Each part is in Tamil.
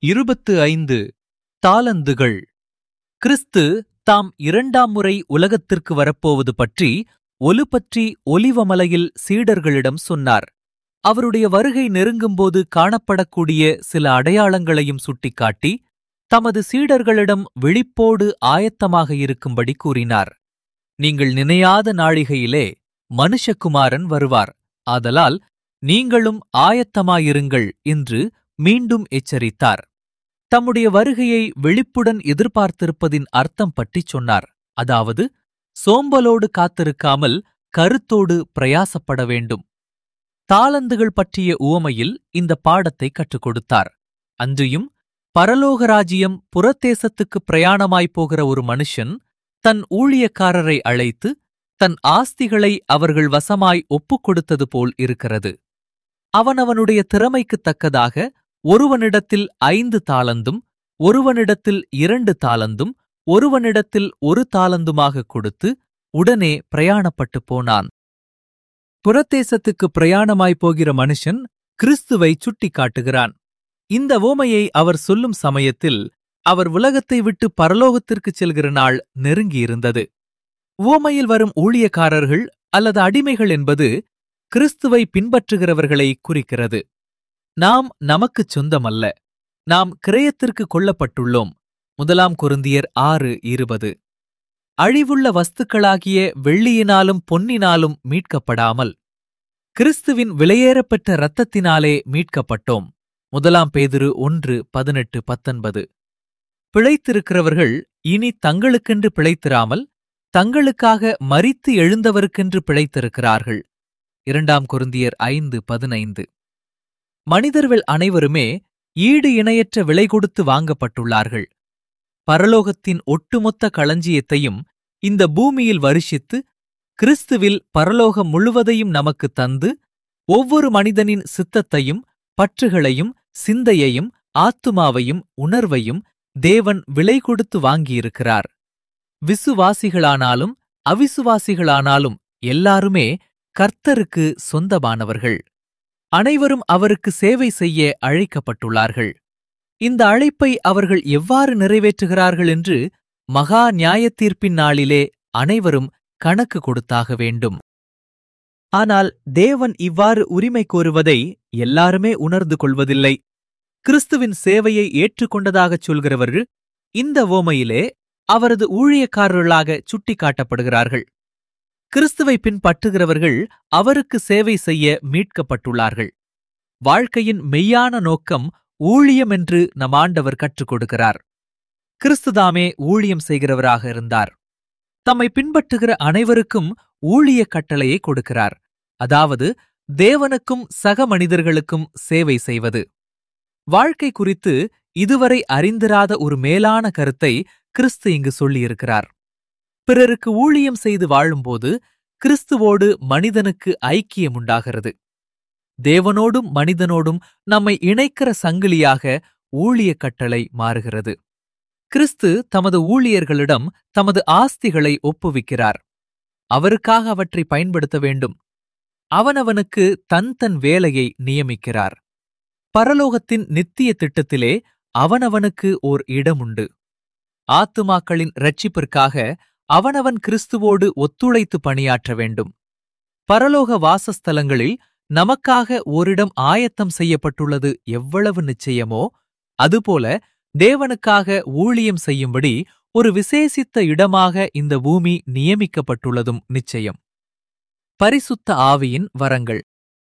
25 தாலந்துகள். கிறிஸ்து தாம் 2ஆம் முறை உலகத்திற்கு வரப்போவது பற்றி ஒலுபற்றி ஒலிவமலையில் சீடர்களிடம் சொன்னார். அவருடைய வருகை நெருங்கும்போது காணப்படக்கூடிய சில அடையாளங்களையும் சுட்டிக்காட்டி தமது சீடர்களிடம் விழிப்போடு ஆயத்தமாக இருக்கும்படி கூறினார். நீங்கள் நினையாத நாழிகையிலே மனுஷகுமாரன் வருவார், ஆதலால் நீங்களும் ஆயத்தமாயிருங்கள் என்று மீண்டும் எச்சரித்தார். தம்முடைய வருகையை விழிப்புடன் எதிர்பார்த்திருப்பதின் அர்த்தம் பற்றிச் சொன்னார். அதாவது, சோம்பலோடு காத்திருக்காமல் கருத்தோடு பிரயாசப்பட வேண்டும். தாலந்துகள் பற்றிய உவமையில் இந்த பாடத்தை கற்றுக் கொடுத்தார். அன்றியும் பரலோக ராஜ்யம் புறத்தேசத்துக்குப் பிரயாணமாய்ப் போகிற ஒரு மனுஷன் தன் ஊழியக்காரரை அழைத்து தன் ஆஸ்திகளை அவர்கள் வசமாய் ஒப்புக் கொடுத்தது போல் இருக்கிறது. அவனவனுடைய திறமைக்குத் தக்கதாக ஒருவனிடத்தில் 5 தாலந்தும் ஒருவனிடத்தில் 2 தாலந்தும் ஒருவனிடத்தில் 1 தாலந்துமாக கொடுத்து உடனே பிரயாணப்பட்டுப் போனான். புறத்தேசத்துக்கு பிரயாணமாய்ப் போகிற மனுஷன் கிறிஸ்துவை சுட்டிக் காட்டுகிறான். இந்த உவமையை அவர் சொல்லும் சமயத்தில் அவர் உலகத்தை விட்டு பரலோகத்திற்குச் செல்கிற நாள் நெருங்கியிருந்தது. உவமையில் வரும் ஊழியக்காரர்கள் அல்லது அடிமைகள் என்பது கிறிஸ்துவை பின்பற்றுகிறவர்களை குறிக்கிறது. நாம் நமக்குச் சொந்தமல்ல, நாம் கிரயத்திற்கு கொள்ளப்பட்டுள்ளோம். 1 கொரிந்தியர் 6:20. அழிவுள்ள வஸ்துக்களாகிய வெள்ளியினாலும் பொன்னினாலும் மீட்கப்படாமல் கிறிஸ்துவின் விலையேறப்பெற்ற இரத்தத்தினாலே மீட்கப்பட்டோம். 1 பேதுரு 1:18-19. பிழைத்திருக்கிறவர்கள் இனி தங்களுக்கென்று பிழைத்திராமல் தங்களுக்காக மரித்து எழுந்தவருக்கென்று பிழைத்திருக்கிறார்கள். 2 கொரிந்தியர் 5:15. மனிதர்கள் அனைவருமே ஈடு இணையற்ற விலை கொடுத்து வாங்கப்பட்டுள்ளார்கள். பரலோகத்தின் ஒட்டுமொத்த களஞ்சியத்தையும் இந்த பூமியில் வருஷித்து கிறிஸ்துவில் பரலோகம் முழுவதையும் நமக்கு தந்து ஒவ்வொரு மனிதனின் சித்தத்தையும் பற்றுகளையும் சிந்தையையும் ஆத்துமாவையும் உணர்வையும் தேவன் விலை கொடுத்து வாங்கியிருக்கிறார். விசுவாசிகளானாலும் அவிசுவாசிகளானாலும் எல்லாருமே கர்த்தருக்கு சொந்தமானவர்கள். அனைவரும் அவருக்கு சேவை செய்ய அழைக்கப்பட்டுள்ளார்கள். இந்த அழைப்பை அவர்கள் எவ்வாறு நிறைவேற்றுகிறார்கள் என்று மகா நியாயத்தீர்ப்பின் நாளிலே அனைவரும் கணக்கு கொடுத்தாக வேண்டும். ஆனால் தேவன் இவ்வாறு உரிமை கோருவதை எல்லாருமே உணர்ந்து கொள்வதில்லை. கிறிஸ்துவின் சேவையை ஏற்றுக்கொண்டதாகச் சொல்கிறவர்கள் இந்த உவமையிலே அவரது ஊழியக்காரர்களாக சுட்டிக்காட்டப்படுகிறார்கள். கிறிஸ்துவை பின்பற்றுகிறவர்கள் அவருக்கு சேவை செய்ய மீட்கப்பட்டுள்ளார்கள். வாழ்க்கையின் மெய்யான நோக்கம் ஊழியம் என்று நம் ஆண்டவர் கற்றுக் கொடுக்கிறார். கிறிஸ்துதாமே ஊழியம் செய்கிறவராக இருந்தார். தம்மை பின்பற்றுகிற அனைவருக்கும் ஊழிய கட்டளையை கொடுக்கிறார். அதாவது தேவனுக்கும் சக மனிதர்களுக்கும் சேவை செய்வது. வாழ்க்கை குறித்து இதுவரை அறிந்திராத ஒரு மேலான கருத்தை கிறிஸ்து இங்கு சொல்லியிருக்கிறார். பிறருக்கு ஊழியம் செய்து வாழும்போது கிறிஸ்துவோடு மனிதனுக்கு ஐக்கியம் உண்டாகிறது. தேவனோடும் மனிதனோடும் நம்மை இணைக்கிற சங்கிலியாக ஊழிய கட்டளை மாறுகிறது. கிறிஸ்து தமது ஊழியர்களிடம் தமது ஆஸ்திகளை ஒப்புவிக்கிறார். அவருக்காக அவற்றை பயன்படுத்த வேண்டும். அவனவனுக்கு தன் வேலையை நியமிக்கிறார். பரலோகத்தின் நித்திய திட்டத்திலே அவனவனுக்கு ஓர் இடமுண்டு. ஆத்துமாக்களின் இரட்சிப்பிற்காக அவனவன் கிறிஸ்துவோடு ஒத்துழைத்து பணியாற்ற வேண்டும். பரலோக வாசஸ்தலங்களில் நமக்காக ஓரிடம் ஆயத்தம் செய்யப்பட்டுள்ளது எவ்வளவு நிச்சயமோ, அதுபோல தேவனுக்காக ஊழியம் செய்யும்படி ஒரு விசேஷித்த இடமாக இந்த பூமி நியமிக்கப்பட்டுள்ளதும் நிச்சயம். பரிசுத்த ஆவியின் வரங்கள்.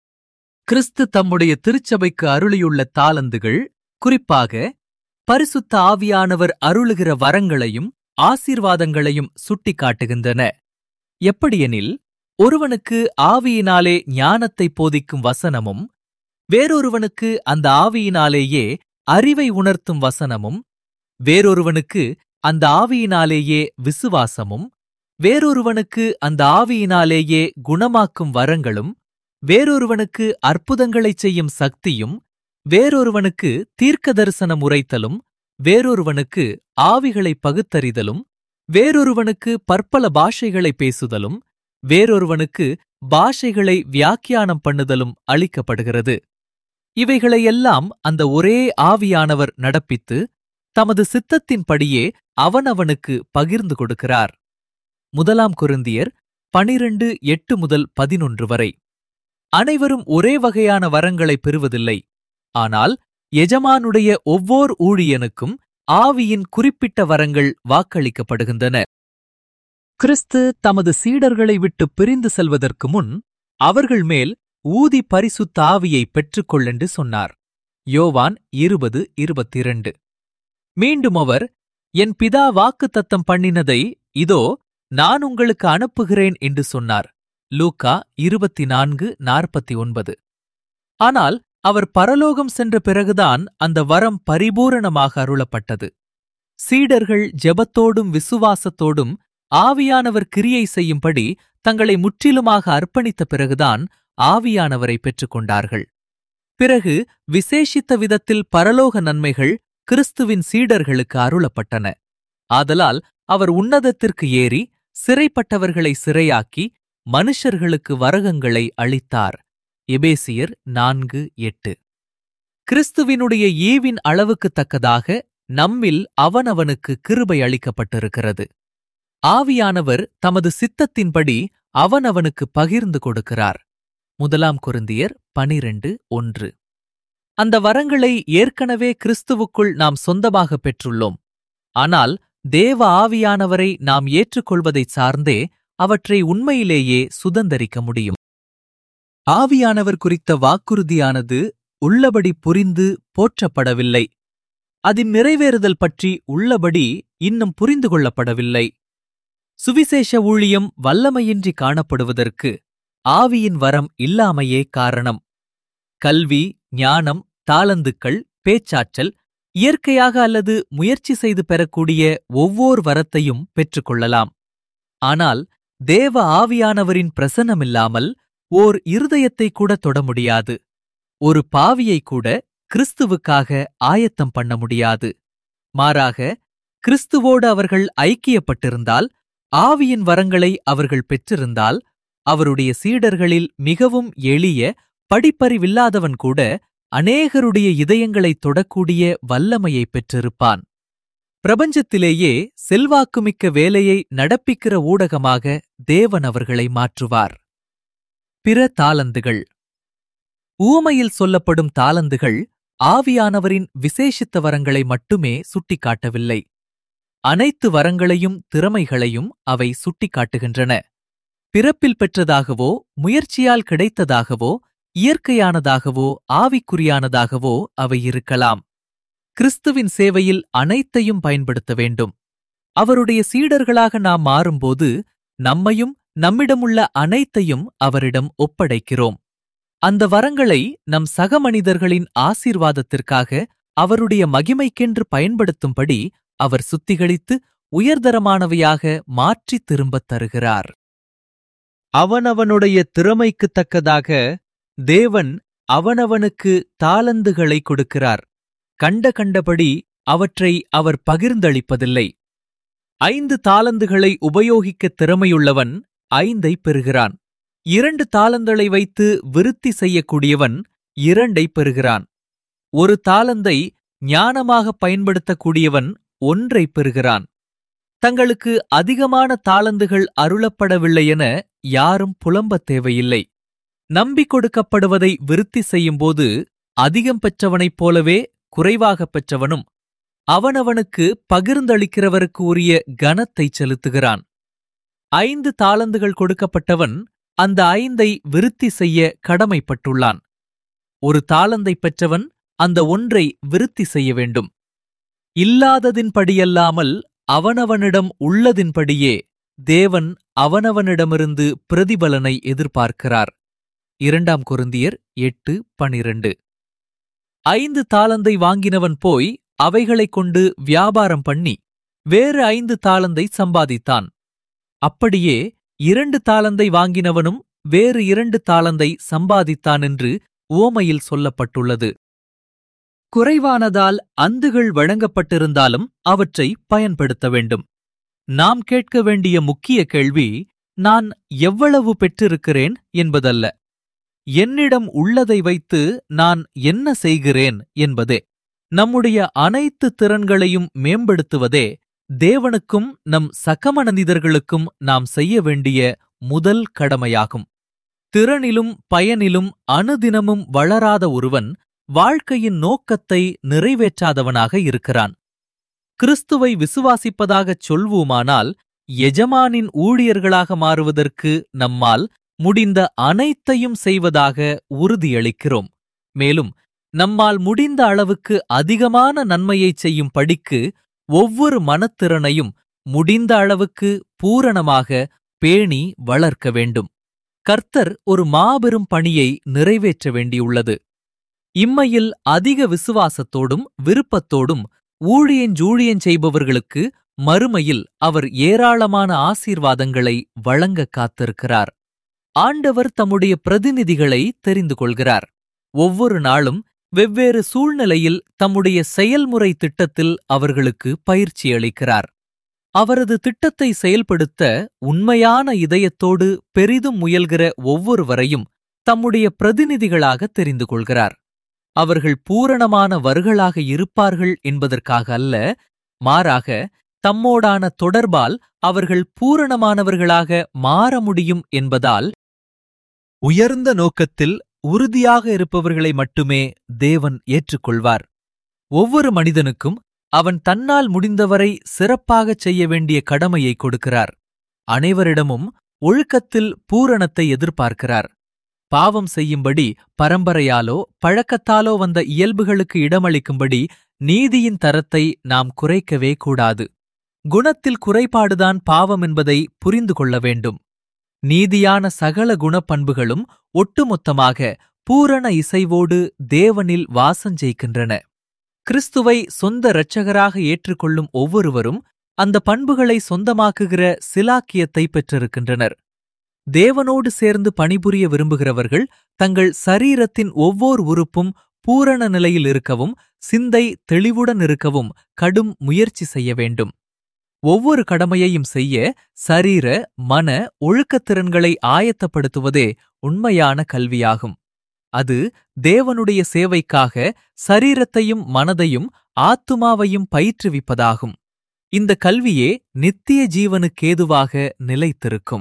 கிறிஸ்து தம்முடைய திருச்சபைக்கு அருளியுள்ள தாலந்துகள், குறிப்பாக பரிசுத்த ஆவியானவர் அருளுகிற வரங்களையும் ஆசீர்வாதங்களையும் சுட்டிக்காட்டுகின்றன. எப்படியெனில், ஒருவனுக்கு ஆவியினாலே ஞானத்தை போதிக்கும் வசனமும், வேறொருவனுக்கு அந்த ஆவியினாலேயே அறிவை உணர்த்தும் வசனமும், வேறொருவனுக்கு அந்த ஆவியினாலேயே விசுவாசமும், வேறொருவனுக்கு அந்த ஆவியினாலேயே குணமாக்கும் வரங்களும், வேறொருவனுக்கு அற்புதங்களைச் செய்யும் சக்தியும், வேறொருவனுக்கு தீர்க்க தரிசனம் உரைத்தலும், வேறொருவனுக்கு ஆவிகளை பகுத்தறிதலும், வேறொருவனுக்கு பற்பல பாஷைகளை பேசுதலும், வேறொருவனுக்கு பாஷைகளை வியாக்கியானம் பண்ணுதலும் அளிக்கப்படுகிறது. இவைகளையெல்லாம் அந்த ஒரே ஆவியானவர் நடப்பித்து தமது சித்தத்தின்படியே அவனவனுக்கு பகிர்ந்து கொடுக்கிறார். 1 கொரிந்தியர் 12:8-11 வரை. அனைவரும் ஒரே வகையான வரங்களைப் பெறுவதில்லை. ஆனால் எஜமானுடைய ஒவ்வோர் ஊழியனுக்கும் ஆவியின் குறிப்பிட்ட வரங்கள் வாக்களிக்கப்படுகின்றன. கிறிஸ்து தமது சீடர்களை விட்டு பிரிந்து செல்வதற்கு முன் அவர்கள் மேல் ஊதி பரிசுத்த ஆவியை பெற்றுக்கொள்ளென்று சொன்னார். யோவான் 20:22. மீண்டும் அவர், என் பிதா வாக்குத்தத்தம் பண்ணினதை இதோ நான் உங்களுக்கு அனுப்புகிறேன் என்று சொன்னார். லூக்கா 24:49. ஆனால் அவர் பரலோகம் சென்ற பிறகுதான் அந்த வரம் பரிபூரணமாக அருளப்பட்டது. சீடர்கள் ஜெபத்தோடும் விசுவாசத்தோடும் ஆவியானவர் கிரியை செய்யும்படி தங்களை முற்றிலுமாக அர்ப்பணித்த பிறகுதான் ஆவியானவரை பெற்றுக்கொண்டார்கள். பிறகு விசேஷித்த விதத்தில் பரலோக நன்மைகள் கிறிஸ்துவின் சீடர்களுக்கு அருளப்பட்டன. ஆதலால் அவர் உன்னதத்திற்கு ஏறி சிறைப்பட்டவர்களை சிறையாக்கி மனுஷர்களுக்கு வரகங்களை அளித்தார். எபேசியர் 4:8. கிறிஸ்துவினுடைய ஈவின் அளவுக்குத் தக்கதாக நம்மில் அவனவனுக்கு கிருபை அளிக்கப்பட்டிருக்கிறது. ஆவியானவர் தமது சித்தத்தின்படி அவனவனுக்கு பகிர்ந்து கொடுக்கிறார். 1 கொரிந்தியர் 12:1. அந்த வரங்களை ஏற்கனவே கிறிஸ்துவுக்குள் நாம் சொந்தமாக பெற்றுள்ளோம். ஆனால் தேவ ஆவியானவரை நாம் ஏற்றுக்கொள்வதைச் சார்ந்தே அவற்றை உண்மையிலேயே சுதந்தரிக்க முடியும். ஆவியானவர் குறித்த வாக்குறுதியானது உள்ளபடி புரிந்து போற்றப்படவில்லை. அதன் நிறைவேறுதல் பற்றி உள்ளபடி இன்னும் புரிந்து கொள்ளப்படவில்லை. சுவிசேஷ ஊழியம் வல்லமையின்றி காணப்படுவதற்கு ஆவியின் வரம் இல்லாமையே காரணம். கல்வி, ஞானம், தாளந்துக்கள், பேச்சாற்றல், இயற்கையாக அல்லது முயற்சி செய்து பெறக்கூடிய ஒவ்வோர் வரத்தையும் பெற்றுக்கொள்ளலாம். ஆனால் தேவ ஆவியானவரின் பிரசன்னமில்லாமல் ஓர் இருதயத்தை கூட தொட முடியாது. ஒரு பாவியை கூட கிறிஸ்துவுக்காக ஆயத்தம் பண்ண முடியாது. மாறாக கிறிஸ்துவோடு அவர்கள் ஐக்கியப்பட்டிருந்தால், ஆவியின் வரங்களை அவர்கள் பெற்றிருந்தால், அவருடைய சீடர்களில் மிகவும் எளிய படிப்பறிவில்லாதவன் கூட அநேகருடைய இதயங்களைத் தொடக்கூடிய வல்லமையை பெற்றிருப்பான். பிரபஞ்சத்திலேயே செல்வாக்குமிக்க வேலையை நடப்பிக்கிற ஊடகமாக தேவன் அவர்களை மாற்றுவார். பிற தாளந்துகள். ஊமையில் சொல்லப்படும் தாளந்துகள் ஆவியானவரின் விசேஷித்த வரங்களை மட்டுமே சுட்டிக்காட்டவில்லை. அனைத்து வரங்களையும் திறமைகளையும் அவை சுட்டிக்காட்டுகின்றன. பிறப்பில் பெற்றதாகவோ, முயற்சியால் கிடைத்ததாகவோ, இயற்கையானதாகவோ, ஆவிக்குரியானதாகவோ அவை இருக்கலாம். கிறிஸ்துவின் சேவையில் அனைத்தையும் பயன்படுத்த வேண்டும். அவருடைய சீடர்களாக நாம் மாறும்போது நம்மையும் நம்மிடமுள்ள அனைத்தையும் அவரிடம் ஒப்படைக்கிறோம். அந்த வரங்களை நம் சக மனிதர்களின் ஆசீர்வாதத்திற்காக அவருடைய மகிமைக்கென்று பயன்படுத்தும்படி அவர் சுத்திகரித்து உயர்தரமானவையாக மாற்றித் திரும்பத் தருகிறார். அவனவனுடைய திறமைக்குத் தக்கதாக தேவன் அவனவனுக்கு தாளந்துகளை கொடுக்கிறார். கண்டபடி அவற்றை அவர் பகிர்ந்தளிப்பதில்லை. 5 தாளந்துகளை உபயோகிக்கத் திறமையுள்ளவன் 5ஐ பெறுகிறான். 2 தாளந்துகளை வைத்து விருத்தி செய்யக்கூடியவன் 2ஐ பெறுகிறான். 1 தாளந்தை ஞானமாகப் பயன்படுத்தக்கூடியவன் 1ஐ பெறுகிறான். தங்களுக்கு அதிகமான தாளந்துகள் அருளப்படவில்லையென யாரும் புலம்பத் தேவையில்லை. நம்பிக் கொடுக்கப்படுவதை விருத்தி செய்யும்போது அதிகம் பெற்றவனைப் போலவே குறைவாகப் பெற்றவனும் அவனவனுக்கு பகிர்ந்தளிக்கிறவருக்கு உரிய கனத்தைச் செலுத்துகிறான். 5 தாளந்துகள் கொடுக்கப்பட்டவன் அந்த 5ஐ விருத்தி செய்ய கடமைப்பட்டுள்ளான். 1 தாளந்தைப் பெற்றவன் அந்த 1ஐ விருத்தி செய்ய வேண்டும். இல்லாததின்படியல்லாமல் அவனவனிடம் உள்ளதின்படியே தேவன் அவனவனிடமிருந்து பிரதிபலனை எதிர்பார்க்கிறார். 2 கொரிந்தியர் 8:12. 5 தாளந்தை வாங்கினவன் போய் அவைகளைக் கொண்டு வியாபாரம் பண்ணி வேறு 5 தாளந்தை சம்பாதித்தான். அப்படியே 2 தாளந்தை வாங்கினவனும் வேறு 2 தாளந்தை சம்பாதித்தான் என்று உவமையில் சொல்லப்பட்டுள்ளது. குறைவானதால் அந்துகள் வழங்கப்பட்டிருந்தாலும் அவற்றை பயன்படுத்த வேண்டும். நாம் கேட்க வேண்டிய முக்கிய கேள்வி, நான் எவ்வளவு பெற்றிருக்கிறேன் என்பதல்ல. என்னிடம் உள்ளதை வைத்து நான் என்ன செய்கிறேன் என்பதே. நம்முடைய அனைத்து திறன்களையும் மேம்படுத்துவதே தேவனுக்கும் நம் சக மனிதர்களுக்கும் நாம் செய்ய வேண்டிய முதல் கடமையாகும். திறனிலும் பயனிலும் அனுதினமும் வளராத ஒருவன் வாழ்க்கையின் நோக்கத்தை நிறைவேற்றாதவனாக இருக்கிறான். கிறிஸ்துவை விசுவாசிப்பதாகச் சொல்வோமானால் எஜமானின் ஊழியர்களாக மாறுவதற்கு நம்மால் முடிந்த அனைத்தையும் செய்வதாக உறுதியளிக்கிறோம். மேலும் நம்மால் முடிந்த அளவுக்கு அதிகமான நன்மையைச் செய்யும் படிக்கு ஒவ்வொரு மனத்திறனையும் முடிந்த அளவுக்கு பூரணமாக பேணி வளர்க்க வேண்டும். கர்த்தர் ஒரு மாபெரும் பணியை நிறைவேற்ற வேண்டியுள்ளது. இம்மையில் அதிக விசுவாசத்தோடும் விருப்பத்தோடும் ஊழியஞ்சூழியஞ் செய்பவர்களுக்கு மறுமையில் அவர் ஏராளமான ஆசீர்வாதங்களை வழங்க காத்திருக்கிறார். ஆண்டவர் தம்முடைய பிரதிநிதிகளை தெரிந்து கொள்கிறார். ஒவ்வொரு நாளும் வெவ்வேறு சூழ்நிலையில் தம்முடைய செயல்முறை திட்டத்தில் அவர்களுக்கு பயிற்சி அளிக்கிறார். அவரது திட்டத்தை செயல்படுத்த உண்மையான இதயத்தோடு பெரிதும் முயல்கிற ஒவ்வொருவரையும் தம்முடைய பிரதிநிதிகளாக தெரிந்து கொள்கிறார். அவர்கள் பூரணமானவர்களாக இருப்பார்கள் என்பதற்காக அல்ல, மாறாக தம்மோடான தொடர்பால் அவர்கள் பூரணமானவர்களாக மாற முடியும் என்பதால் உயர்ந்த நோக்கத்தில் உறுதியாக இருப்பவர்களை மட்டுமே தேவன் ஏற்றுக்கொள்வார். ஒவ்வொரு மனிதனுக்கும் அவன் தன்னால் முடிந்தவரை சிறப்பாகச் செய்ய வேண்டிய கடமையை கொடுக்கிறார். அனைவரிடமும் ஒழுக்கத்தில் பூரணத்தை எதிர்பார்க்கிறார். பாவம் செய்யும்படி பரம்பரையாலோ பழக்கத்தாலோ வந்த இயல்புகளுக்கு இடமளிக்கும்படி நீதியின் தரத்தை நாம் குறைக்கவே கூடாது. குணத்தில் குறைபாடுதான் பாவம் என்பதை புரிந்து கொள்ள வேண்டும். நீதியான சகல குணப்பண்புகளும் ஒட்டுமொத்தமாக பூரண இசைவோடு தேவனில் வாசஞ்செய்கின்றன. கிறிஸ்துவை சொந்த இரட்சகராக ஏற்றுக்கொள்ளும் ஒவ்வொருவரும் அந்த பண்புகளை சொந்தமாக்குகிற சிலாக்கியத்தை பெற்றிருக்கின்றனர். தேவனோடு சேர்ந்து பணிபுரிய விரும்புகிறவர்கள் தங்கள் சரீரத்தின் ஒவ்வொரு உறுப்பும் பூரண நிலையில் இருக்கவும் சிந்தை தெளிவுடன் இருக்கவும் கடும் முயற்சி செய்ய வேண்டும். ஒவ்வொரு கடமையையும் செய்ய சரீர மன ஒழுக்கத்திறன்களை ஆயத்தப்படுத்துவதே உண்மையான கல்வியாகும். அது தேவனுடைய சேவைக்காக சரீரத்தையும் மனதையும் ஆத்துமாவையும் பயிற்றுவிப்பதாகும். இந்த கல்வியே நித்திய ஜீவனுக்கேதுவாக நிலைத்திருக்கும்.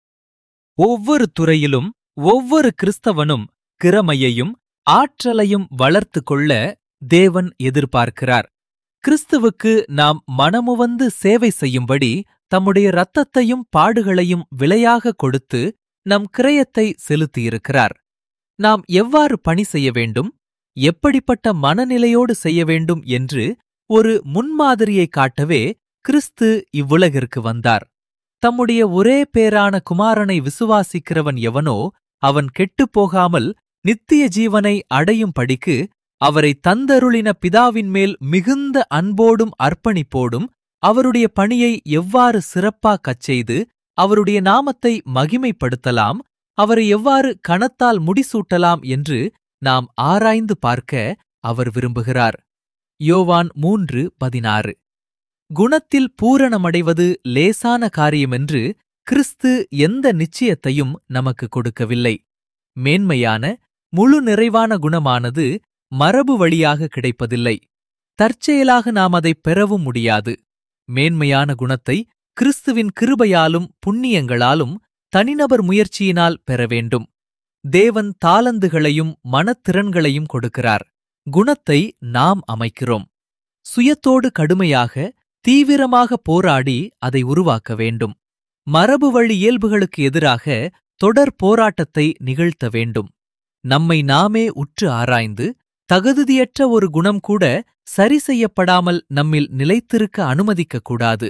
ஒவ்வொரு துறையிலும் ஒவ்வொரு கிறிஸ்தவனும் திறமையையும் ஆற்றலையும் வளர்த்து கொள்ள தேவன் எதிர்பார்க்கிறார். கிறிஸ்துவுக்கு நாம் மனமுவந்து சேவை செய்யும்படி தம்முடைய இரத்தத்தையும் பாடுகளையும் விலையாக கொடுத்து நம் கிரயத்தை செலுத்தியிருக்கிறார். நாம் எவ்வாறு பணி செய்ய வேண்டும், எப்படிப்பட்ட மனநிலையோடு செய்ய வேண்டும் என்று ஒரு முன்மாதிரியை காட்டவே கிறிஸ்து இவ்வுலகிற்கு வந்தார். தம்முடைய ஒரே பேரான குமாரனை விசுவாசிக்கிறவன் எவனோ அவன் கெட்டுப்போகாமல் நித்திய ஜீவனை அடையும் படிக்கு அவரை தந்தருளின பிதாவின் மேல் மிகுந்த அன்போடும் அர்ப்பணிப்போடும் அவருடைய பணியை எவ்வாறு சிறப்பாகச் செய்து அவருடைய நாமத்தை மகிமைப்படுத்தலாம், அவரை எவ்வாறு கனத்தால் முடிசூட்டலாம் என்று நாம் ஆராய்ந்து பார்க்க அவர் விரும்புகிறார். யோவான் 3:16. குணத்தில் பூரணமடைவது லேசான காரியமென்று கிறிஸ்து எந்த நிச்சயத்தையும் நமக்கு கொடுக்கவில்லை. மேன்மையான முழு நிறைவான குணமானது மரபு வழியாக கிடைப்பதில்லை. தற்செயலாக நாம் அதைப் பெறவும் முடியாது. மேன்மையான குணத்தை கிறிஸ்துவின் கிருபையாலும் புண்ணியங்களாலும் தனிநபர் முயற்சியினால் பெற வேண்டும். தேவன் தாலந்துகளையும் மனத்திறன்களையும் கொடுக்கிறார். குணத்தை நாம் அமைக்கிறோம். சுயத்தோடு கடுமையாக தீவிரமாக போராடி அதை உருவாக்க வேண்டும். மரபு வழி இயல்புகளுக்கு எதிராக தொடர் போராட்டத்தை நிகழ்த்த வேண்டும். நம்மை நாமே உற்று ஆராய்ந்து தகுதியற்ற ஒரு குணம் கூட சரி செய்யப்படாமல் நம்மில் நிலைத்திருக்க அனுமதிக்கக்கூடாது.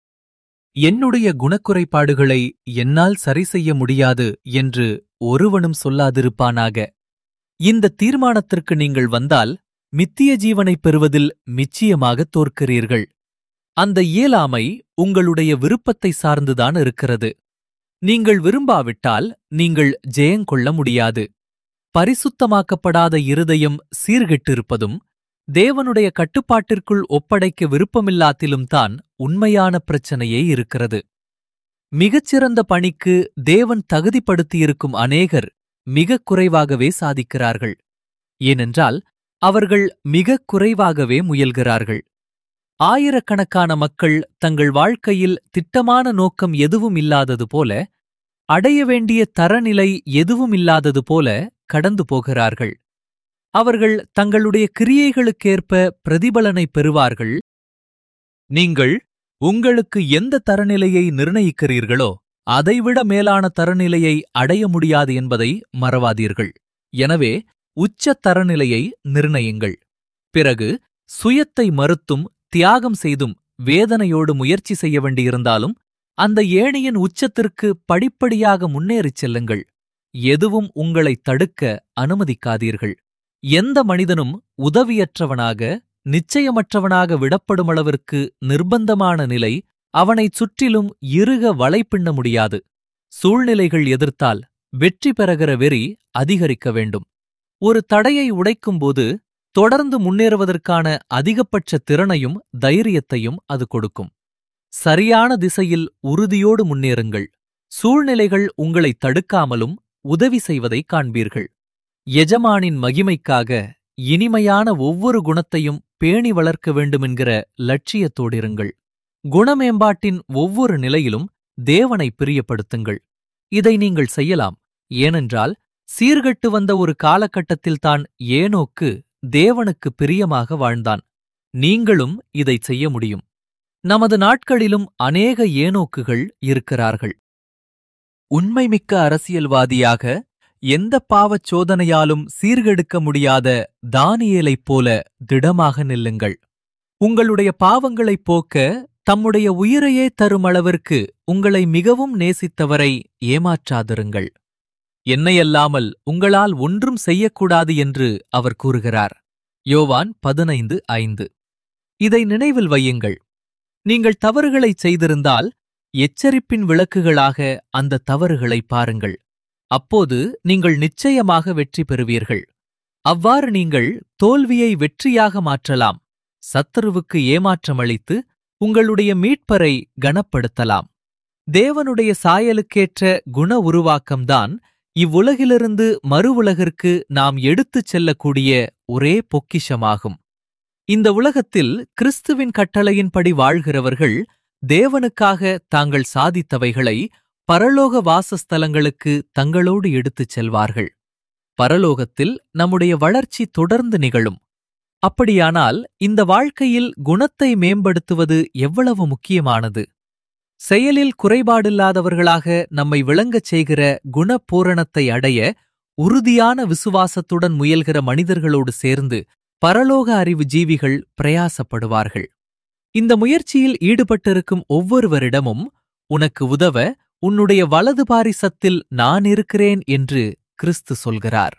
என்னுடைய குணக்குறைபாடுகளை என்னால் சரி செய்ய முடியாது என்று ஒருவனும் சொல்லாதிருப்பானாக. இந்த தீர்மானத்திற்கு நீங்கள் வந்தால் மித்திய ஜீவனைப் பெறுவதில் நிச்சயமாக தோற்கிறீர்கள். அந்த இயலாமை உங்களுடைய விருப்பத்தை சார்ந்துதான் இருக்கிறது. நீங்கள் விரும்பாவிட்டால் நீங்கள் ஜெயங்கொள்ள முடியாது. பரிசுத்தமாக்கப்படாத இருதயம் சீர்கெட்டிருப்பதும் தேவனுடைய கட்டுப்பாட்டிற்குள் ஒப்படைக்க விருப்பமில்லாத்திலும்தான் உண்மையான பிரச்சனையே இருக்கிறது. மிகச்சிறந்த பணிக்கு தேவன் தகுதிப்படுத்தியிருக்கும் அநேகர் மிகக் குறைவாகவே சாதிக்கிறார்கள். ஏனென்றால் அவர்கள் மிகக் குறைவாகவே முயல்கிறார்கள். ஆயிரக்கணக்கான மக்கள் தங்கள் வாழ்க்கையில் திட்டமான நோக்கம் எதுவும் இல்லாதது போல, அடைய வேண்டிய தரநிலை எதுவும் இல்லாதது போல கடந்து போகிறார்கள். அவர்கள் தங்களுடைய கிரியைகளுக்கேற்ப பிரதிபலனை பெறுவார்கள். நீங்கள் உங்களுக்கு எந்த தரநிலையை நிர்ணயிக்கிறீர்களோ அதைவிட மேலான தரநிலையை அடைய முடியாது என்பதை மறவாதீர்கள். எனவே உச்ச தரநிலையை நிர்ணயிங்கள். பிறகு சுயத்தை மறுத்தும் தியாகம் செய்தும் வேதனையோடு முயற்சி செய்ய வேண்டியிருந்தாலும் அந்த ஏணியின் உச்சத்திற்கு படிப்படியாக முன்னேறிச் செல்லுங்கள். எதுவும் உங்களை தடுக்க அனுமதிக்காதீர்கள். எந்த மனிதனும் உதவியற்றவனாக, நிச்சயமற்றவனாக விடப்படும் அளவிற்கு நிர்பந்தமான நிலை அவனைச் சுற்றிலும் இறுக வலைப்பின்ன முடியாது. சூழ்நிலைகள் எதிர்த்தால் வெற்றி பெறுகிற வெறி அதிகரிக்க வேண்டும். ஒரு தடையை உடைக்கும்போது தொடர்ந்து முன்னேறுவதற்கான அதிகபட்ச திறனையும் தைரியத்தையும் அது கொடுக்கும். சரியான திசையில் உறுதியோடு முன்னேறுங்கள். சூழ்நிலைகள் உங்களை தடுக்காமலும் உதவி செய்வதைக் காண்பீர்கள். எஜமானின் மகிமைக்காக இனிமையான ஒவ்வொரு குணத்தையும் பேணி வளர்க்க வேண்டுமென்கிற லட்சியத்தோடிருங்கள். குணமேம்பாட்டின் ஒவ்வொரு நிலையிலும் தேவனை பிரியப்படுத்துங்கள். இதை நீங்கள் செய்யலாம். ஏனென்றால் சீர்கெட்டு வந்த ஒரு காலகட்டத்தில்தான் ஏனோக்கு தேவனுக்கு பிரியமாக வாழ்ந்தான். நீங்களும் இதைச் செய்ய முடியும். நமது நாட்களிலும் அநேக ஏனோக்குகள் இருக்கிறார்கள். உண்மைமிக்க அரசியல்வாதியாக எந்த பாவச் சோதனையாலும் சீர்கெடுக்க முடியாத தானியேலைப் போல திடமாக நில்லுங்கள். உங்களுடைய பாவங்களைப் போக்க தம்முடைய உயிரையே தரும் அளவிற்கு உங்களை மிகவும் நேசித்தவரை ஏமாற்றாதிருங்கள். என்னையல்லாமல் உங்களால் ஒன்றும் செய்யக்கூடாது என்று அவர் கூறுகிறார். யோவான் 15:5. இதை நினைவில் வையுங்கள். நீங்கள் தவறுகளைச் செய்திருந்தால் எச்சரிப்பின் விளக்குகளாக அந்த தவறுகளை பாருங்கள். அப்போது நீங்கள் நிச்சயமாக வெற்றி பெறுவீர்கள். அவ்வாறு நீங்கள் தோல்வியை வெற்றியாக மாற்றலாம். சத்துருவுக்கு ஏமாற்றமளித்து உங்களுடைய மீட்பரை கனப்படுத்தலாம். தேவனுடைய சாயலுக்கேற்ற குண உருவாக்கம்தான் இவ்வுலகிலிருந்து மறு உலகிற்கு நாம் எடுத்துச் செல்லக்கூடிய ஒரே பொக்கிஷமாகும். இந்த உலகத்தில் கிறிஸ்துவின் கட்டளையின்படி வாழ்கிறவர்கள் தேவனுக்காக தாங்கள் சாதித்தவைகளை பரலோக வாசஸ்தலங்களுக்கு தங்களோடு எடுத்துச் செல்வார்கள். பரலோகத்தில் நம்முடைய வளர்ச்சி தொடர்ந்து நிகழும். அப்படியானால் இந்த வாழ்க்கையில் குணத்தை மேம்படுத்துவது எவ்வளவு முக்கியமானது! செயலில் குறைபாடில்லாதவர்களாக நம்மை விளங்கச் செய்கிற குணபூரணத்தை அடைய உறுதியான விசுவாசத்துடன் முயல்கிற மனிதர்களோடு சேர்ந்து பரலோக அறிவு ஜீவிகள் பிரயாசப்படுவார்கள். இந்த முயற்சியில் ஈடுபட்டிருக்கும் ஒவ்வொருவரிடமும் உனக்கு உதவ உன்னுடைய வலது பாரிசத்தில் நான் இருக்கிறேன் என்று கிறிஸ்து சொல்கிறார்.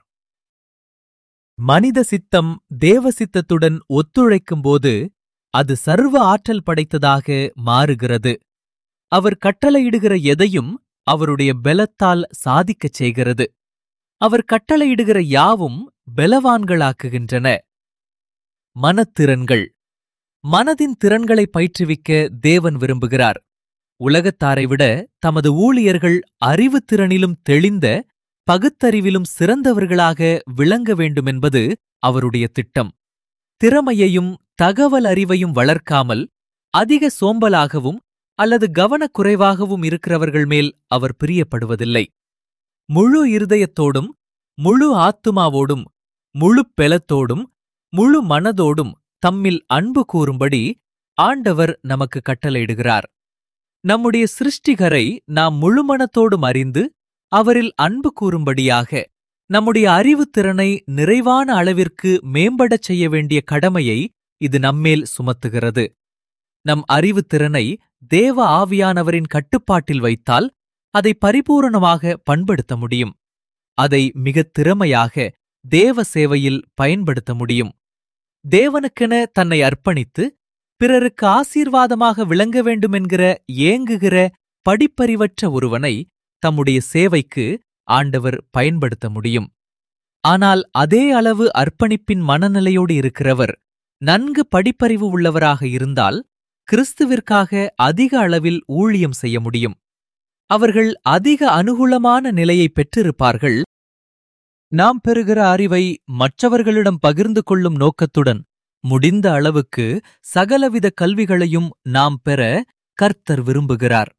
மனித சித்தம் தேவ சித்தத்துடன் ஒத்துழைக்கும்போது அது சர்வ ஆற்றல் படைத்ததாக மாறுகிறது. அவர் கட்டளையிடுகிற எதையும் அவருடைய பெலத்தால் சாதிக்கச் செய்கிறது. அவர் கட்டளையிடுகிற யாவும் பெலவான்களாக்குகின்றன. மனத்திறன்கள். மனதின் திறன்களை பயிற்றுவிக்க தேவன் விரும்புகிறார். உலகத்தாரை விட தமது ஊழியர்கள் அறிவுத்திறனிலும் தெளிந்த, பகுத்தறிவிலும் சிறந்தவர்களாக விளங்க வேண்டுமென்பது அவருடைய திட்டம். திறமையையும் தகவல் அறிவையும் வளர்க்காமல் அதிக சோம்பலாகவும் அல்லது கவனக்குறைவாகவும் இருக்கிறவர்கள் மேல் அவர் பிரியப்படுவதில்லை. முழு இருதயத்தோடும், முழு ஆத்துமாவோடும், முழு பெலத்தோடும், முழு மனதோடும் தம்மில் அன்பு கூறும்படி ஆண்டவர் நமக்கு கட்டளையிடுகிறார். நம்முடைய சிருஷ்டிகரை நாம் முழுமனத்தோடும் அறிந்து அவரில் அன்பு கூறும்படியாக நம்முடைய அறிவுத்திறனை நிறைவான அளவிற்கு மேம்படச் செய்ய வேண்டிய கடமையை இது நம்மேல் சுமத்துகிறது. நம் அறிவுத்திறனை தேவ ஆவியானவரின் கட்டுப்பாட்டில் வைத்தால் அதை பரிபூரணமாக பண்படுத்த முடியும். அதை மிகத் திறமையாக தேவ சேவையில் பயன்படுத்த முடியும். தேவனுக்கென தன்னை அர்ப்பணித்து பிறருக்கு ஆசீர்வாதமாக விளங்க வேண்டுமென்கிற ஏங்குகிற படிப்பறிவற்ற ஒருவனை தம்முடைய சேவைக்கு ஆண்டவர் பயன்படுத்த முடியும். ஆனால் அதே அளவு அர்ப்பணிப்பின் மனநிலையோடு இருக்கிறவர் நன்கு படிப்பறிவு உள்ளவராக இருந்தால் கிறிஸ்துவிற்காக அதிக அளவில் ஊழியம் செய்ய முடியும். அவர்கள் அதிக அனுகூலமான நிலையை பெற்றிருப்பார்கள். நாம் பெறுகிற அறிவை மற்றவர்களிடம் பகிர்ந்து கொள்ளும் நோக்கத்துடன் முடிந்த அளவுக்கு சகலவித கல்விகளையும் நாம் பெற கர்த்தர் விரும்புகிறார்.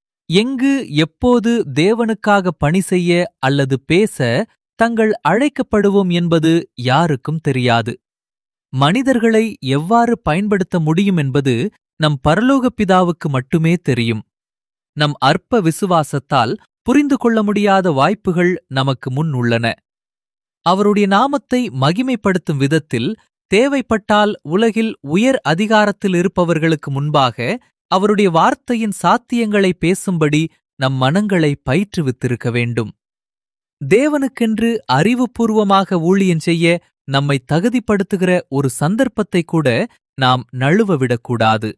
எங்கு எப்போது தேவனுக்காக பணி செய்ய அல்லது பேச தங்கள் அழைக்கப்படுவோம் என்பது யாருக்கும் தெரியாது. மனிதர்களை எவ்வாறு பயன்படுத்த முடியும் என்பது நம் பரலோக பிதாவுக்கு மட்டுமே தெரியும். நம் அற்ப விசுவாசத்தால் புரிந்து கொள்ள முடியாத வாய்ப்புகள் நமக்கு முன் உள்ளன. அவருடைய நாமத்தை மகிமைப்படுத்தும் விதத்தில் தேவைப்பட்டால் உலகில் உயர் அதிகாரத்தில் இருப்பவர்களுக்கு முன்பாக அவருடைய வார்த்தையின் சாத்தியங்களை பேசும்படி நம் மனங்களை பயிற்றுவித்திருக்க வேண்டும். தேவனுக்கென்று அறிவுபூர்வமாக ஊழியம் செய்ய நம்மை தகுதிப்படுத்துகிற ஒரு சந்தர்ப்பத்தை கூட நாம் நழுவவிடக்கூடாது.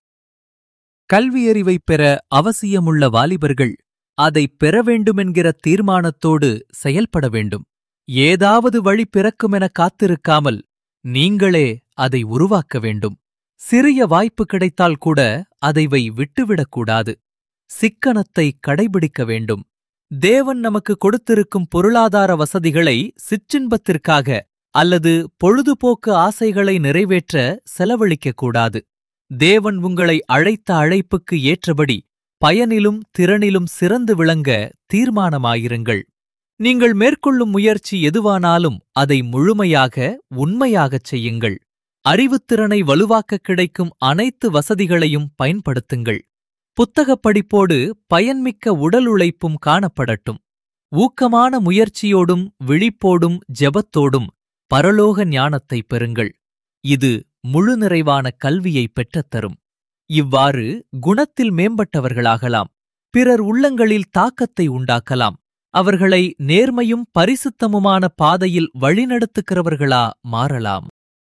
கல்வியறிவை பெற அவசியமுள்ள வாலிபர்கள் அதை பெற வேண்டுமென்கிற தீர்மானத்தோடு செயல்பட வேண்டும். ஏதாவது வழி பிறக்குமென காத்திருக்காமல் நீங்களே அதை உருவாக்க வேண்டும். சிறிய வாய்ப்பு கிடைத்தால் கூட அதைவை விட்டுவிடக்கூடாது. சிக்கனத்தை கடைபிடிக்க வேண்டும். தேவன் நமக்கு கொடுத்திருக்கும் பொருளாதார வசதிகளை சிற்றின்பத்திற்காக அல்லது பொழுதுபோக்கு ஆசைகளை நிறைவேற்ற செலவழிக்கக்கூடாது. தேவன் உங்களை அழைத்த அழைப்புக்கு ஏற்றபடி பயனிலும் திறனிலும் சிறந்து விளங்க தீர்மானமாயிருங்கள். நீங்கள் மேற்கொள்ளும் முயற்சி எதுவானாலும் அதை முழுமையாக உண்மையாகச் செய்யுங்கள். அறிவுத்திறனை வலுவாக்க கிடைக்கும் அனைத்து வசதிகளையும் பயன்படுத்துங்கள். புத்தகப் படிப்போடு பயன்மிக்க உடல் உழைப்பும் காணப்படட்டும். ஊக்கமான முயற்சியோடும் விழிப்போடும் ஜெபத்தோடும் பரலோக ஞானத்தை பெறுங்கள். இது முழு நிறைவான கல்வியை பெற்றத்தரும். இவ்வாறு குணத்தில் மேம்பட்டவர்களாகலாம். பிறர் உள்ளங்களில் தாக்கத்தை உண்டாக்கலாம். அவர்களை நேர்மையும் பரிசுத்தமுமான பாதையில் வழிநடத்துகிறவர்களா மாறலாம்.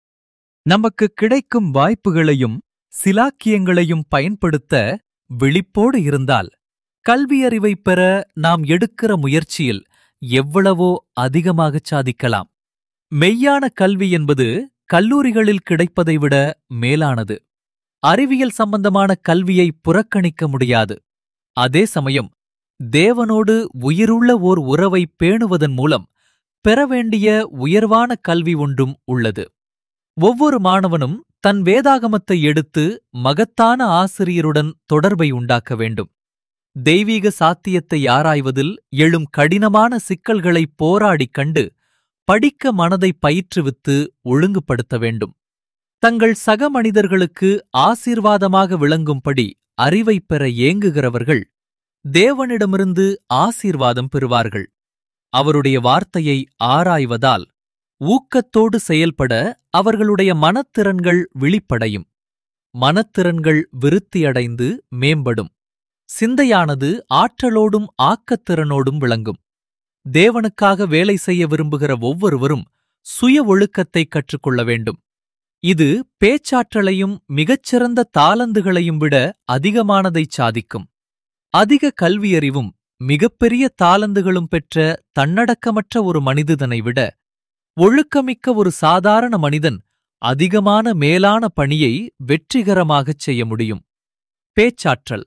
நமக்கு கிடைக்கும் வாய்ப்புகளையும் சிலாக்கியங்களையும் பயன்படுத்த விழிப்போடு இருந்தால் கல்வியறிவை பெற நாம் எடுக்கிற முயற்சியில் எவ்வளவோ அதிகமாகச் சாதிக்கலாம். மெய்யான கல்வி என்பது கல்லூரிகளில் கிடைப்பதை விட மேலானது. அறிவியல் சம்பந்தமான கல்வியை புறக்கணிக்க முடியாது. அதே சமயம் தேவனோடு உயிருள்ள ஓர் உறவை பேணுவதன் மூலம் பெற வேண்டிய உயர்வான கல்வி ஒன்றும் உள்ளது. ஒவ்வொரு மாணவனும் தன் வேதாகமத்தை எடுத்து மகத்தான ஆசிரியருடன் தொடர்பை உண்டாக்க வேண்டும். தெய்வீக சாத்தியத்தை ஆராய்வதில் எழும் கடினமான சிக்கல்களை போராடிக் கண்டு படிக்க மனதை பயிற்றுவித்து ஒழுங்குபடுத்த வேண்டும். தங்கள் சக மனிதர்களுக்கு ஆசீர்வாதமாக விளங்கும்படி அறிவை பெற ஏங்குகிறவர்கள் தேவனிடமிருந்து ஆசீர்வாதம் பெறுவார்கள். அவருடைய வார்த்தையை ஆராய்வதால் ஊக்கத்தோடு செயல்பட அவர்களுடைய மனத்திறன்கள் விழிப்படையும். மனத்திறன்கள் விருத்தியடைந்து மேம்படும். சிந்தையானது ஆற்றலோடும் ஆக்கத்திறனோடும் விளங்கும். தேவனுக்காக வேலை செய்ய விரும்புகிற ஒவ்வொருவரும் சுய ஒழுக்கத்தை கற்றுக்கொள்ள வேண்டும். இது பேச்சாற்றலையும் மிகச்சிறந்த தாளந்துகளையும் விட அதிகமானதைச் சாதிக்கும். அதிக கல்வியறிவும் மிகப்பெரிய தாளந்துகளும் பெற்ற தன்னடக்கமற்ற ஒரு மனிதனை விட ஒழுக்கமிக்க ஒரு சாதாரண மனிதன் அதிகமான மேலான பணியை வெற்றிகரமாகச் செய்ய முடியும். பேச்சாற்றல்.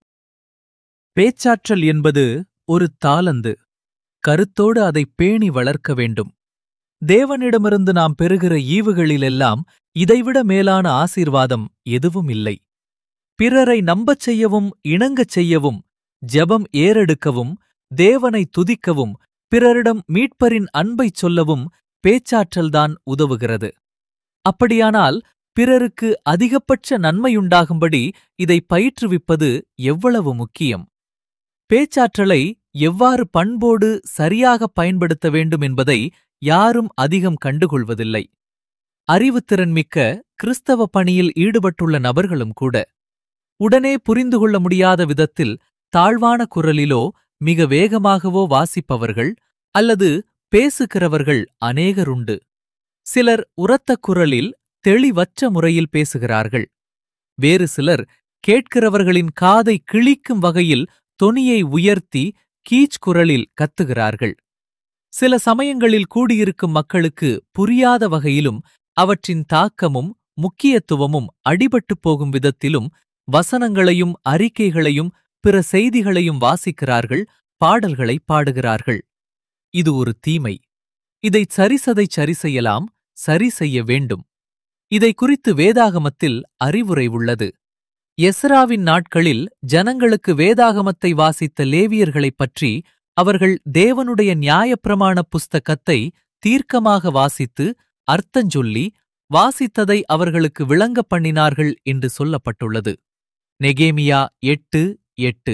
பேச்சாற்றல் என்பது ஒரு தாளந்து. கருத்தோடு அதை பேணி வளர்க்க வேண்டும். தேவனிடமிருந்து நாம் பெறுகிற ஈவுகளிலெல்லாம் இதைவிட மேலான ஆசீர்வாதம் எதுவும் இல்லை. பிறரை நம்பச் செய்யவும் இணங்கச் செய்யவும், ஜெபம் ஏறெடுக்கவும், தேவனை துதிக்கவும், பிறரிடம் மீட்பரின் அன்பைச் சொல்லவும் பேச்சாற்றல்தான் உதவுகிறது. அப்படியானால் பிறருக்கு அதிகபட்ச நன்மையுண்டாகும்படி இதை பயிற்றுவிப்பது எவ்வளவு முக்கியம்! பேச்சாற்றலை எவ்வாறு பண்போடு சரியாக பயன்படுத்த வேண்டும் என்பதை யாரும் அதிகம் கண்டுகொள்வதில்லை. அறிவுத்திறன்மிக்க கிறிஸ்தவ பணியில் ஈடுபட்டுள்ள நபர்களும் கூட உடனே புரிந்து கொள்ள முடியாத விதத்தில் தாழ்வான குரலிலோ மிக வேகமாகவோ வாசிப்பவர்கள் அல்லது பேசுகிறவர்கள் அநேகருண்டு. சிலர் உரத்த குரலில் தெளிவற்ற முறையில் பேசுகிறார்கள். வேறு சிலர் கேட்கிறவர்களின் காதை கிழிக்கும் வகையில் தொனியை உயர்த்தி கீச் குரலில் கத்துகிறார்கள். சில சமயங்களில் கூடியிருக்கும் மக்களுக்கு புரியாத வகையிலும் அவற்றின் தாக்கமும் முக்கியத்துவமும் அடிபட்டுப் போகும் விதத்திலும் வசனங்களையும் அறிக்கைகளையும் பிற செய்திகளையும் வாசிக்கிறார்கள், பாடல்களை பாடுகிறார்கள். இது ஒரு தீமை. இதை சரி செய்யலாம், சரி செய்ய வேண்டும். இதை குறித்து வேதாகமத்தில் அறிவுரை உள்ளது. எஸ்ராவின் நாட்களில் ஜனங்களுக்கு வேதாகமத்தை வாசித்த லேவியர்களைப் பற்றி அவர்கள் தேவனுடைய நியாயப்பிரமாண புஸ்தகத்தை தீர்க்கமாக வாசித்து அர்த்தஞ்சொல்லி வாசித்ததை அவர்களுக்கு விளங்கப் பண்ணினார்கள் என்று சொல்லப்பட்டுள்ளது. நெகேமியா 8:8.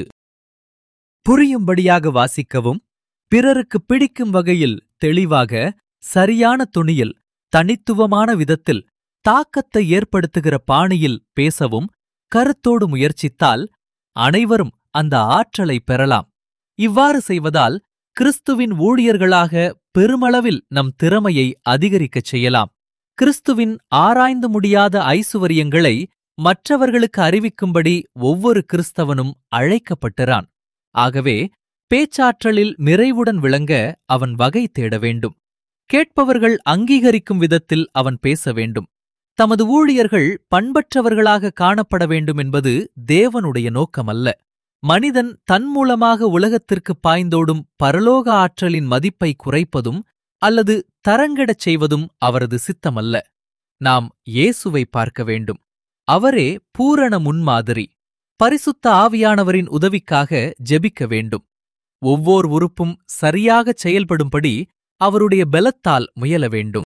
புரியும்படியாக வாசிக்கவும், பிறருக்கு பிடிக்கும் வகையில் தெளிவாக, சரியான தொனியில், தனித்துவமான விதத்தில், தாக்கத்தை ஏற்படுத்துகிற பாணியில் பேசவும் கருத்தோடு முயற்சித்தால் அனைவரும் அந்த ஆற்றலை பெறலாம். இவ்வாறு செய்வதால் கிறிஸ்துவின் ஊழியர்களாக பெருமளவில் நம் திறமையை அதிகரிக்கச் செய்யலாம். கிறிஸ்துவின் ஆராய்ந்து முடியாத ஐசுவரியங்களை மற்றவர்களுக்கு அறிவிக்கும்படி ஒவ்வொரு கிறிஸ்தவனும் அழைக்கப்பட்டிறான். ஆகவே பேச்சாற்றலில் நிறைவுடன் விளங்க அவன் வகை தேட வேண்டும். கேட்பவர்கள் அங்கீகரிக்கும் விதத்தில் அவன் பேச வேண்டும். தமது ஊழியர்கள் பண்பற்றவர்களாக காணப்பட வேண்டும் என்பது தேவனுடைய நோக்கமல்ல. மனிதன் தன் மூலமாக உலகத்திற்கு பாய்ந்தோடும் பரலோக ஆற்றலின் மதிப்பை குறைப்பதும் அல்லது தரங்கெடச் செய்வதும் அவரது சித்தமல்ல. நாம் இயேசுவை பார்க்க வேண்டும். அவரே பூரண முன்மாதிரி. பரிசுத்த ஆவியானவரின் உதவிக்காக ஜெபிக்க வேண்டும். ஒவ்வொரு உறுப்பும் சரியாகச் செயல்படும்படி அவருடைய பலத்தால் முயல வேண்டும்.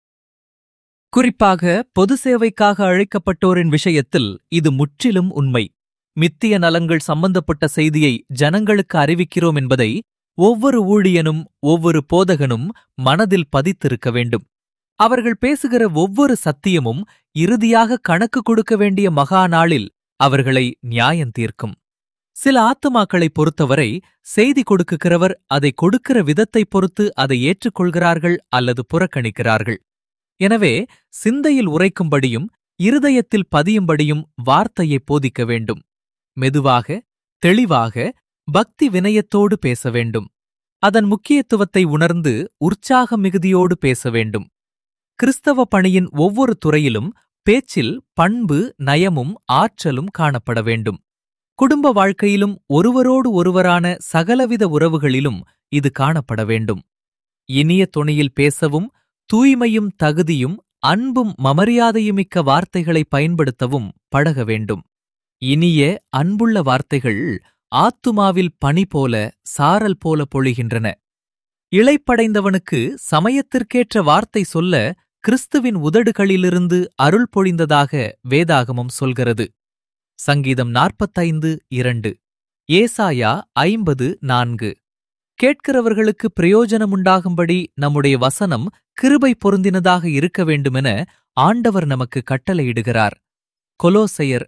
குறிப்பாக பொது சேவைக்காக அழைக்கப்பட்டோரின் விஷயத்தில் இது முற்றிலும் உண்மை. மித்திய நலங்கள் சம்பந்தப்பட்ட செய்தியை ஜனங்களுக்கு அறிவிக்கிறோம் என்பதை ஒவ்வொரு ஊழியனும் ஒவ்வொரு போதகனும் மனதில் பதித்திருக்க வேண்டும். அவர்கள் பேசுகிற ஒவ்வொரு சத்தியமும் இறுதியாக கணக்கு கொடுக்க வேண்டிய மகா நாளில் அவர்களை நியாயந்தீர்க்கும். சில ஆத்துமாக்களைப் பொறுத்தவரை செய்தி கொடுக்கிறவர் அதை கொடுக்கிற விதத்தைப் பொறுத்து அதை ஏற்றுக்கொள்கிறார்கள் அல்லது புறக்கணிக்கிறார்கள். எனவே சிந்தையில் உரைக்கும்படியும் இருதயத்தில் பதியும்படியும் வார்த்தையை போதிக்க வேண்டும். மெதுவாக, தெளிவாக, பக்தி வினயத்தோடு பேச வேண்டும். அதன் முக்கியத்துவத்தை உணர்ந்து உற்சாக மிகுதியோடு பேச வேண்டும். கிறிஸ்தவ பணியின் ஒவ்வொரு துறையிலும் பேச்சில் பண்பு, நயமும் ஆற்றலும் காணப்பட வேண்டும். குடும்ப வாழ்க்கையிலும் ஒருவரோடு ஒருவரான சகலவித உறவுகளிலும் இது காணப்பட வேண்டும். இனிய தொனியில் பேசவும், தூய்மையும் தகுதியும் அன்பும் மமரியாதையுமிக்க வார்த்தைகளை பயன்படுத்தவும் பழக வேண்டும். இனிய அன்புள்ள வார்த்தைகள் ஆத்துமாவில் பனி போல, சாரல் போல பொழிகின்றன. இளைப்படைந்தவனுக்கு சமயத்திற்கேற்ற வார்த்தை சொல்ல கிறிஸ்துவின் உதடுகளிலிருந்து அருள் பொழிந்ததாக வேதாகமம் சொல்கிறது. சங்கீதம் 45:2, ஏசாயா 50:4. கேட்கிறவர்களுக்கு பிரயோஜனமுண்டாகும்படி நம்முடைய வசனம் கிருபை பொருந்தினதாக இருக்க வேண்டுமென ஆண்டவர் நமக்கு கட்டளையிடுகிறார். கொலோசையர்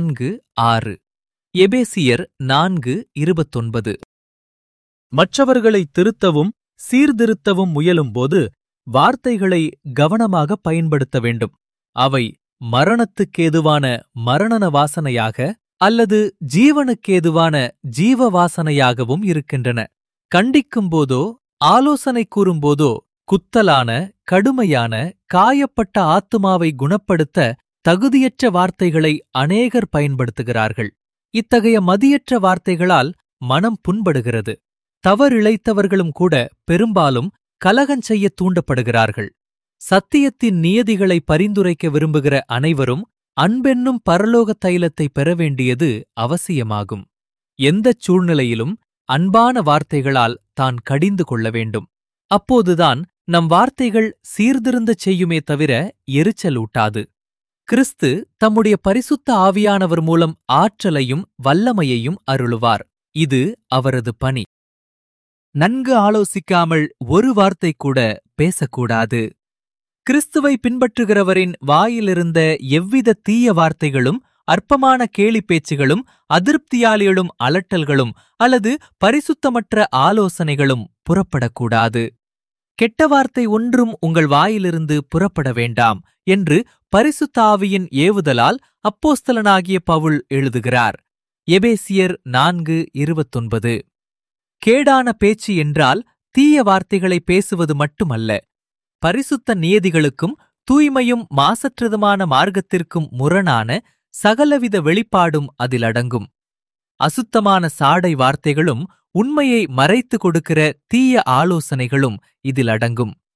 4:6, எபேசியர் 4:29. மற்றவர்களை திருத்தவும் சீர்திருத்தவும் முயலும்போது வார்த்தைகளை கவனமாக பயன்படுத்த வேண்டும். அவை மரணத்துக்கேதுவான மரணன வாசனையாக அல்லது ஜீவனுக்கேதுவான ஜீவ வாசனையாகவும் இருக்கின்றன. கண்டிக்கும்போதோ ஆலோசனை கூறும்போதோ குத்தலான, கடுமையான, காயப்பட்ட ஆத்துமாவை குணப்படுத்த தகுதியற்ற வார்த்தைகளை அநேகர் பயன்படுத்துகிறார்கள். இத்தகைய மதியற்ற வார்த்தைகளால் மனம் புண்படுகிறது. தவறிழைத்தவர்களும் கூட பெரும்பாலும் கலகஞ்செய்ய தூண்டப்படுகிறார்கள். சத்தியத்தின் நியதிகளை பரிந்துரைக்க விரும்புகிற அனைவரும் அன்பென்னும் பரலோக தைலத்தை பெற வேண்டியது அவசியமாகும். எந்தச் சூழ்நிலையிலும் அன்பான வார்த்தைகளால் தான் கடிந்து கொள்ள வேண்டும். அப்போதுதான் நம் வார்த்தைகள் சீர்திருந்தச் செய்யுமே தவிர எரிச்சலூட்டாது. கிறிஸ்து தம்முடைய பரிசுத்த ஆவியானவர் மூலம் ஆற்றலையும் வல்லமையையும் அருளுவார். இது அவரது பணி. நன்கு ஆலோசிக்காமல் ஒரு வார்த்தை கூட பேசக்கூடாது. கிறிஸ்துவை பின்பற்றுகிறவரின் வாயிலிருந்த எவ்வித தீய வார்த்தைகளும், அற்பமான கேலி பேச்சுகளும், அதிருப்தியால் எழும் அலட்டல்களும் அல்லது பரிசுத்தமற்ற ஆலோசனைகளும் புறப்படக்கூடாது. கெட்ட வார்த்தை ஒன்றும் உங்கள் வாயிலிருந்து புறப்பட வேண்டாம் என்று பரிசுத்த ஆவியின் ஏவுதலால் அப்போஸ்தலனாகிய பவுல் எழுதுகிறார். எபேசியர் 4:29. கேடான பேச்சு என்றால் தீய வார்த்தைகளை பேசுவது மட்டுமல்ல, பரிசுத்த நியதிகளுக்கும் தூய்மையும் மாசற்றதுமான மார்க்கத்திற்கும் முரணான சகலவித வெளிப்பாடும் அதில் அடங்கும். அசுத்தமான சாடை வார்த்தைகளும் உண்மையை மறைத்து கொடுக்கிற தீய ஆலோசனைகளும் இதில் அடங்கும்.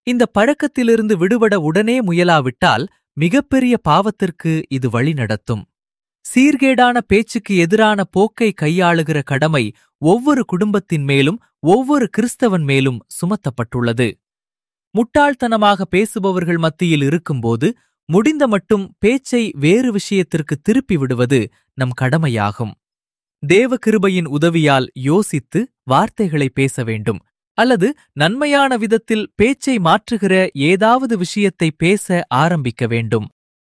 இந்த பழக்கத்திலிருந்து விடுபட உடனே முயலாவிட்டால் மிகப்பெரிய பாவத்திற்கு இது வழிநடத்தும். சீர்கேடான பேச்சுக்கு எதிரான போக்கை கையாளுகிற கடமை ஒவ்வொரு குடும்பத்தின் மேலும் ஒவ்வொரு கிறிஸ்தவன் மேலும் சுமத்தப்பட்டுள்ளது. முட்டாள்தனமாக பேசுபவர்கள் மத்தியில் இருக்கும்போது முடிந்த மட்டும் பேச்சை வேறு விஷயத்திற்கு திருப்பி விடுவது நம் கடமையாகும். தேவ கிருபையின் உதவியால் யோசித்து வார்த்தைகளை பேச வேண்டும், அல்லது நன்மையான விதத்தில் பேச்சை மாற்றுகிற ஏதாவது விஷயத்தை பேச ஆரம்பிக்க வேண்டும்.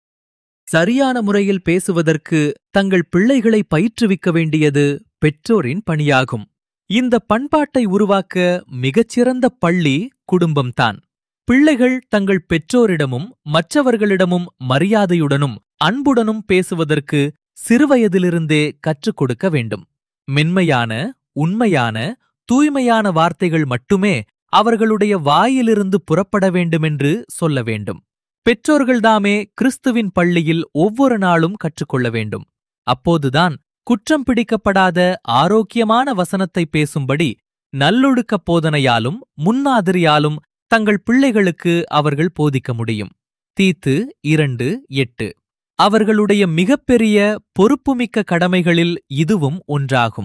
சரியான முறையில் பேசுவதற்கு தங்கள் பிள்ளைகளை பயிற்றுவிக்க வேண்டியது பெற்றோரின் பணியாகும். இந்த பண்பாட்டை உருவாக்க மிகச்சிறந்த பள்ளி குடும்பம்தான். பிள்ளைகள் தங்கள் பெற்றோரிடமும் மற்றவர்களிடமும் மரியாதையுடனும் அன்புடனும் பேசுவதற்கு சிறுவயதிலிருந்தே கற்றுக் கொடுக்க வேண்டும். மென்மையான, உண்மையான, தூய்மையான வார்த்தைகள் மட்டுமே அவர்களுடைய வாயிலிருந்து புறப்பட வேண்டுமென்று சொல்ல வேண்டும். பெற்றோர்கள்தாமே கிறிஸ்துவின் பள்ளியில் ஒவ்வொரு நாளும் கற்றுக்கொள்ள வேண்டும். அப்போதுதான் குற்றம் பிடிக்கப்படாத ஆரோக்கியமான வசனத்தை பேசும்படி நல்லொழுக்க போதனையாலும் முன்மாதிரியாலும் தங்கள் பிள்ளைகளுக்கு அவர்கள் போதிக்க முடியும். தீத்து 2:8. அவர்களுடைய மிகப்பெரிய பொறுப்புமிக்க கடமைகளில் இதுவும் ஒன்றாகும்.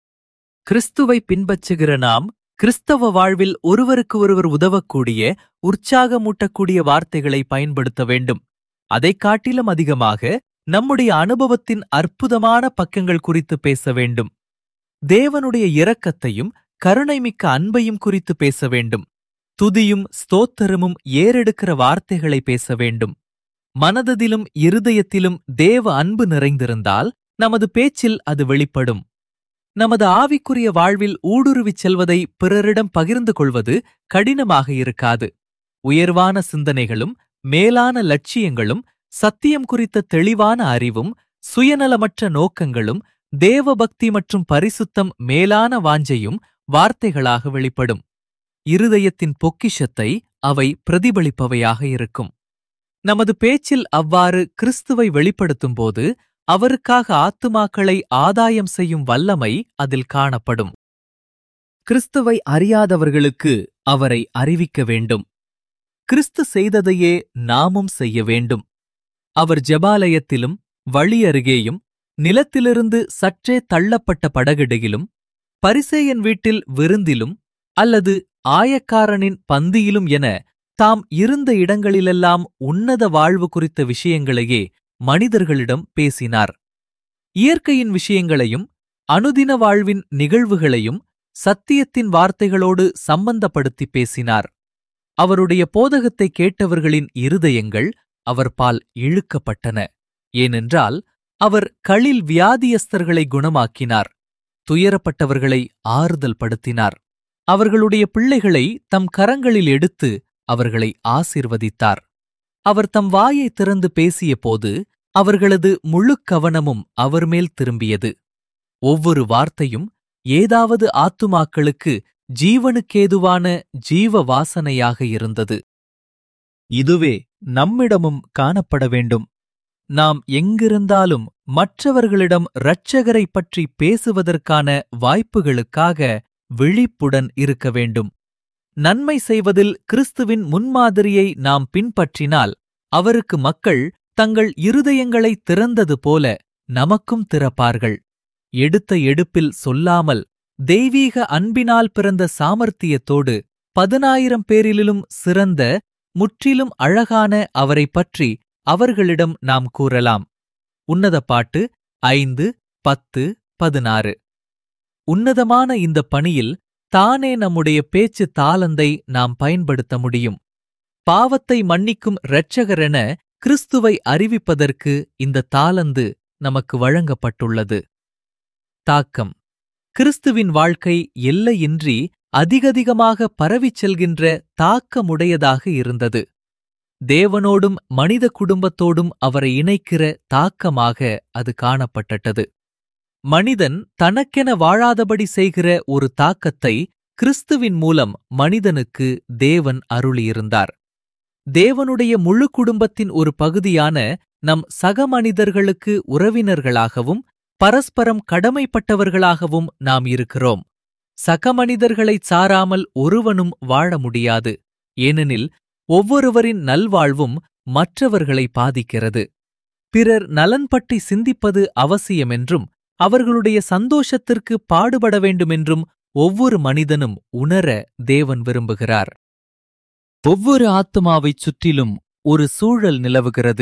கிறிஸ்துவை பின்பற்றுகிற நாம் கிறிஸ்தவ வாழ்வில் ஒருவருக்கு ஒருவர் உதவக்கூடிய, உற்சாகமூட்டக்கூடிய வார்த்தைகளை பயன்படுத்த வேண்டும். அதைக் காட்டிலும் அதிகமாக நம்முடைய அனுபவத்தின் அற்புதமான பக்கங்கள் குறித்து பேச வேண்டும். தேவனுடைய இரக்கத்தையும் கருணைமிக்க அன்பையும் குறித்து பேச வேண்டும். துதியும் ஸ்தோத்திரமும் ஏறெடுக்கிற வார்த்தைகளை பேச வேண்டும். மனதிலும் இருதயத்திலும் தேவ அன்பு நிறைந்திருந்தால் நமது பேச்சில் அது வெளிப்படும். நமது ஆவிக்குரிய வாழ்வில் ஊடுருவிச் செல்வதை பிறரிடம் பகிர்ந்து கொள்வது கடினமாக இருக்காது. உயர்வான சிந்தனைகளும் மேலான லட்சியங்களும் சத்தியம் குறித்த தெளிவான அறிவும் சுயநலமற்ற நோக்கங்களும் தேவபக்தி மற்றும் பரிசுத்தம் மேலான வாஞ்சையும் வார்த்தைகளாக வெளிப்படும். இருதயத்தின் பொக்கிஷத்தை அவை பிரதிபலிப்பவையாக இருக்கும். நமது பேச்சில் அவ்வாறு கிறிஸ்துவை வெளிப்படுத்தும்போது அவருக்காக ஆத்துமாக்களை ஆதாயம் செய்யும் வல்லமை அதில் காணப்படும். கிறிஸ்துவை அறியாதவர்களுக்கு அவரை அறிவிக்க வேண்டும். கிறிஸ்து செய்ததையே நாமும் செய்ய வேண்டும். அவர் ஜெபாலயத்திலும் வழியருகேயும் நிலத்திலிருந்து சற்றே தள்ளப்பட்ட படகிடையிலும் பரிசேயன் வீட்டில் விருந்திலும் அல்லது ஆயக்காரனின் பந்தியிலும் என தாம் இருந்த இடங்களிலெல்லாம் உன்னத வாழ்வு குறித்த விஷயங்களையே மனிதர்களிடம் பேசினார். இயற்கையின் விஷயங்களையும் அனுதின வாழ்வின் நிகழ்வுகளையும் சத்தியத்தின் வார்த்தைகளோடு சம்பந்தப்படுத்தி பேசினார். அவருடைய போதகத்தை கேட்டவர்களின் இருதயங்கள் அவர் பால் இழுக்கப்பட்டன. ஏனென்றால் அவர் களில் வியாதியஸ்தர்களை குணமாக்கினார், துயரப்பட்டவர்களை ஆறுதல் படுத்தினார். அவர்களுடைய பிள்ளைகளை தம் கரங்களில் எடுத்து அவர்களை ஆசீர்வதித்தார். அவர் தம் வாயை திறந்து பேசிய போது அவர்களது முழு கவனமும் அவர் மேல் திரும்பியது. ஒவ்வொரு வார்த்தையும் ஏதாவது ஆத்துமாக்களுக்கு ஜீவனுக்கேதுவான ஜீவ வாசனையாக இருந்தது. இதுவே நம்மிடமும் காணப்பட வேண்டும். நாம் எங்கிருந்தாலும் மற்றவர்களிடம் இரட்சகரைப் பற்றி பேசுவதற்கான வாய்ப்புகளுக்காக விழிப்புடன் இருக்க வேண்டும். நன்மை செய்வதில் கிறிஸ்துவின் முன்மாதிரியை நாம் பின்பற்றினால் அவருக்கு மக்கள் தங்கள் இருதயங்களை திறந்தது போல நமக்கும் திறப்பார்கள். எடுத்த எடுப்பில் சொல்லாமல் தெய்வீக அன்பினால் பிறந்த சாமர்த்தியத்தோடு 10,000 பேரிலும் சிறந்த முற்றிலும் அழகான அவரைப் பற்றி அவர்களிடம் நாம் கூறலாம். உன்னத பாட்டு 5:10-16. உன்னதமான இந்த பணியில் தானே நம்முடைய பேச்சு தாளந்தை நாம் பயன்படுத்த முடியும். பாவத்தை மன்னிக்கும் இரட்சகரென கிறிஸ்துவை அறிவிப்பதற்கு இந்த தாளந்து நமக்கு வழங்கப்பட்டுள்ளது. தாக்கம். கிறிஸ்துவின் வாழ்க்கை எல்லையின்றி அதிகதிகமாக பரவிச் செல்கின்ற தாக்கமுடையதாக இருந்தது. தேவனோடும் மனித குடும்பத்தோடும் அவரை இணைக்கிற தாக்கமாக அது காணப்பட்டது. மனிதன் தனக்கென வாழாதபடி செய்கிற ஒரு தாக்கத்தை கிறிஸ்துவின் மூலம் மனிதனுக்கு தேவன் அருளியிருந்தார். தேவனுடைய முழு குடும்பத்தின் ஒரு பகுதியான நம் சக மனிதர்களுக்கு உறவினர்களாகவும் பரஸ்பரம் கடமைப்பட்டவர்களாகவும் நாம் இருக்கிறோம். சக மனிதர்களைச் சாராமல் ஒருவனும் வாழ முடியாது. ஏனெனில் ஒவ்வொருவரின் நல்வாழ்வும் மற்றவர்களை பாதிக்கிறது. பிறர் நலன் பற்றி சிந்திப்பது அவசியமென்றும் அவர்களுடைய சந்தோஷத்திற்கு பாடுபட வேண்டுமென்றும் ஒவ்வொரு மனிதனும் உணர தேவன் விரும்புகிறார். ஒவ்வொரு ஆத்துமாவைச் சுற்றிலும் ஒரு சூழல் நிலவுகிறது.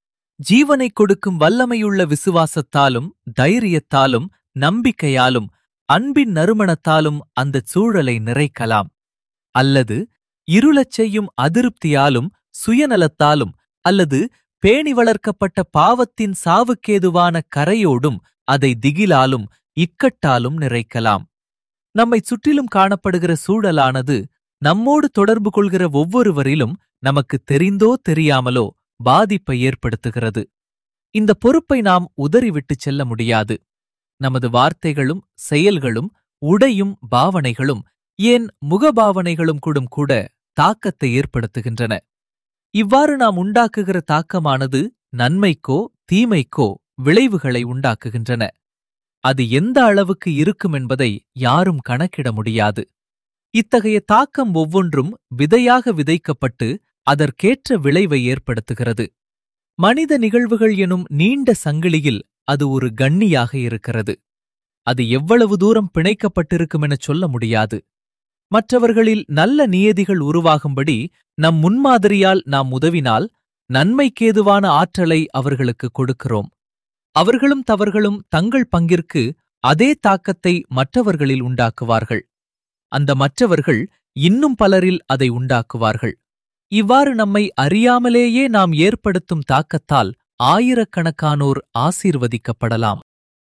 ஜீவனைக் கொடுக்கும் வல்லமையுள்ள விசுவாசத்தாலும் தைரியத்தாலும் நம்பிக்கையாலும் அன்பின் நறுமணத்தாலும் அந்தச் சூழலை நிறைக்கலாம். அல்லது இருளச் செய்யும் அதிருப்தியாலும் சுயநலத்தாலும் அல்லது பேணி வளர்க்கப்பட்ட பாவத்தின் சாவுக்கேதுவான கரையோடும் அதை திகிலாலும் இக்கட்டாலும் நிறைக்கலாம். நம்மைச் சுற்றிலும் காணப்படுகிற சூழலானது நம்மோடு தொடர்பு கொள்கிற ஒவ்வொருவரிலும் நமக்கு தெரிந்தோ தெரியாமலோ பாதிப்பை ஏற்படுத்துகிறது. இந்த பொறுப்பை நாம் உதறிவிட்டுச் செல்ல முடியாது. நமது வார்த்தைகளும் செயல்களும் உடையும் பாவனைகளும் ஏன் முகபாவனைகளும் கூட தாக்கத்தை ஏற்படுத்துகின்றன. இவ்வாறு நாம் உண்டாக்குகிற தாக்கமானது நன்மைக்கோ தீமைக்கோ விளைவுகளை உண்டாக்குகின்றன. அது எந்த அளவுக்கு இருக்கும் என்பதை யாரும் கணக்கிட முடியாது. இத்தகைய தாக்கம் ஒவ்வொன்றும் விதையாக விதைக்கப்பட்டு அதற்கேற்ற விளைவை ஏற்படுத்துகிறது. மனித நிகழ்வுகள் எனும் நீண்ட சங்கிலியில் அது ஒரு கண்ணியாக இருக்கிறது. அது எவ்வளவு தூரம் பிணைக்கப்பட்டிருக்குமெனச் சொல்ல முடியாது. மற்றவர்களில் நல்ல நியதிகள் உருவாகும்படி நம் முன்மாதிரியால் நாம் உதவினால் நன்மைக்கேதுவான ஆற்றலை அவர்களுக்கு கொடுக்கிறோம். அவர்களும் தவர்களும் தங்கள் பங்கிற்கு அதே தாக்கத்தை மற்றவர்களில் உண்டாக்குவார்கள். அந்த மற்றவர்கள் இன்னும் பலரில் அதை உண்டாக்குவார்கள். இவ்வாறு நம்மை அறியாமலேயே நாம் ஏற்படுத்தும் தாக்கத்தால் ஆயிரக்கணக்கானோர் ஆசீர்வதிக்கப்படலாம்.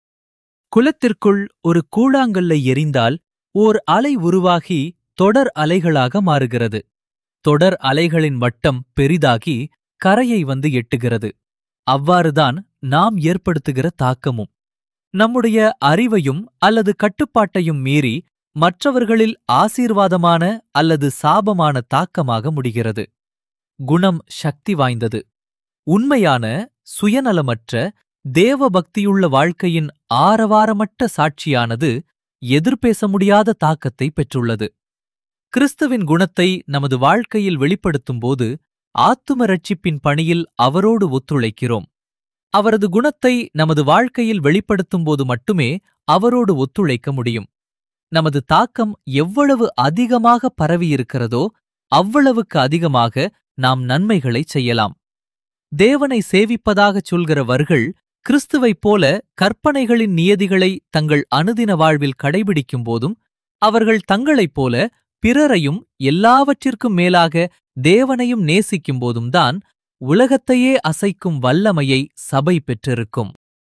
குளத்திற்குள் ஒரு கூழாங்கல்லை எறிந்தால் ஓர் அலை உருவாகி தொடர் அலைகளாக மாறுகிறது. தொடர் அலைகளின் வட்டம் பெரிதாகி கரையை வந்து எட்டுகிறது. அவ்வாறுதான் நாம் ஏற்படுத்துகிற தாக்கமும். நம்முடைய அறிவையும் அல்லது கட்டுப்பாட்டையும் மீறி மற்றவர்களில் ஆசீர்வாதமான அல்லது சாபமான தாக்கமாக முடிகிறது. குணம் சக்தி வாய்ந்தது. உண்மையான சுயநலமற்ற தேவபக்தியுள்ள வாழ்க்கையின் ஆரவாரமற்ற சாட்சியானது எதிர்பேச முடியாத தாக்கத்தை பெற்றுள்ளது. கிறிஸ்துவின் குணத்தை நமது வாழ்க்கையில் வெளிப்படுத்தும்போது ஆத்தும ரட்சிப்பின் பணியில் அவரோடு ஒத்துழைக்கிறோம். அவரது குணத்தை நமது வாழ்க்கையில் வெளிப்படுத்தும்போது மட்டுமே அவரோடு ஒத்துழைக்க முடியும். நமது தாக்கம் எவ்வளவு அதிகமாக பரவியிருக்கிறதோ அவ்வளவுக்கு அதிகமாக நாம் நன்மைகளைச் செய்யலாம். தேவனை சேவிப்பதாகச் சொல்கிறவர்கள் கிறிஸ்துவைப் போல கற்பனைகளின் நியதிகளை தங்கள் அனுதின வாழ்வில் கடைபிடிக்கும் போதும் அவர்கள் தங்களைப் போல பிறரையும் எல்லாவற்றிற்கும் மேலாக தேவனையும் நேசிக்கும் போதும்தான் உலகத்தையே அசைக்கும் வல்லமையை சபை பெற்றிருக்கும்.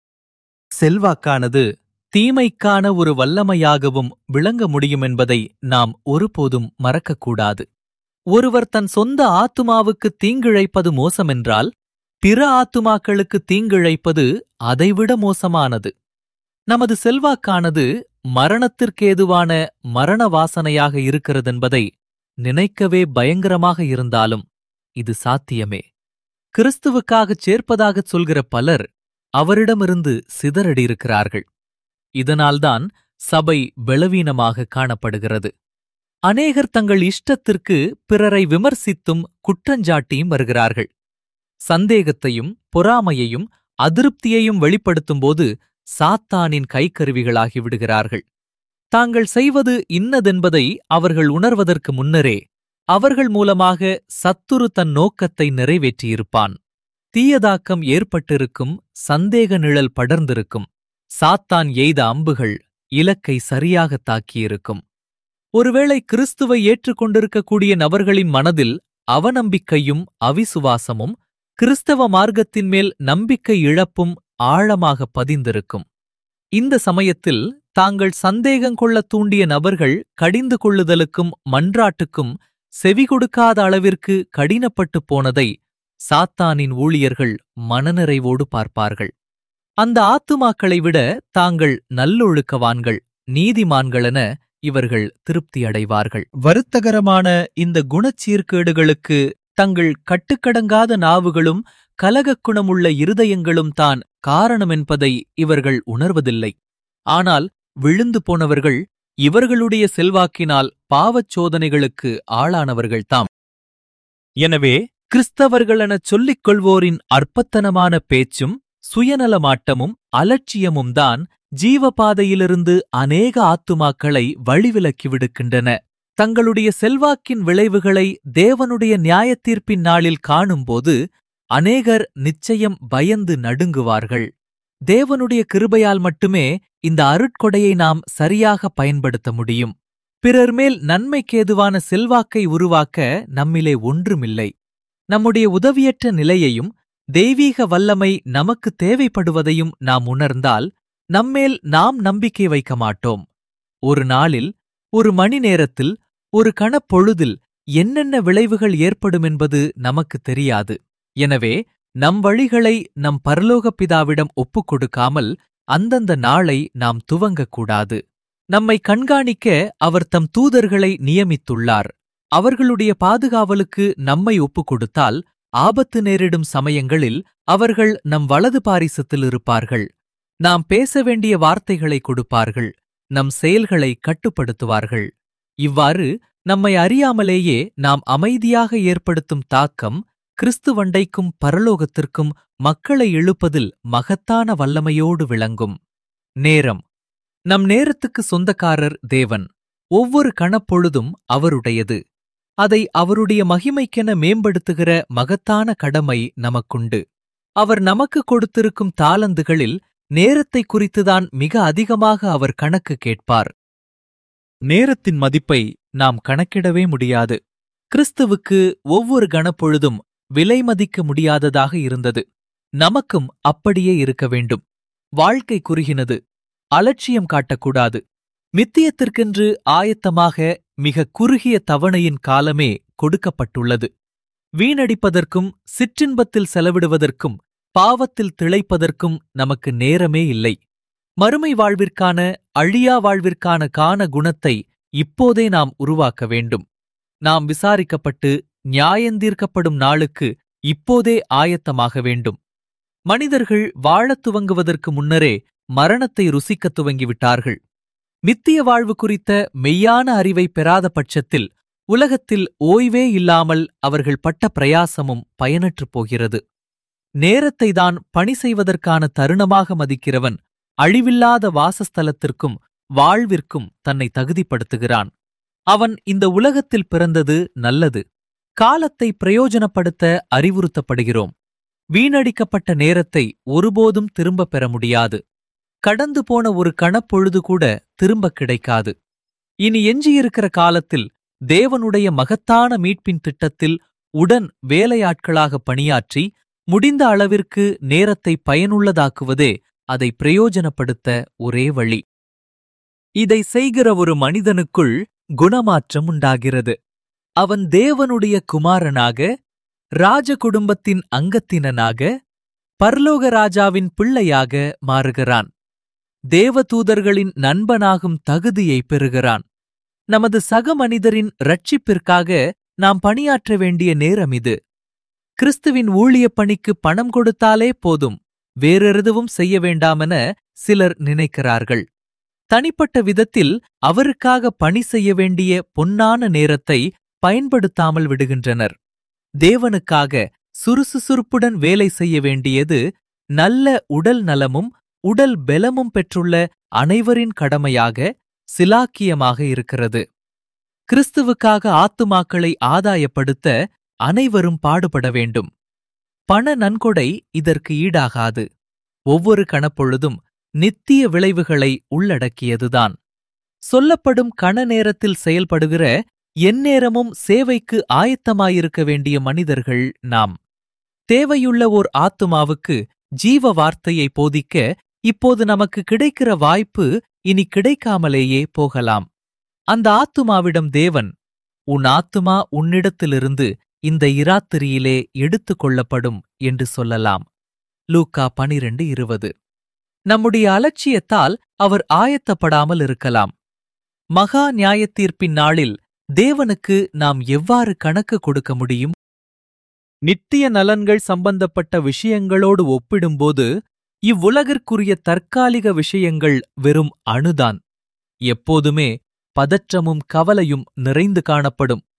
செல்வாக்கானது தீமைக்கான ஒரு வல்லமையாகவும் விளங்க முடியுமென்பதை நாம் ஒருபோதும் மறக்கக்கூடாது. ஒருவர் தன் சொந்த ஆத்துமாவுக்கு தீங்கிழைப்பது மோசமென்றால் பிற ஆத்துமாக்களுக்கு தீங்கிழைப்பது அதைவிட மோசமானது. நமது செல்வாக்கானது மரணத்திற்கேதுவான மரண வாசனையாக இருக்கிறதென்பதை நினைக்கவே பயங்கரமாக இருந்தாலும் இது சாத்தியமே. கிறிஸ்துவுக்காகச் சேர்ப்பதாகச் சொல்கிற பலர் அவரிடமிருந்து சிதறடியிருக்கிறார்கள். இதனால்தான் சபை பலவீனமாக காணப்படுகிறது. அநேகர் தங்கள் இஷ்டத்திற்கு பிறரை விமர்சித்தும் குற்றஞ்சாட்டியும் வருகிறார்கள். சந்தேகத்தையும் பொறாமையையும் அதிருப்தியையும் வெளிப்படுத்தும்போது சாத்தானின் கைக்கருவிகளாகி விடுகிறார்கள். தாங்கள் செய்வது இன்னதென்பதை அவர்கள் உணர்வதற்கு முன்னரே அவர்கள் மூலமாக சத்துரு தன் நோக்கத்தை நிறைவேற்றியிருப்பான். தீயதாக்கம் ஏற்பட்டிருக்கும், சந்தேக நிழல் படர்ந்திருக்கும், சாத்தான் எய்த அம்புகள் இலக்கை சரியாகத் தாக்கியிருக்கும். ஒருவேளை கிறிஸ்துவை ஏற்றுக்கொண்டிருக்கக்கூடிய நபர்களின் மனதில் அவநம்பிக்கையும் அவிசுவாசமும் கிறிஸ்தவ மார்க்கத்தின் மேல் நம்பிக்கை இழப்பும் ஆழமாக பதிந்திருக்கும். இந்த சமயத்தில் தாங்கள் சந்தேகங்கொள்ளத் தூண்டிய நபர்கள் கடிந்து கொள்ளுதலுக்கும் மன்றாட்டுக்கும் செவி கொடுக்காத அளவிற்கு கடினப்பட்டுப் போனதை சாத்தானின் ஊழியர்கள் மனநிறைவோடு பார்ப்பார்கள். அந்த ஆத்துமாக்களை விட தாங்கள் நல்லொழுக்கவான்கள், நீதிமான்களென இவர்கள் திருப்தியடைவார்கள். வருத்தகரமான இந்த குணச்சீர்கேடுகளுக்கு தங்கள் கட்டுக்கடங்காத நாவுகளும் கலகக் குணமுள்ள இருதயங்களும் தான் காரணமென்பதை இவர்கள் உணர்வதில்லை. ஆனால் விழுந்து போனவர்கள் இவர்களுடைய செல்வாக்கினால் பாவச் சோதனைகளுக்கு ஆளானவர்கள்தாம். எனவே கிறிஸ்தவர்களெனச் சொல்லிக் கொள்வோரின் அற்பத்தனமான பேச்சும் சுயநலமாட்டமும் அலட்சியமும் தான் ஜீவபாதையிலிருந்து அநேக ஆத்துமாக்களை வழிவிலக்கி விடுக்கின்றன. தங்களுடைய செல்வாக்கின் விளைவுகளை தேவனுடைய நியாயத்தீர்ப்பின் நாளில் காணும்போது அநேகர் நிச்சயம் பயந்து நடுங்குவார்கள். தேவனுடைய கிருபையால் மட்டுமே இந்த அருட்கொடையை நாம் சரியாக பயன்படுத்த முடியும். பிறர் மேல் நன்மைக்கேதுவான செல்வாக்கை உருவாக்க நம்மிலே ஒன்றுமில்லை. நம்முடைய உதவியற்ற நிலையையும் தெய்வீக வல்லமை நமக்கு தேவைப்படுவதையும் நாம் உணர்ந்தால் நம்மேல் நாம் நம்பிக்கை வைக்க மாட்டோம். ஒரு நாளில், ஒரு மணி நேரத்தில், ஒரு கணப்பொழுதில் என்னென்ன விளைவுகள் ஏற்படும் என்பது நமக்கு தெரியாது. எனவே நம் வழிகளை நம் பரலோக பிதாவிடம் ஒப்புக் கொடுக்காமல் அந்தந்த நாளை நாம் துவங்கக்கூடாது. நம்மை கண்காணிக்க அவர் தம் தூதர்களை நியமித்துள்ளார். அவர்களுடைய பாதுகாவலுக்கு நம்மை ஒப்புக் கொடுத்தால் ஆபத்து நேரிடும் சமயங்களில் அவர்கள் நம் வலது பாரிசத்தில் இருப்பார்கள். நாம் பேச வேண்டிய வார்த்தைகளை கொடுப்பார்கள். நம் செயல்களை கட்டுப்படுத்துவார்கள். இவ்வாறு நம்மை அறியாமலேயே நாம் அமைதியாக ஏற்படுத்தும் தாக்கம் கிறிஸ்துவண்டைக்கும் பரலோகத்திற்கும் மக்களை இழுப்பதில் மகத்தான வல்லமையோடு விளங்கும். நேரம். நம் நேரத்துக்கு சொந்தக்காரர் தேவன். ஒவ்வொரு கணப்பொழுதும் அவருடையது. அதை அவருடைய மகிமைக்கென மேம்படுத்துகிற மகத்தான கடமை நமக்குண்டு. அவர் நமக்கு கொடுத்திருக்கும் தாலந்துகளில் நேரத்தை குறித்துதான் மிக அதிகமாக அவர் கணக்கு கேட்பார். நேரத்தின் மதிப்பை நாம் கணக்கிடவே முடியாது. கிறிஸ்துவுக்கு ஒவ்வொரு கணப்பொழுதும் விலை மதிக்க முடியாததாக இருந்தது. நமக்கும் அப்படியே இருக்க வேண்டும். வாழ்க்கை குறுகினது. அலட்சியம் காட்டக்கூடாது. மித்தியத்திற்கென்று ஆயத்தமாக மிக குறுகிய தவணையின் காலமே கொடுக்கப்பட்டுள்ளது. வீணடிப்பதற்கும் சிற்றின்பத்தில் செலவிடுவதற்கும் பாவத்தில் திளைப்பதற்கும் நமக்கு நேரமே இல்லை. மறுமை வாழ்விற்கான, அழியா வாழ்விற்கான காண குணத்தை இப்போதே நாம் உருவாக்க வேண்டும். நாம் விசாரிக்கப்பட்டு நியாயந்தீர்க்கப்படும் நாளுக்கு இப்போதே ஆயத்தமாக வேண்டும். மனிதர்கள் வாழத் துவங்குவதற்கு முன்னரே மரணத்தை ருசிக்கத் துவங்கிவிட்டார்கள். நித்திய வாழ்வு குறித்த மெய்யான அறிவை பெறாத பட்சத்தில் உலகத்தில் ஓய்வே இல்லாமல் அவர்கள் பட்ட பிரயாசமும் பயனற்றுப் போகிறது. நேரத்தை தான் பணி செய்வதற்கான தருணமாக மதிக்கிறவன் அழிவில்லாத வாசஸ்தலத்திற்கும் வாழ்விற்கும் தன்னை தகுதிப்படுத்துகிறான். அவன் இந்த உலகத்தில் பிறந்தது நல்லது. காலத்தை பிரயோஜனப்படுத்த அறிவுறுத்தப்படுகிறோம். வீணடிக்கப்பட்ட நேரத்தை ஒருபோதும் திரும்பப் பெற முடியாது. கடந்து போன ஒரு கணப்பொழுது கூட திரும்பக் கிடைக்காது. இனி எஞ்சியிருக்கிற காலத்தில் தேவனுடைய மகத்தான மீட்பின் திட்டத்தில் உடன் வேலையாட்களாக பணியாற்றி முடிந்த அளவிற்கு நேரத்தை பயனுள்ளதாக்குவதே அதை பிரயோஜனப்படுத்த ஒரே வழி. இதை செய்கிற ஒரு மனிதனுக்குள் குணமாற்றம் உண்டாகிறது. அவன் தேவனுடைய குமாரனாக, ராஜ குடும்பத்தின் அங்கத்தினனாக, பரலோக ராஜாவின் பிள்ளையாக மாறுகிறான். தேவதூதர்களின் நண்பனாகும் தகுதியை பெறுகிறான். நமது சக மனிதரின் இரட்சிப்பிற்காக நாம் பணியாற்ற வேண்டிய நேரம் இது. கிறிஸ்துவின் ஊழியப் பணிக்கு பணம் கொடுத்தாலே போதும், வேறெதுவும் செய்ய வேண்டாமென சிலர் நினைக்கிறார்கள். தனிப்பட்ட விதத்தில் அவருக்காக பணி செய்ய வேண்டிய பொன்னான நேரத்தை பயன்படுத்தாமல் விடுகின்றனர். தேவனுக்காக சுறுசுறுப்புடன் வேலை செய்ய வேண்டியது நல்ல உடல் நலமும் உடல் பெலமும் பெற்றுள்ள அனைவரின் கடமையாக, சிலாக்கியமாக இருக்கிறது. கிறிஸ்துவுக்காக ஆத்துமாக்களை ஆதாயப்படுத்த அனைவரும் பாடுபட வேண்டும். பண நன்கொடை இதற்கு ஈடாகாது. ஒவ்வொரு கணப்பொழுதும் நித்திய விளைவுகளை உள்ளடக்கியதுதான். சொல்லப்படும் கண நேரத்தில் செயல்படுகிற எந்நேரமும் சேவைக்கு ஆயத்தமாயிருக்க வேண்டிய மனிதர்கள் நாம். தேவையுள்ள ஓர் ஆத்துமாவுக்கு ஜீவ வார்த்தையை போதிக்க இப்போது நமக்கு கிடைக்கிற வாய்ப்பு இனி கிடைக்காமலேயே போகலாம். அந்த ஆத்துமாவிடம் தேவன், உன் ஆத்துமா உன்னிடத்திலிருந்து இந்த இராத்திரியிலே எடுத்துக் கொள்ளப்படும் என்று சொல்லலாம். லூக்கா 12:20. நம்முடைய அலட்சியத்தால் அவர் ஆயத்தப்படாமல் இருக்கலாம். மகா நியாயத்தீர்ப்பின் நாளில் தேவனுக்கு நாம் எவ்வாறு கணக்கு கொடுக்க முடியும்? நித்திய நலன்கள் சம்பந்தப்பட்ட விஷயங்களோடு ஒப்பிடும்போது இவ்வுலகிற்குரிய தற்காலிக விஷயங்கள் வெறும் அணுதான். எப்போதுமே பதற்றமும் கவலையும் நிறைந்து காணப்படும்.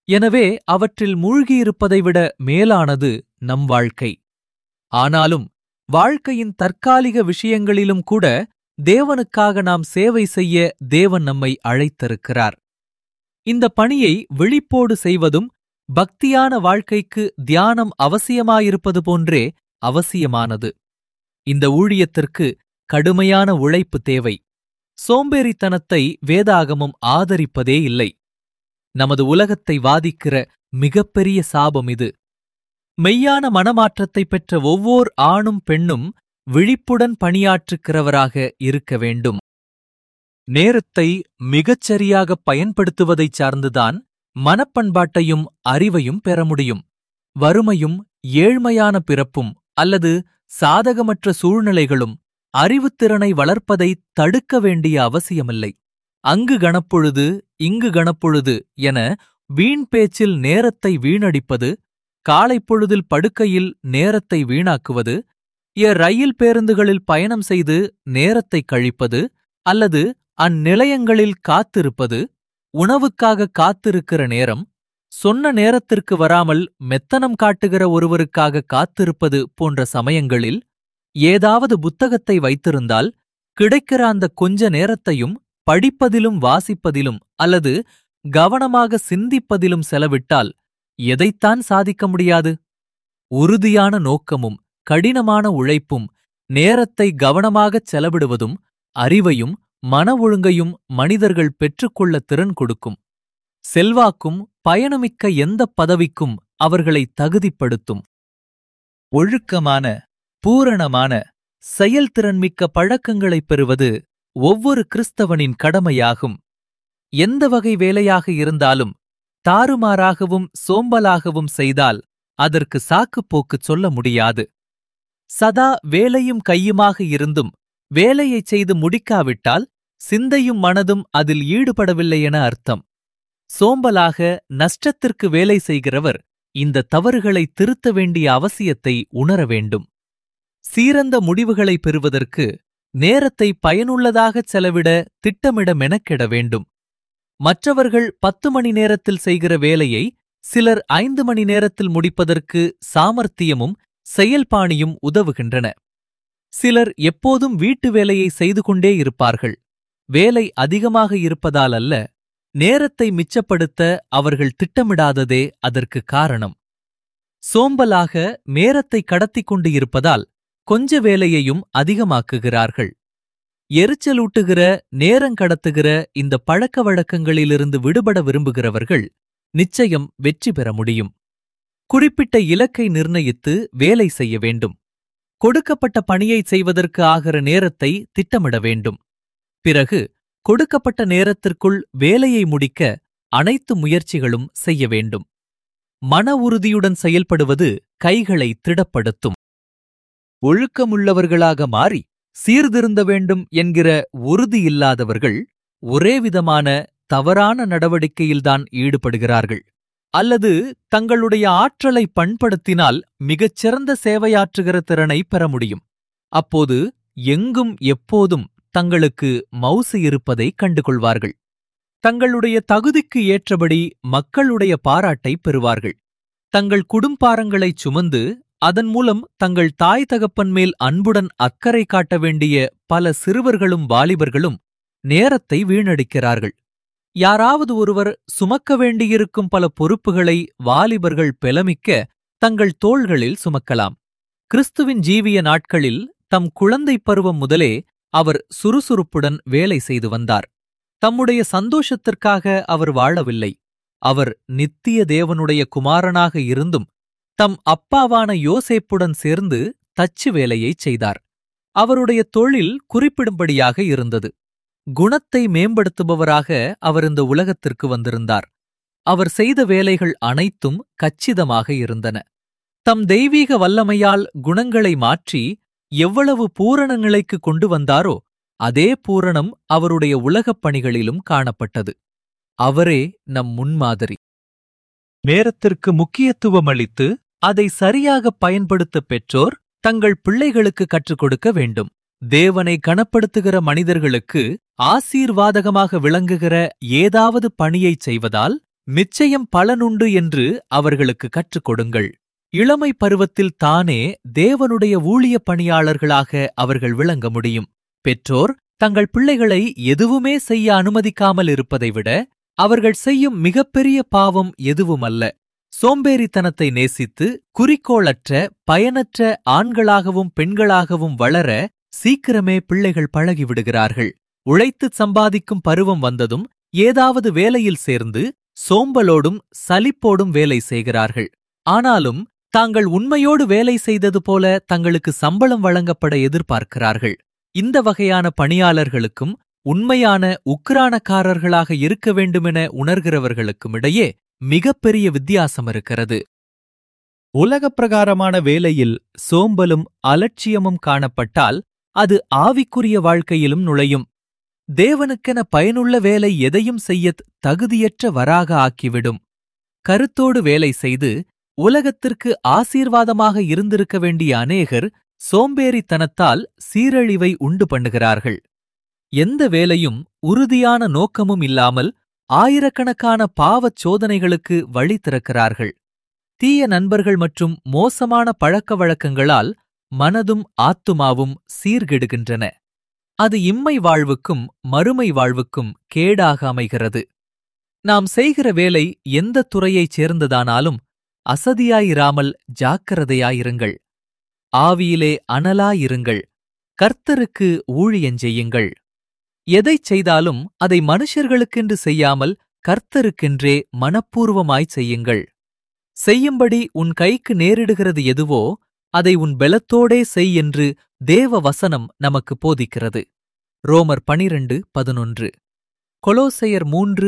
எனவே அவற்றில் மூழ்கியிருப்பதை விட மேலானது நம் வாழ்க்கை. ஆனாலும் வாழ்க்கையின் தற்காலிக விஷயங்களிலும் கூட தேவனுக்காக நாம் சேவை செய்ய தேவன் நம்மை அழைத்திருக்கிறார். இந்த பணியை விழிப்போடு செய்வதும் பக்தியான வாழ்க்கைக்கு தியானம் அவசியமாயிருப்பது போன்றே அவசியமானது. இந்த ஊழியத்திற்கு கடுமையான உழைப்பு தேவை. சோம்பேறித்தனத்தை வேதாகமம் ஆதரிப்பதே இல்லை. நமது உலகத்தை வாதிக்கிற மிகப்பெரிய சாபம் இது. மெய்யான மனமாற்றத்தை பெற்ற ஒவ்வொரு ஆணும் பெண்ணும் விழிப்புடன் பணியாற்றுகிறவராக இருக்க வேண்டும். நேரத்தை மிகச்சரியாக பயன்படுத்துவதைச் சார்ந்துதான் மனப்பண்பாட்டையும் அறிவையும் பெற முடியும். வறுமையும் ஏழ்மையான பிறப்பும் அல்லது சாதகமற்ற சூழ்நிலைகளும் அறிவுத்திறனை வளர்ப்பதை தடுக்க வேண்டிய அவசியமில்லை. அங்கு கணப்பொழுது இங்கு கணப்பொழுது என வீண் பேச்சில் நேரத்தை வீணடிப்பது, காலைப்பொழுதில் படுக்கையில் நேரத்தை வீணாக்குவது, ரயில் பேருந்துகளில் பயணம் செய்து நேரத்தை கழிப்பது அல்லது அந்நிலையங்களில் காத்திருப்பது, உணவுக்காக காத்திருக்கிற நேரம், சொன்ன நேரத்திற்கு வராமல் மெத்தனம் காட்டுகிற ஒருவருக்காக காத்திருப்பது போன்ற சமயங்களில் ஏதாவது புத்தகத்தை வைத்திருந்தால் கிடைக்கிற அந்த கொஞ்ச நேரத்தையும் படிப்பதிலும் வாசிப்பதிலும் அல்லது கவனமாக சிந்திப்பதிலும் செலவிட்டால் எதைத்தான் சாதிக்க முடியாது? உறுதியான நோக்கமும் கடினமான உழைப்பும் நேரத்தை கவனமாகச் செலவிடுவதும் அறிவையும் மன ஒழுங்கையும் மனிதர்கள் பெற்றுக்கொள்ள திறன் கொடுக்கும். செல்வாக்கும் பயணமிக்க எந்தப் பதவிக்கும் அவர்களை தகுதிப்படுத்தும். ஒழுக்கமான, பூரணமான, செயல்திறன்மிக்க பழக்கங்களைப் பெறுவது ஒவ்வொரு கிறிஸ்தவனின் கடமையாகும். எந்த வகை வேலையாக இருந்தாலும் தாறுமாறாகவும் சோம்பலாகவும் செய்தால் அதற்கு சாக்குப்போக்கு சொல்ல முடியாது. சதா வேலையும் கையுமாக இருந்தும் வேலையைச் செய்து முடிக்காவிட்டால் சிந்தையும் மனதும் அதில் ஈடுபடவில்லை என அர்த்தம். சோம்பலாக நஷ்டத்திற்கு வேலை செய்கிறவர் இந்த தவறுகளை திருத்த வேண்டிய அவசியத்தை உணர வேண்டும். சீரந்த முடிவுகளை பெறுவதற்கு நேரத்தை பயனுள்ளதாகச் செலவிட திட்டமிட மெனக்கெட வேண்டும். மற்றவர்கள் 10 மணி நேரத்தில் செய்கிற வேலையை சிலர் 5 மணி நேரத்தில் முடிப்பதற்கு சாமர்த்தியமும் செயல்பாணியும் உதவுகின்றன. சிலர் எப்போதும் வீட்டு வேலையை செய்து கொண்டே இருப்பார்கள். வேலை அதிகமாக இருப்பதால் அல்ல, நேரத்தை மிச்சப்படுத்த அவர்கள் திட்டமிடாததே அதற்கு காரணம். சோம்பலாக நேரத்தை கடத்திக் கொண்டு இருப்பதால் கொஞ்ச வேலையையும் அதிகமாக்குகிறார்கள். எரிச்சலூட்டுகிற, நேரங்கடத்துகிற இந்த பழக்க வழக்கங்களிலிருந்து விடுபட விரும்புகிறவர்கள் நிச்சயம் வெற்றி பெற முடியும். குறிப்பிட்ட இலக்கை நிர்ணயித்து வேலை செய்ய வேண்டும். கொடுக்கப்பட்ட பணியைச் செய்வதற்கு ஆகிற நேரத்தை திட்டமிட வேண்டும். பிறகு கொடுக்கப்பட்ட நேரத்திற்குள் வேலையை முடிக்க அனைத்து முயற்சிகளும் செய்ய வேண்டும். மன உறுதியுடன் செயல்படுவது கைகளை திடப்படுத்தும். ஒழுக்கமுள்ளவர்களாக மாறி சீர்திருந்த வேண்டும் என்கிற உறுதியில்லாதவர்கள் ஒரேவிதமான தவறான நடவடிக்கையில்தான் ஈடுபடுகிறார்கள். அல்லது தங்களுடைய ஆற்றலை பண்படுத்தினால் மிகச்சிறந்த சேவையாற்றுகிற திறனை பெற முடியும். அப்போது எங்கும் எப்போதும் தங்களுக்கு மவுசு இருப்பதை கண்டுகொள்வார்கள். தங்களுடைய தகுதிக்கு ஏற்றபடி மக்களுடைய பாராட்டை பெறுவார்கள். தங்கள் குடும்பாரங்களைச் சுமந்து அதன் மூலம் தங்கள் தாய் தகப்பன் மேல் அன்புடன் அக்கறை காட்ட வேண்டிய பல சிறுவர்களும் வாலிபர்களும் நேரத்தை வீணடிக்கிறார்கள். யாராவது ஒருவர் சுமக்க வேண்டியிருக்கும் பல பொறுப்புகளை வாலிபர்கள் பெலமிக்க தங்கள் தோள்களில் சுமக்கலாம். கிறிஸ்துவின் ஜீவிய நாட்களில் தம் குழந்தைப் பருவம் முதலே அவர் சுறுசுறுப்புடன் வேலை செய்து வந்தார். தம்முடைய சந்தோஷத்திற்காக அவர் வாழவில்லை. அவர் நித்திய தேவனுடைய குமாரனாக இருந்தும் தம் அப்பாவான யோசேப்புடன் சேர்ந்து தச்சு வேலையைச் செய்தார். அவருடைய தொழில் குறிப்பிடும்படியாக இருந்தது. குணத்தை மேம்படுத்துபவராக அவர் இந்த உலகத்திற்கு வந்திருந்தார். அவர் செய்த வேலைகள் அனைத்தும் கச்சிதமாக இருந்தன. தம் தெய்வீக வல்லமையால் குணங்களை மாற்றி எவ்வளவு பூரண நிலைக்கு கொண்டு வந்தாரோ அதே பூரணம் அவருடைய உலகப் பணிகளிலும் காணப்பட்டது. அவரே நம் முன்மாதிரி. நேரத்திற்கு முக்கியத்துவம் அளித்து அதை சரியாகப் பயன்படுத்த பெற்றோர் தங்கள் பிள்ளைகளுக்கு கற்றுக் கொடுக்க வேண்டும். தேவனை கனப்படுத்துகிற மனிதர்களுக்கு ஆசீர்வாதகமாக விளங்குகிற ஏதாவது பணியைச் செய்வதால் நிச்சயம் பலனுண்டு என்று அவர்களுக்கு கற்றுக் கொடுங்கள். இளமை பருவத்தில் தானே தேவனுடைய ஊழிய பணியாளர்களாக அவர்கள் விளங்க முடியும். பெற்றோர் தங்கள் பிள்ளைகளை எதுவுமே செய்ய அனுமதிக்காமல் இருப்பதை விட அவர்கள் செய்யும் மிகப்பெரிய பாவம் எதுவுமல்ல. சோம்பேறித்தனத்தை நேசித்து குறிக்கோளற்ற பயனற்ற ஆண்களாகவும் பெண்களாகவும் வளர சீக்கிரமே பிள்ளைகள் பழகிவிடுகிறார்கள். உழைத்துச் சம்பாதிக்கும் பருவம் வந்ததும் ஏதாவது வேலையில் சேர்ந்து சோம்பலோடும் சலிப்போடும் வேலை செய்கிறார்கள். ஆனாலும் தாங்கள் உண்மையோடு வேலை செய்தது போல தங்களுக்கு சம்பளம் வழங்கப்பட எதிர்பார்க்கிறார்கள். இந்த வகையான பணியாளர்களுக்கும் உண்மையான உக்கிரானக்காரர்களாக இருக்க வேண்டுமென உணர்கிறவர்களுக்கும் இடையே மிகப்பெரிய வித்தியாசம் இருக்கிறது. உலகப் பிரகாரமான வேலையில் சோம்பலும் அலட்சியமும் காணப்பட்டால் அது ஆவிக்குரிய வாழ்க்கையிலும் நுழையும். தேவனுக்கென பயனுள்ள வேலை எதையும் செய்யத் தகுதியற்றவராக ஆக்கிவிடும். கருத்தோடு வேலை செய்து உலகத்திற்கு ஆசீர்வாதமாக இருந்திருக்க வேண்டிய அநேகர் சோம்பேறித்தனத்தால் சீரழிவை உண்டு பண்ணுகிறார்கள். எந்த வேலையும் உறுதியான நோக்கமும் இல்லாமல் ஆயிரக்கணக்கான பாவச் சோதனைகளுக்கு வழி திறக்கிறார்கள். தீய நண்பர்கள் மற்றும் மோசமான பழக்க வழக்கங்களால் மனதும் ஆத்துமாவும் சீர்கெடுகின்றன. அது இம்மை வாழ்வுக்கும் மறுமை வாழ்வுக்கும் கேடாக அமைகிறது. நாம் செய்கிற வேலை எந்த துறையைச் சேர்ந்ததானாலும் அசதியாயிராமல் ஜாக்கிரதையாயிருங்கள். ஆவியிலே அனலாயிருங்கள். கர்த்தருக்கு ஊழியஞ்செய்யுங்கள். எதைச் செய்தாலும் அதை மனுஷர்களுக்கென்று செய்யாமல் கர்த்தருக்கென்றே மனப்பூர்வமாய்ச் செய்யுங்கள். செய்யும்படி உன் கைக்கு நேரிடுகிறது எதுவோ அதை உன் பெலத்தோடே செய் என்று தேவ வசனம் நமக்கு போதிக்கிறது. ரோமர் 12:11, கொலோசையர்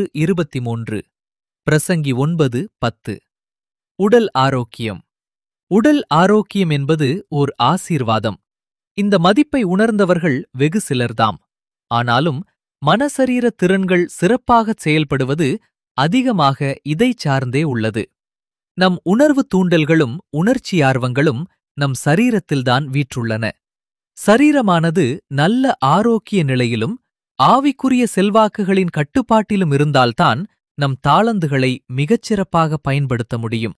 3:23, பிரசங்கி 9:10. உடல் ஆரோக்கியம். உடல் ஆரோக்கியம் என்பது ஓர் ஆசீர்வாதம். இந்த மதிப்பை உணர்ந்தவர்கள் வெகு சிலர்தாம். ஆனாலும் மனசரீர திறன்கள் சிறப்பாகச் செயல்படுவது அதிகமாக இதைச் சார்ந்தே உள்ளது. நம் உணர்வு தூண்டல்களும் உணர்ச்சியார்வங்களும் நம் சரீரத்தில்தான் வீற்றுள்ளன. சரீரமானது நல்ல ஆரோக்கிய நிலையிலும் ஆவிக்குரிய செல்வாக்குகளின் கட்டுப்பாட்டிலும் இருந்தால்தான் நம் தாளந்துகளை மிகச்சிறப்பாக பயன்படுத்த முடியும்.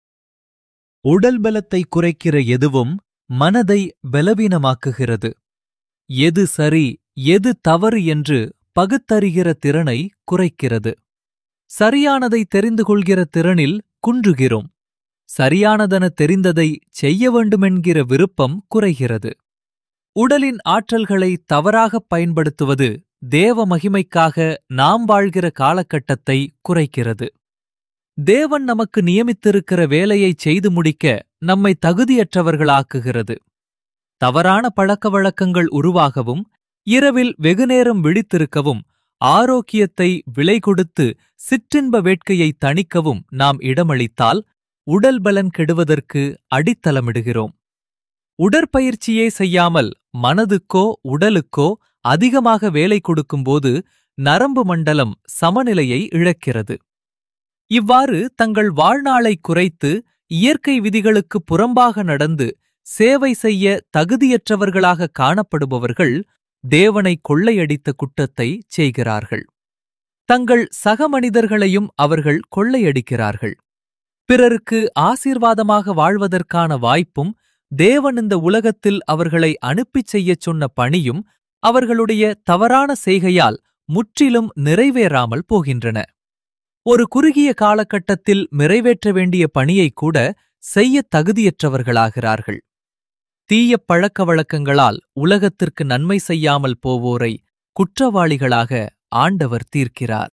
உடல் பலத்தை குறைக்கிற எதுவும் மனதை பலவீனமாக்குகிறது. எது சரி எது தவறு என்று பகுத்தறிகிற திறனை குறைக்கிறது. சரியானதை தெரிந்து கொள்கிற திறனில் குன்றுகிறோம். சரியானதென தெரிந்ததை செய்ய வேண்டுமென்கிற விருப்பம் குறைகிறது. உடலின் ஆற்றல்களை தவறாகப் பயன்படுத்துவது தேவ மகிமைக்காக நாம் வாழ்கிற காலகட்டத்தை குறைக்கிறது. தேவன் நமக்கு நியமித்திருக்கிற வேலையைச் செய்து முடிக்க நம்மை தகுதியற்றவர்களாக்குகிறது. தவறான பழக்க வழக்கங்கள் உருவாகவும் இரவில் வெகுநேரம் விழித்திருக்கவும் ஆரோக்கியத்தை விலை கொடுத்து சிற்றின்ப வேட்கையை தணிக்கவும் நாம் இடமளித்தால் உடல் பலன் கெடுவதற்கு அடித்தளமிடுகிறோம். உடற்பயிற்சியே செய்யாமல் மனதுக்கோ உடலுக்கோ அதிகமாக வேலை கொடுக்கும்போது நரம்பு மண்டலம் சமநிலையை இழக்கிறது. இவ்வாறு தங்கள் வாழ்நாளை குறைத்து இயற்கை விதிகளுக்கு புறம்பாக நடந்து சேவை செய்ய தகுதியற்றவர்களாக காணப்படுபவர்கள் தேவனை கொள்ளையடித்த குற்றத்தை செய்கிறார்கள். தங்கள் சக மனிதர்களையும் அவர்கள் கொள்ளையடிக்கிறார்கள். பிறருக்கு ஆசீர்வாதமாக வாழ்வதற்கான வாய்ப்பும் தேவன் இந்த உலகத்தில் அவர்களை அனுப்பிச் செய்யச் சொன்ன பணியும் அவர்களுடைய தவறான செய்கையால் முற்றிலும் நிறைவேறாமல் போகின்றன. ஒரு குறுகிய காலகட்டத்தில் நிறைவேற்ற வேண்டிய பணியைக் கூட செய்யத் தகுதியற்றவர்களாகிறார்கள். தீய பழக்க வழக்கங்களால் உலகத்திற்கு நன்மை செய்யாமல் போவோரை குற்றவாளிகளாக ஆண்டவர் தீர்க்கிறார்.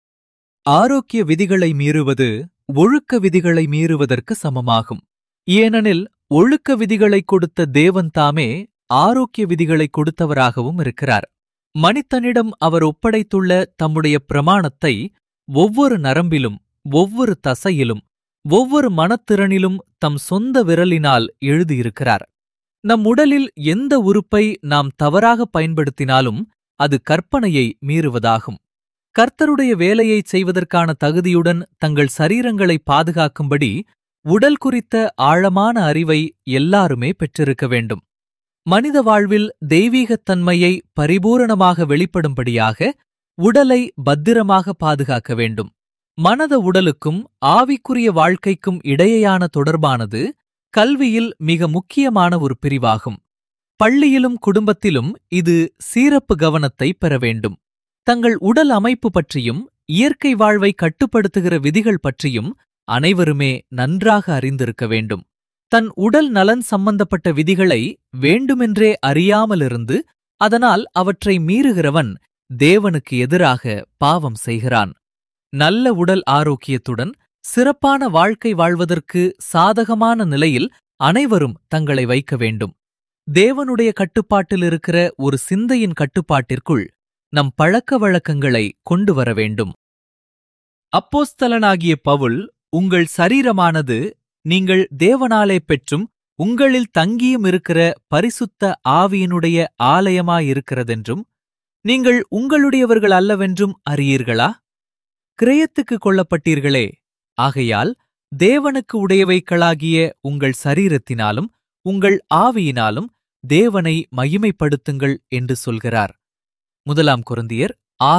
ஆரோக்கிய விதிகளை மீறுவது ஒழுக்க விதிகளை மீறுவதற்கு சமமாகும். ஏனெனில் ஒழுக்க விதிகளைக் கொடுத்த தேவன் தாமே ஆரோக்கிய விதிகளைக் கொடுத்தவராகவும் இருக்கிறார். மனிதனிடம் அவர் ஒப்படைத்துள்ள தம்முடைய பிரமாணத்தை ஒவ்வொரு நரம்பிலும் ஒவ்வொரு தசையிலும் ஒவ்வொரு மனத்திறனிலும் தம் சொந்த விரலினால் எழுதியிருக்கிறார். நம் உடலில் எந்த உறுப்பை நாம் தவறாக பயன்படுத்தினாலும் அது கற்பனையை மீறுவதாகும். கர்த்தருடைய வேலையைச் செய்வதற்கான தகுதியுடன் தங்கள் சரீரங்களை பாதுகாக்கும்படி உடல் குறித்த ஆழமான அறிவை எல்லாருமே பெற்றிருக்க வேண்டும். மனித வாழ்வில் தெய்வீகத்தன்மையை பரிபூரணமாக வெளிப்படும்படியாக உடலை பத்திரமாக பாதுகாக்க வேண்டும். மனத உடலுக்கும் ஆவிக்குரிய வாழ்க்கைக்கும் இடையேயான தொடர்பானது கல்வியில் மிக முக்கியமான ஒரு பிரிவாகும். பள்ளியிலும் குடும்பத்திலும் இது சீரப்பு கவனத்தை பெற வேண்டும். தங்கள் உடல் அமைப்பு பற்றியும் இயற்கை வாழ்வை கட்டுப்படுத்துகிற விதிகள் பற்றியும் அனைவருமே நன்றாக அறிந்திருக்க வேண்டும். தன் உடல் நலன் சம்பந்தப்பட்ட விதிகளை வேண்டுமென்றே அறியாமலிருந்து அதனால் அவற்றை மீறுகிறவன் தேவனுக்கு எதிராக பாவம் செய்கிறான். நல்ல உடல் ஆரோக்கியத்துடன் சிறப்பான வாழ்க்கை வாழ்வதற்கு சாதகமான நிலையில் அனைவரும் தங்களை வைக்க வேண்டும். தேவனுடைய கட்டுப்பாட்டில் இருக்கிற ஒரு சிந்தையின் கட்டுப்பாட்டிற்குள் நம் பழக்க வழக்கங்களை கொண்டு வர வேண்டும். அப்போஸ்தலனாகிய பவுல், உங்கள் சரீரமானது நீங்கள் தேவனாலே பெற்றும் உங்களில் தங்கியும் இருக்கிற பரிசுத்த ஆவியினுடைய ஆலயமாயிருக்கிறதென்றும் நீங்கள் உங்களுடையவர்கள் அல்லவென்றும் அறியீர்களா? கிரயத்துக்கு கொள்ளப்பட்டீர்களே, ஆகையால் தேவனுக்கு உடையவைகளாகிய உங்கள் சரீரத்தினாலும் உங்கள் ஆவியினாலும் தேவனை மகிமைப்படுத்துங்கள் என்று சொல்கிறார். 1 கொரிந்தியர்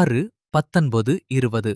6:19-20.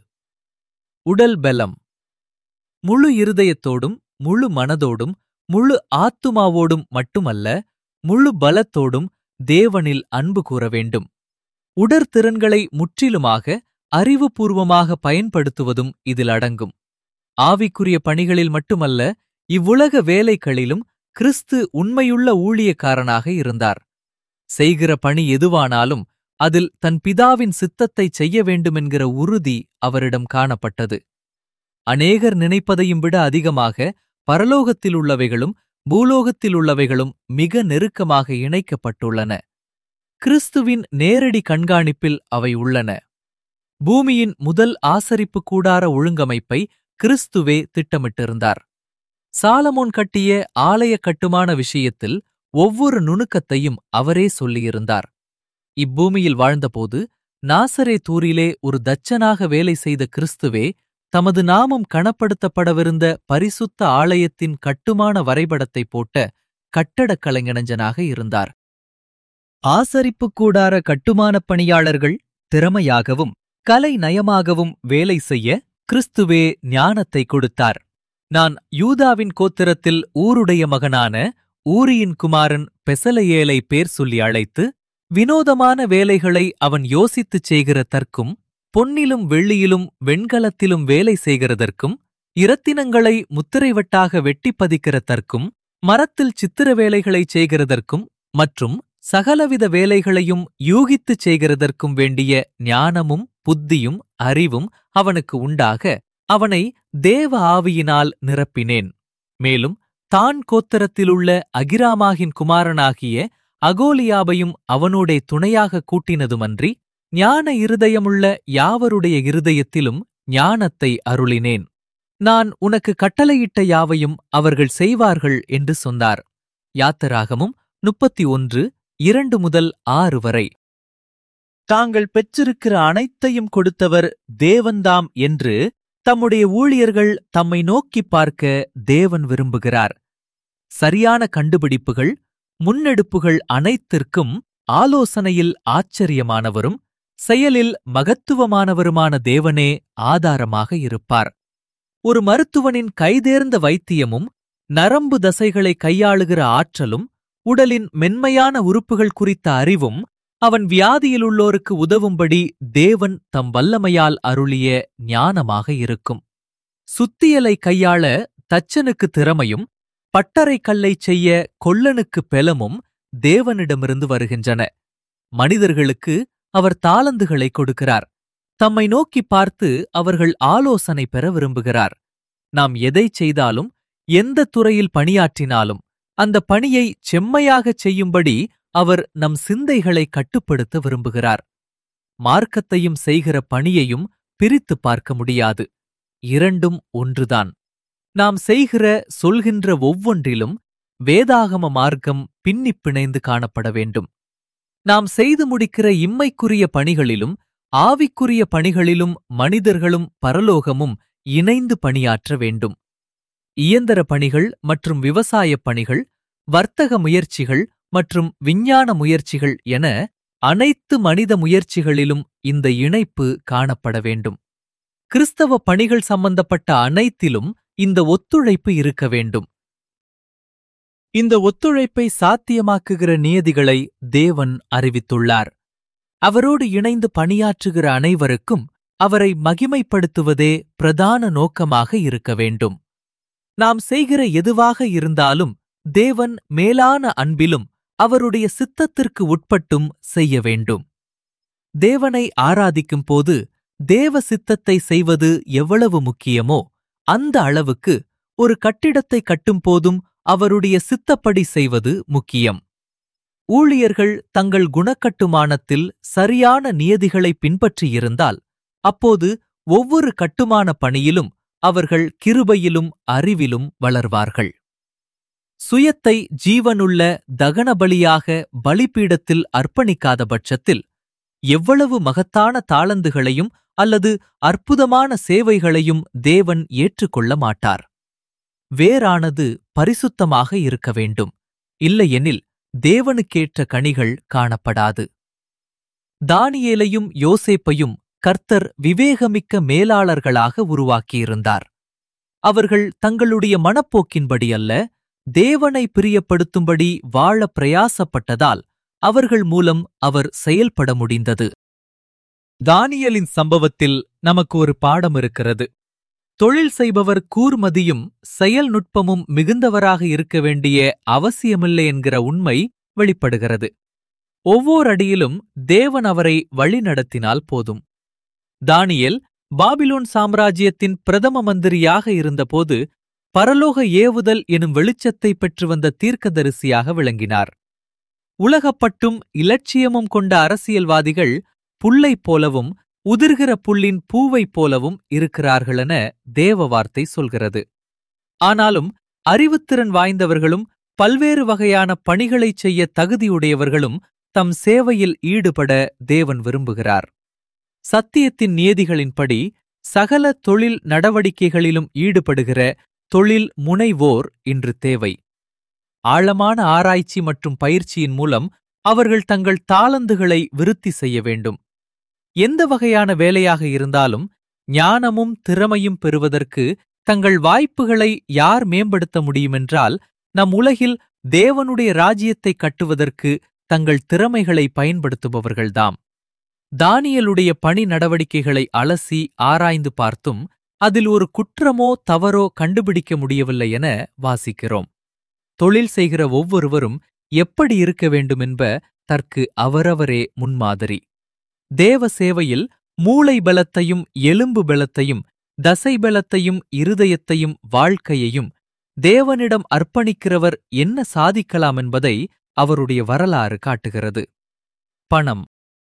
உடல் பலம். முழு இருதயத்தோடும் முழு மனதோடும் முழு ஆத்துமாவோடும் மட்டுமல்ல, முழு பலத்தோடும் தேவனில் அன்பு கூற வேண்டும். உடற்திறன்களை முற்றிலுமாக அறிவுபூர்வமாக பயன்படுத்துவதும் இதில் அடங்கும். ஆவிக்குரிய பணிகளில் மட்டுமல்ல, இவ்வுலக வேலைகளிலும் கிறிஸ்து உண்மையுள்ள ஊழியக்காரனாக இருந்தார். செய்கிற பணி எதுவானாலும் அதில் தன் பிதாவின் சித்தத்தைச் செய்ய வேண்டுமென்கிற உறுதி அவரிடம் காணப்பட்டது. அநேகர் நினைப்பதையும் விட அதிகமாக பரலோகத்தில் உள்ளவைகளும் பூலோகத்தில் உள்ளவைகளும் மிக நெருக்கமாக இணைக்கப்பட்டுள்ளன. கிறிஸ்துவின் நேரடி கண்காணிப்பில் அவை உள்ளன. பூமியின் முதல் ஆசரிப்பு கூடார ஒழுங்கமைப்பை கிறிஸ்துவே திட்டமிட்டிருந்தார். சாலமோன் கட்டிய ஆலய கட்டுமான விஷயத்தில் ஒவ்வொரு நுணுக்கத்தையும் அவரே சொல்லியிருந்தார். இப்பூமியில் வாழ்ந்தபோது நாசரேத்தூரிலே ஒரு தச்சனாக வேலை செய்த கிறிஸ்துவே தமது நாமம் கணப்படுத்தப்படவிருந்த பரிசுத்த ஆலயத்தின் கட்டுமான வரைபடத்தை போட்ட கட்டடக் கலைஞனஞ்சனாக இருந்தார். ஆசரிப்புக் கூடார கட்டுமானப் பணியாளர்கள் திறமையாகவும் கலை நயமாகவும் வேலை செய்ய கிறிஸ்துவே ஞானத்தை கொடுத்தார். நான் யூதாவின் கோத்திரத்தில் ஊருடைய மகனான ஊரியின் குமாரன் பெசலெயேலை பேர் சொல்லி அழைத்து, வினோதமான வேலைகளை அவன் யோசித்துச் செய்கிற தற்கும், பொன்னிலும் வெள்ளியிலும் வெண்கலத்திலும் வேலை செய்கிறதற்கும், இரத்தினங்களை முத்திரைவட்டாக வெட்டிப் பதிக்கிற தற்கும், மரத்தில் சித்திர வேலைகளைச் செய்கிறதற்கும் மற்றும் சகலவித வேலைகளையும் யூகித்துச் செய்கிறதற்கும் வேண்டிய ஞானமும் புத்தியும் அறிவும் அவனுக்கு உண்டாக அவனை தேவ ஆவியினால் நிரப்பினேன். மேலும் தான் கோத்திரத்திலுள்ள அகிராமாகின் குமாரனாகிய அகோலியாபையும் அவனோடே துணையாக கூட்டினதுமன்றி, ஞான இருதயமுள்ள யாவருடைய இருதயத்திலும் ஞானத்தை அருளினேன். நான் உனக்கு கட்டளையிட்ட யாவையும் அவர்கள் செய்வார்கள் என்று சொன்னார். யாத்திராகமும் 31:2-6 வரை. தாங்கள் பெற்றிருக்கிற அனைத்தையும் கொடுத்தவர் தேவன்தாம் என்று தம்முடைய ஊழியர்கள் தம்மை நோக்கிப் பார்க்க தேவன் விரும்புகிறார். சரியான கண்டுபிடிப்புகள், முன்னெடுப்புகள் அனைத்திற்கும் ஆலோசனையில் ஆச்சரியமானவரும் செயலில் மகத்துவமானவருமான தேவனே ஆதாரமாக இருப்பார். ஒரு மருத்துவனின் கைதேர்ந்த வைத்தியமும் நரம்பு தசைகளை கையாளுகிற ஆற்றலும் உடலின் மென்மையான உறுப்புகள் குறித்த அறிவும் அவன் வியாதியிலுள்ளோருக்கு உதவும்படி தேவன் தம் வல்லமையால் அருளிய ஞானமாக இருக்கும். சுத்தியலை கையாள தச்சனுக்கு திறமையும், பட்டறை கல்லைச் செய்ய கொல்லனுக்கு பெலமும் தேவனிடமிருந்து வருகின்றன. மனிதர்களுக்கு அவர் தாளந்துகளை கொடுக்கிறார். தம்மை நோக்கி பார்த்து அவர்கள் ஆலோசனை பெற விரும்புகிறார். நாம் எதைச் செய்தாலும், எந்த துறையில் பணியாற்றினாலும் அந்த பணியை செம்மையாகச் செய்யும்படி அவர் நம் சிந்தைகளை கட்டுப்படுத்த விரும்புகிறார். மார்க்கத்தையும் செய்கிற பணியையும் பிரித்துப் பார்க்க முடியாது. இரண்டும் ஒன்றுதான். நாம் செய்கிற சொல்கின்ற ஒவ்வொன்றிலும் வேதாகம மார்க்கம் பின்னிப் பிணைந்து காணப்பட வேண்டும். நாம் செய்து முடிக்கிற இம்மைக்குரிய பணிகளிலும் ஆவிக்குரிய பணிகளிலும் மனிதர்களும் பரலோகமும் இணைந்து பணியாற்ற வேண்டும். இயந்திர பணிகள் மற்றும் விவசாயப் பணிகள், வர்த்தக முயற்சிகள் மற்றும் விஞ்ஞான முயற்சிகள் என அனைத்து மனித முயற்சிகளிலும் இந்த இணைப்பு காணப்பட வேண்டும். கிறிஸ்தவ பணிகள் சம்பந்தப்பட்ட அனைத்திலும் இந்த ஒத்துழைப்பு இருக்க வேண்டும். இந்த ஒத்துழைப்பை சாத்தியமாக்குகிற நியதிகளை தேவன் அறிவித்துள்ளார். அவரோடு இணைந்து பணியாற்றுகிற அனைவருக்கும் அவரை மகிமைப்படுத்துவதே பிரதான நோக்கமாக இருக்க வேண்டும். நாம் செய்கிற எதுவாக இருந்தாலும் தேவன் மேலான அன்பிலும் அவருடைய சித்தத்திற்கு உட்பட்டும் செய்ய வேண்டும். தேவனை ஆராதிக்கும் போது தேவ சித்தத்தை செய்வது எவ்வளவு முக்கியமோ அந்த அளவுக்கு ஒரு கட்டிடத்தை கட்டும்போதும் அவருடைய சித்தப்படி செய்வது முக்கியம். ஊழியர்கள் தங்கள் குணக்கட்டுமானத்தில் சரியான நியதிகளை பின்பற்றியிருந்தால் அப்போது ஒவ்வொரு கட்டுமான பணியிலும் அவர்கள் கிருபையிலும் அறிவிலும் வளர்வார்கள். சுயத்தை ஜீவனுள்ள தகனபலியாக பலிபீடத்தில் அர்ப்பணிக்காத பட்சத்தில் எவ்வளவு மகத்தான தாளந்துகளையும் அல்லது அற்புதமான சேவைகளையும் தேவன் ஏற்றுக்கொள்ள மாட்டார். வேரானது பரிசுத்தமாக இருக்க வேண்டும். இல்லையெனில் தேவனுக்கேற்ற கனிகள் காணப்படாது. தானியேலையும் யோசேப்பையும் கர்த்தர் விவேகமிக்க மேலாளர்களாக உருவாக்கியிருந்தார். அவர்கள் தங்களுடைய மனப்போக்கின்படி அல்ல, தேவனை பிரியப்படுத்தும்படி வாழ பிரயாசப்பட்டதால் அவர்கள் மூலம் அவர் செயல்பட முடிந்தது. தானியேலின் சம்பவத்தில் நமக்கு ஒரு பாடம் இருக்கிறது. தொழில் செய்பவர் கூர்மதியும் செயல் நுட்பமும் மிகுந்தவராக இருக்க வேண்டிய அவசியமில்லை என்கிற உண்மை வெளிப்படுகிறது. ஒவ்வொரு அடியிலும் தேவன் அவரை வழிநடத்தினால் போதும். தானியேல் பாபிலோன் சாம்ராஜ்யத்தின் பிரதம மந்திரியாக இருந்தபோது பரலோக ஏவுதல் எனும் வெளிச்சத்தை பெற்று வந்த தீர்க்கதரிசியாக விளங்கினார். உலகப்பட்டும் இலட்சியமும் கொண்ட அரசியல்வாதிகள் புல்லைப் போலவும் உதிர்கிற புல்லின் பூவைப் போலவும் இருக்கிறார்களென தேவ வார்த்தை சொல்கிறது. ஆனாலும் அறிவுத்திறன் வாய்ந்தவர்களும் பல்வேறு வகையான பணிகளைச் செய்ய தகுதியுடையவர்களும் தம் சேவையில் ஈடுபட தேவன் விரும்புகிறார். சத்தியத்தின் நியதிகளின்படி சகல தொழில் நடவடிக்கைகளிலும் ஈடுபடுகிற தொழில் முனைவோர் இன்று தேவை. ஆழமான ஆராய்ச்சி மற்றும் பயிற்சியின் மூலம் அவர்கள் தங்கள் தாளந்துகளை விருத்தி செய்ய வேண்டும். எந்த வகையான வேலையாக இருந்தாலும் ஞானமும் திறமையும் பெறுவதற்கு தங்கள் வாய்ப்புகளை யார் மேம்படுத்த முடியுமென்றால் நம் உலகில் தேவனுடைய ராஜ்யத்தை கட்டுவதற்கு தங்கள் திறமைகளை பயன்படுத்துபவர்கள்தாம். தானியேலுடைய பணி நடவடிக்கைகளை அலசி ஆராய்ந்து பார்த்தும் அதில் ஒரு குற்றமோ தவறோ கண்டுபிடிக்க முடியவில்லை என வாசிக்கிறோம். தொழில் செய்கிற ஒவ்வொருவரும் எப்படி இருக்க வேண்டுமென்ப தற்கு அவரவரே முன்மாதிரி. தேவ சேவையில் மூளை பலத்தையும் எலும்பு பலத்தையும் தசை பலத்தையும் இருதயத்தையும் வாழ்க்கையையும் தேவனிடம் அர்ப்பணிக்கிறவர் என்ன சாதிக்கலாம் என்பதை அவருடைய வரலாறு காட்டுகிறது. பணம்,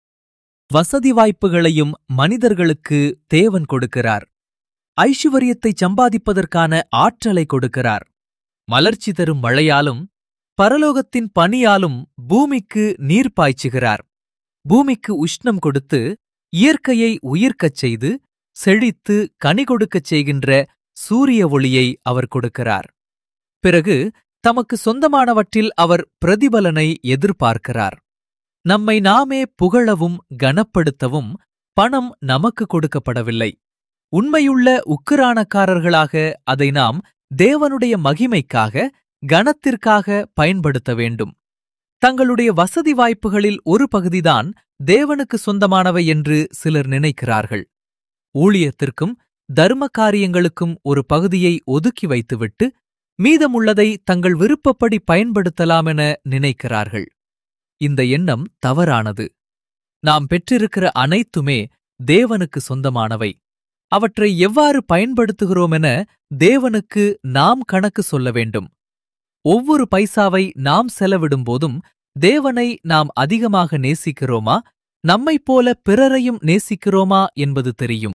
வசதி வாய்ப்புகளையும் மனிதர்களுக்கு தேவன் கொடுக்கிறார். ஐசுவரியத்தை சம்பாதிப்பதற்கான ஆற்றலை கொடுக்கிறார். மலர்ச்சி தரும் மழையாலும் பரலோகத்தின் பனியாலும் பூமிக்கு நீர் பாய்ச்சுகிறார். பூமிக்கு உஷ்ணம் கொடுத்து இயற்கையை உயிர்க்கச் செய்து செழித்து கனி கொடுக்கச் செய்கின்ற சூரிய ஒளியை அவர் கொடுக்கிறார். பிறகு தமக்கு சொந்தமானவற்றில் அவர் பிரதிபலனை எதிர்பார்க்கிறார். நம்மை நாமே புகழவும் கனப்படுத்தவும் பணம் நமக்கு கொடுக்கப்படவில்லை. உண்மையுள்ள உக்கிரானக்காரர்களாக அதை நாம் தேவனுடைய மகிமைக்காக கனத்திற்காக பயன்படுத்த வேண்டும். தங்களுடைய வசதி வாய்ப்புகளில் ஒரு பகுதிதான் தேவனுக்கு சொந்தமானவை என்று சிலர் நினைக்கிறார்கள். ஊழியத்திற்கும் தர்ம காரியங்களுக்கும் ஒரு பகுதியை ஒதுக்கி வைத்துவிட்டு மீதமுள்ளதை தங்கள் விருப்பப்படி பயன்படுத்தலாம் என நினைக்கிறார்கள். இந்த எண்ணம் தவறானது. நாம் பெற்றிருக்கிற அனைத்துமே தேவனுக்கு சொந்தமானவை. அவற்றை எவ்வாறு பயன்படுத்துகிறோமென தேவனுக்கு நாம் கணக்கு சொல்ல வேண்டும். ஒவ்வொரு பைசாவை நாம் செலவிடும்போதும் தேவனை நாம் அதிகமாக நேசிக்கிறோமா, நம்மைப் போல பிறரையும் நேசிக்கிறோமா என்பது தெரியும்.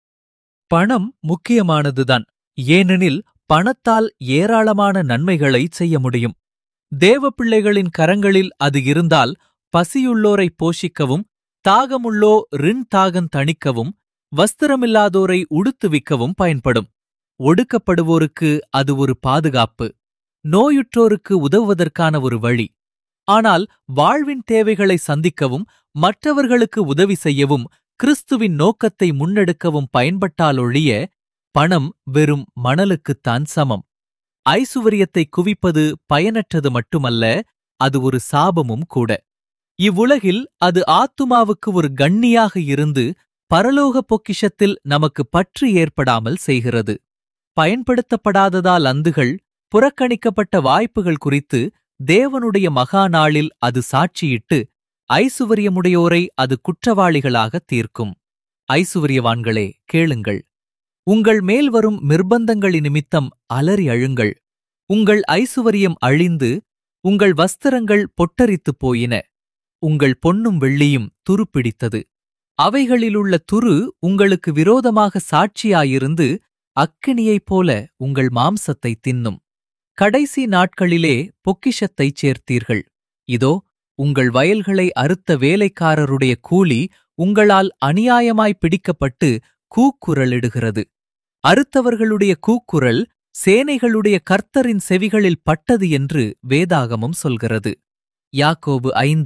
பணம் முக்கியமானதுதான். ஏனெனில் பணத்தால் ஏராளமான நன்மைகளை செய்ய முடியும். தேவ பிள்ளைகளின் கரங்களில் அது இருந்தால் பசியுள்ளோரை போஷிக்கவும், தாகமுள்ளோ தாகம் தணிக்கவும், வஸ்திரமில்லாதோரை உடுத்துவிக்கவும் பயன்படும். ஒடுக்கப்படுவோருக்கு அது ஒரு பாதுகாப்பு, நோயுற்றோருக்கு உதவுவதற்கான ஒரு வழி. ஆனால் வாழ்வின் தேவைகளை சந்திக்கவும் மற்றவர்களுக்கு உதவி செய்யவும் கிறிஸ்துவின் நோக்கத்தை முன்னெடுக்கவும் பயன்பட்டாலொழிய பணம் வெறும் மணலுக்குத்தான் சமம். ஐசுவரியத்தை குவிப்பது பயனற்றது மட்டுமல்ல, அது ஒரு சாபமும் கூட. இவ்வுலகில் அது ஆத்துமாவுக்கு ஒரு கண்ணியாக இருந்து பரலோக பொக்கிஷத்தில் நமக்கு பற்று ஏற்படாமல் செய்கிறது. பயன்படுத்தப்படாததால் அந்துகள், புறக்கணிக்கப்பட்ட வாய்ப்புகள் குறித்து தேவனுடைய மகா நாளில் அது சாட்சியிட்டு ஐசுவரியமுடையோரை அது குற்றவாளிகளாக தீர்க்கும். ஐசுவரியவான்களே, கேளுங்கள். உங்கள் மேல் வரும் நிர்பந்தங்களின் நிமித்தம் அலறி அழுங்கள். உங்கள் ஐசுவரியம் அழிந்து உங்கள் வஸ்திரங்கள் பொட்டரித்துப் போயின. உங்கள் பொன்னும் வெள்ளியும் துருப்பிடித்தது. அவைகளிலுள்ள துரு உங்களுக்கு விரோதமாக சாட்சியாயிருந்து அக்கினியைப் போல உங்கள் மாம்சத்தை தின்னும். கடைசி நாட்களிலே பொக்கிஷத்தைச் சேர்த்தீர்கள். இதோ, உங்கள் வயல்களை அறுத்த வேலைக்காரருடைய கூலி உங்களால் அநியாயமாய் பிடிக்கப்பட்டு கூக்குரலிடுகிறது. அறுத்தவர்களுடைய கூக்குரல் சேனைகளுடைய கர்த்தரின் செவிகளில் பட்டது என்று வேதாகமம் சொல்கிறது. யாக்கோபு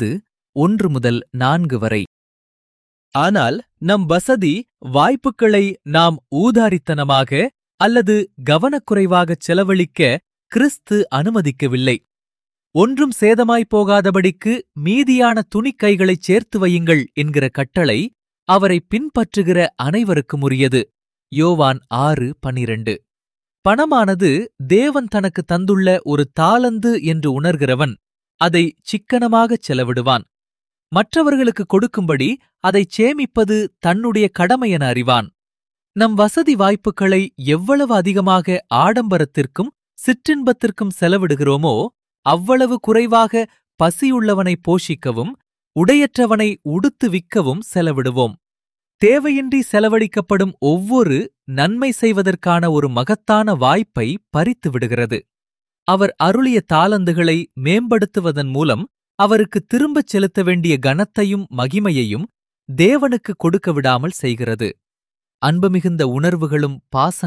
5:1-4 வரை. ஆனால் நம் வசதி வாய்ப்புகளை நாம் ஊதாரித்தனமாக அல்லது கவனக்குறைவாகச் செலவழிக்க கிறிஸ்து அனுமதிக்கவில்லை. ஒன்றும் சேதமாய்ப் போகாதபடிக்கு மீதியான துணிக்கைகளைச் சேர்த்து வையுங்கள் என்கிற கட்டளை அவரை பின்பற்றுகிற அனைவருக்கும் உரியது. யோவான் 6:12. பணமானது தேவன் தனக்கு தந்துள்ள ஒரு தாலந்து என்று உணர்கிறவன் அதை சிக்கனமாகச் செலவிடுவான். மற்றவர்களுக்கு கொடுக்கும்படி அதைச் சேமிப்பது தன்னுடைய கடமை என அறிவான். நம் வசதி வாய்ப்புகளை எவ்வளவு அதிகமாக ஆடம்பரத்திற்கும் சிற்றின்பத்திற்கும் செலவிடுகிறோமோ அவ்வளவு குறைவாக பசியுள்ளவனை போஷிக்கவும் உடையற்றவனை உடுத்து விற்கவும் செலவிடுவோம். தேவையின்றி செலவழிக்கப்படும் ஒவ்வொரு நன்மை செய்வதற்கான ஒரு மகத்தான வாய்ப்பை பறித்து விடுகிறது. அவர் அருளிய தாலந்துகளை மேம்படுத்துவதன் மூலம் அவருக்கு திரும்பச் செலுத்த வேண்டிய கனத்தையும் மகிமையையும் தேவனுக்கு கொடுக்க விடாமல் செய்கிறது. அன்புமிகுந்த உணர்வுகளும்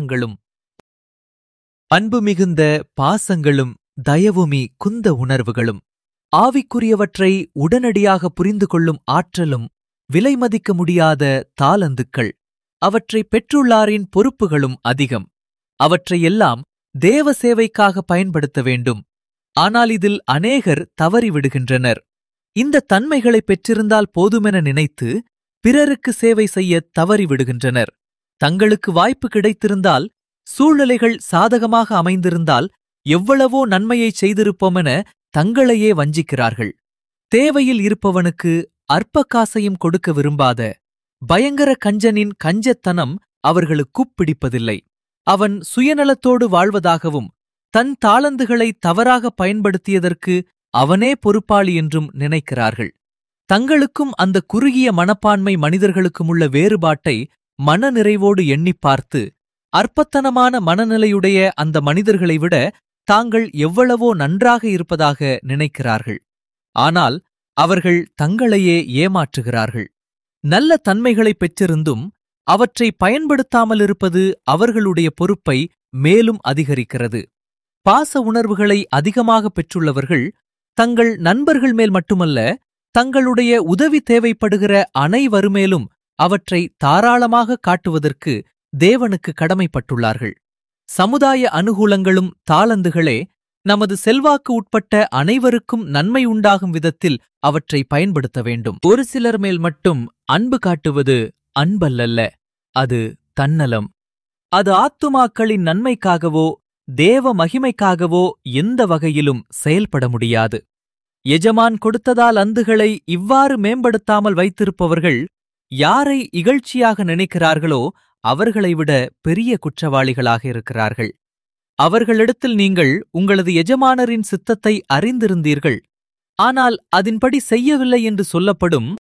பாசங்களும் தயவுமி குந்த உணர்வுகளும் ஆவிக்குரியவற்றை உடனடியாக புரிந்து கொள்ளும் ஆற்றலும் விலைமதிக்க முடியாத தாலந்துக்கள். அவற்றை பெற்றுள்ளாரின் பொறுப்புகளும் அதிகம். அவற்றையெல்லாம் தேவ சேவைக்காக பயன்படுத்த வேண்டும். ஆனால் இதில் அநேகர் தவறிவிடுகின்றனர். இந்த தன்மைகளை பெற்றிருந்தால் போதுமென நினைத்து பிறருக்கு சேவை செய்ய தவறிவிடுகின்றனர். தங்களுக்கு வாய்ப்பு கிடைத்திருந்தால், சூழ்நிலைகள் சாதகமாக அமைந்திருந்தால் எவ்வளவோ நன்மையைச் செய்திருப்போமென தங்களையே வஞ்சிக்கிறார்கள். தேவையில் இருப்பவனுக்கு அற்ப காசையும் கொடுக்க விரும்பாத பயங்கர கஞ்சனின் கஞ்சத்தனம் அவர்களுக்குப் பிடிப்பதில்லை. அவன் சுயநலத்தோடு வாழ்வதாகவும் தன் தாளந்துகளை தவறாக பயன்படுத்தியதற்கு அவனே பொறுப்பாளி என்றும் நினைக்கிறார்கள். தங்களுக்கும் அந்த குறுகிய மனப்பான்மை மனிதர்களுக்குமுள்ள வேறுபாட்டை மனநிறைவோடு எண்ணிப் பார்த்து அற்பத்தனமான மனநிலையுடைய அந்த மனிதர்களை விட தாங்கள் எவ்வளவோ நன்றாக இருப்பதாக நினைக்கிறார்கள். ஆனால் அவர்கள் தங்களையே ஏமாற்றுகிறார்கள். நல்ல தன்மைகளைப் பெற்றிருந்தும் அவற்றை பயன்படுத்தாமலிருப்பது அவர்களுடைய பொறுப்பை மேலும் அதிகரிக்கிறது. பாச உணர்வுகளை அதிகமாக பெற்றுள்ளவர்கள் தங்கள் நண்பர்கள் மேல் மட்டுமல்ல, தங்களுடைய உதவி தேவைப்படுகிற அனைவருமேலும் அவற்றை தாராளமாக காட்டுவதற்கு தேவனுக்கு கடமைப்பட்டுள்ளார்கள். சமுதாய அனுகூலங்களும் தாளந்துகளே நமது செல்வாக்கு உட்பட்ட அனைவருக்கும் நன்மை உண்டாகும் விதத்தில் அவற்றை பயன்படுத்த வேண்டும். ஒரு சிலர் மேல் மட்டும் அன்பு காட்டுவது அன்பல்லல்ல, அது தன்னலம். அது ஆத்துமாக்களின் நன்மைக்காகவோ தேவ மகிமைக்காகவோ எந்த வகையிலும் செயல்பட முடியாது. எஜமான் கொடுத்ததால் அந்துகளை இவ்வாறு மேம்படுத்தாமல் வைத்திருப்பவர்கள் யாரை இகழ்ச்சியாக நினைக்கிறார்களோ அவர்களை விட பெரிய குற்றவாளிகளாக இருக்கிறார்கள். அவர்களிடத்தில் நீங்கள் உங்களது எஜமானரின் சித்தத்தை அறிந்திருந்தீர்கள், ஆனால் அதன்படி செய்யவில்லை என்று சொல்லப்படும்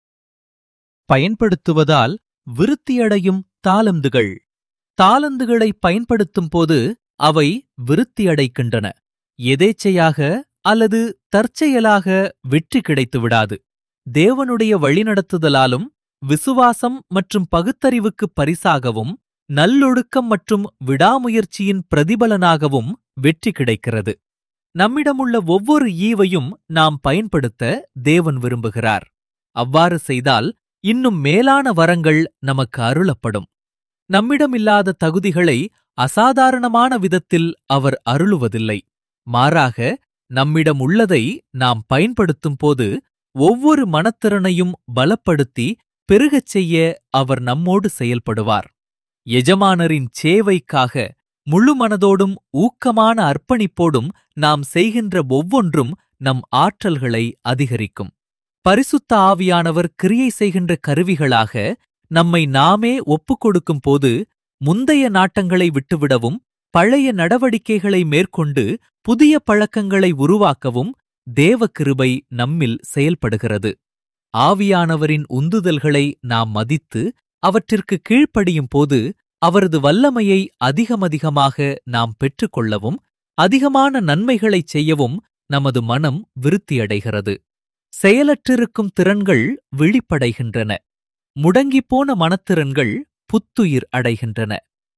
பயன்படுத்துவதால் விருத்தியடையும் தாளந்துகள். தாளந்துகளை பயன்படுத்தும் போது அவை விருத்தியடைக்கின்றன. எதேச்சையாக அல்லது தற்செயலாக வெற்றி கிடைத்து விடாது. தேவனுடைய வழிநடத்துதலாலும் விசுவாசம் மற்றும் பகுத்தறிவுக்கு பரிசாகவும் நல்லொழுக்கம் மற்றும் விடாமுயற்சியின் பிரதிபலனாகவும் வெற்றி கிடைக்கிறது. நம்மிடமுள்ள ஒவ்வொரு ஈவையும் நாம் பயன்படுத்த தேவன் விரும்புகிறார். அவ்வாறு செய்தால் இன்னும் மேலான வரங்கள் நமக்கு அருளப்படும். நம்மிடமில்லாத தகுதிகளை அசாதாரணமான விதத்தில் அவர் அருளுவதில்லை. மாறாக நம்மிடம் உள்ளதை நாம் பயன்படுத்தும் போது ஒவ்வொரு மனத்திறனையும் பலப்படுத்தி பெருகச் செய்ய அவர் நம்மோடு செயல்படுவார். எஜமானரின் சேவைக்காக முழு மனதோடும் ஊக்கமான அர்ப்பணிப்போடும் நாம் செய்கின்ற ஒவ்வொன்றும் நம் ஆற்றல்களை அதிகரிக்கும். பரிசுத்த ஆவியானவர் கிரியை செய்கின்ற கருவிகளாக நம்மை நாமே ஒப்புக்கொடுக்கும் போது முந்தைய நாட்டங்களை விட்டுவிடவும் பழைய நடவடிக்கைகளை மேற்கொண்டு புதிய பழக்கங்களை உருவாக்கவும் தேவ கிருபை நம்மில் செயல்படுகிறது. ஆவியானவரின் உந்துதல்களை நாம் மதித்து அவற்றிற்கு கீழ்ப்படியும் போது அவரது வல்லமையை அதிகமதிகமாக நாம் பெற்றுக்கொள்ளவும் அதிகமான நன்மைகளைச் செய்யவும் நமது மனம் விருத்தியடைகிறது. செயலற்றிருக்கும் திறன்கள் விழிப்படைகின்றன. முடங்கிப்போன மனத்திறன்கள் புத்துயிர் அடைகின்றன.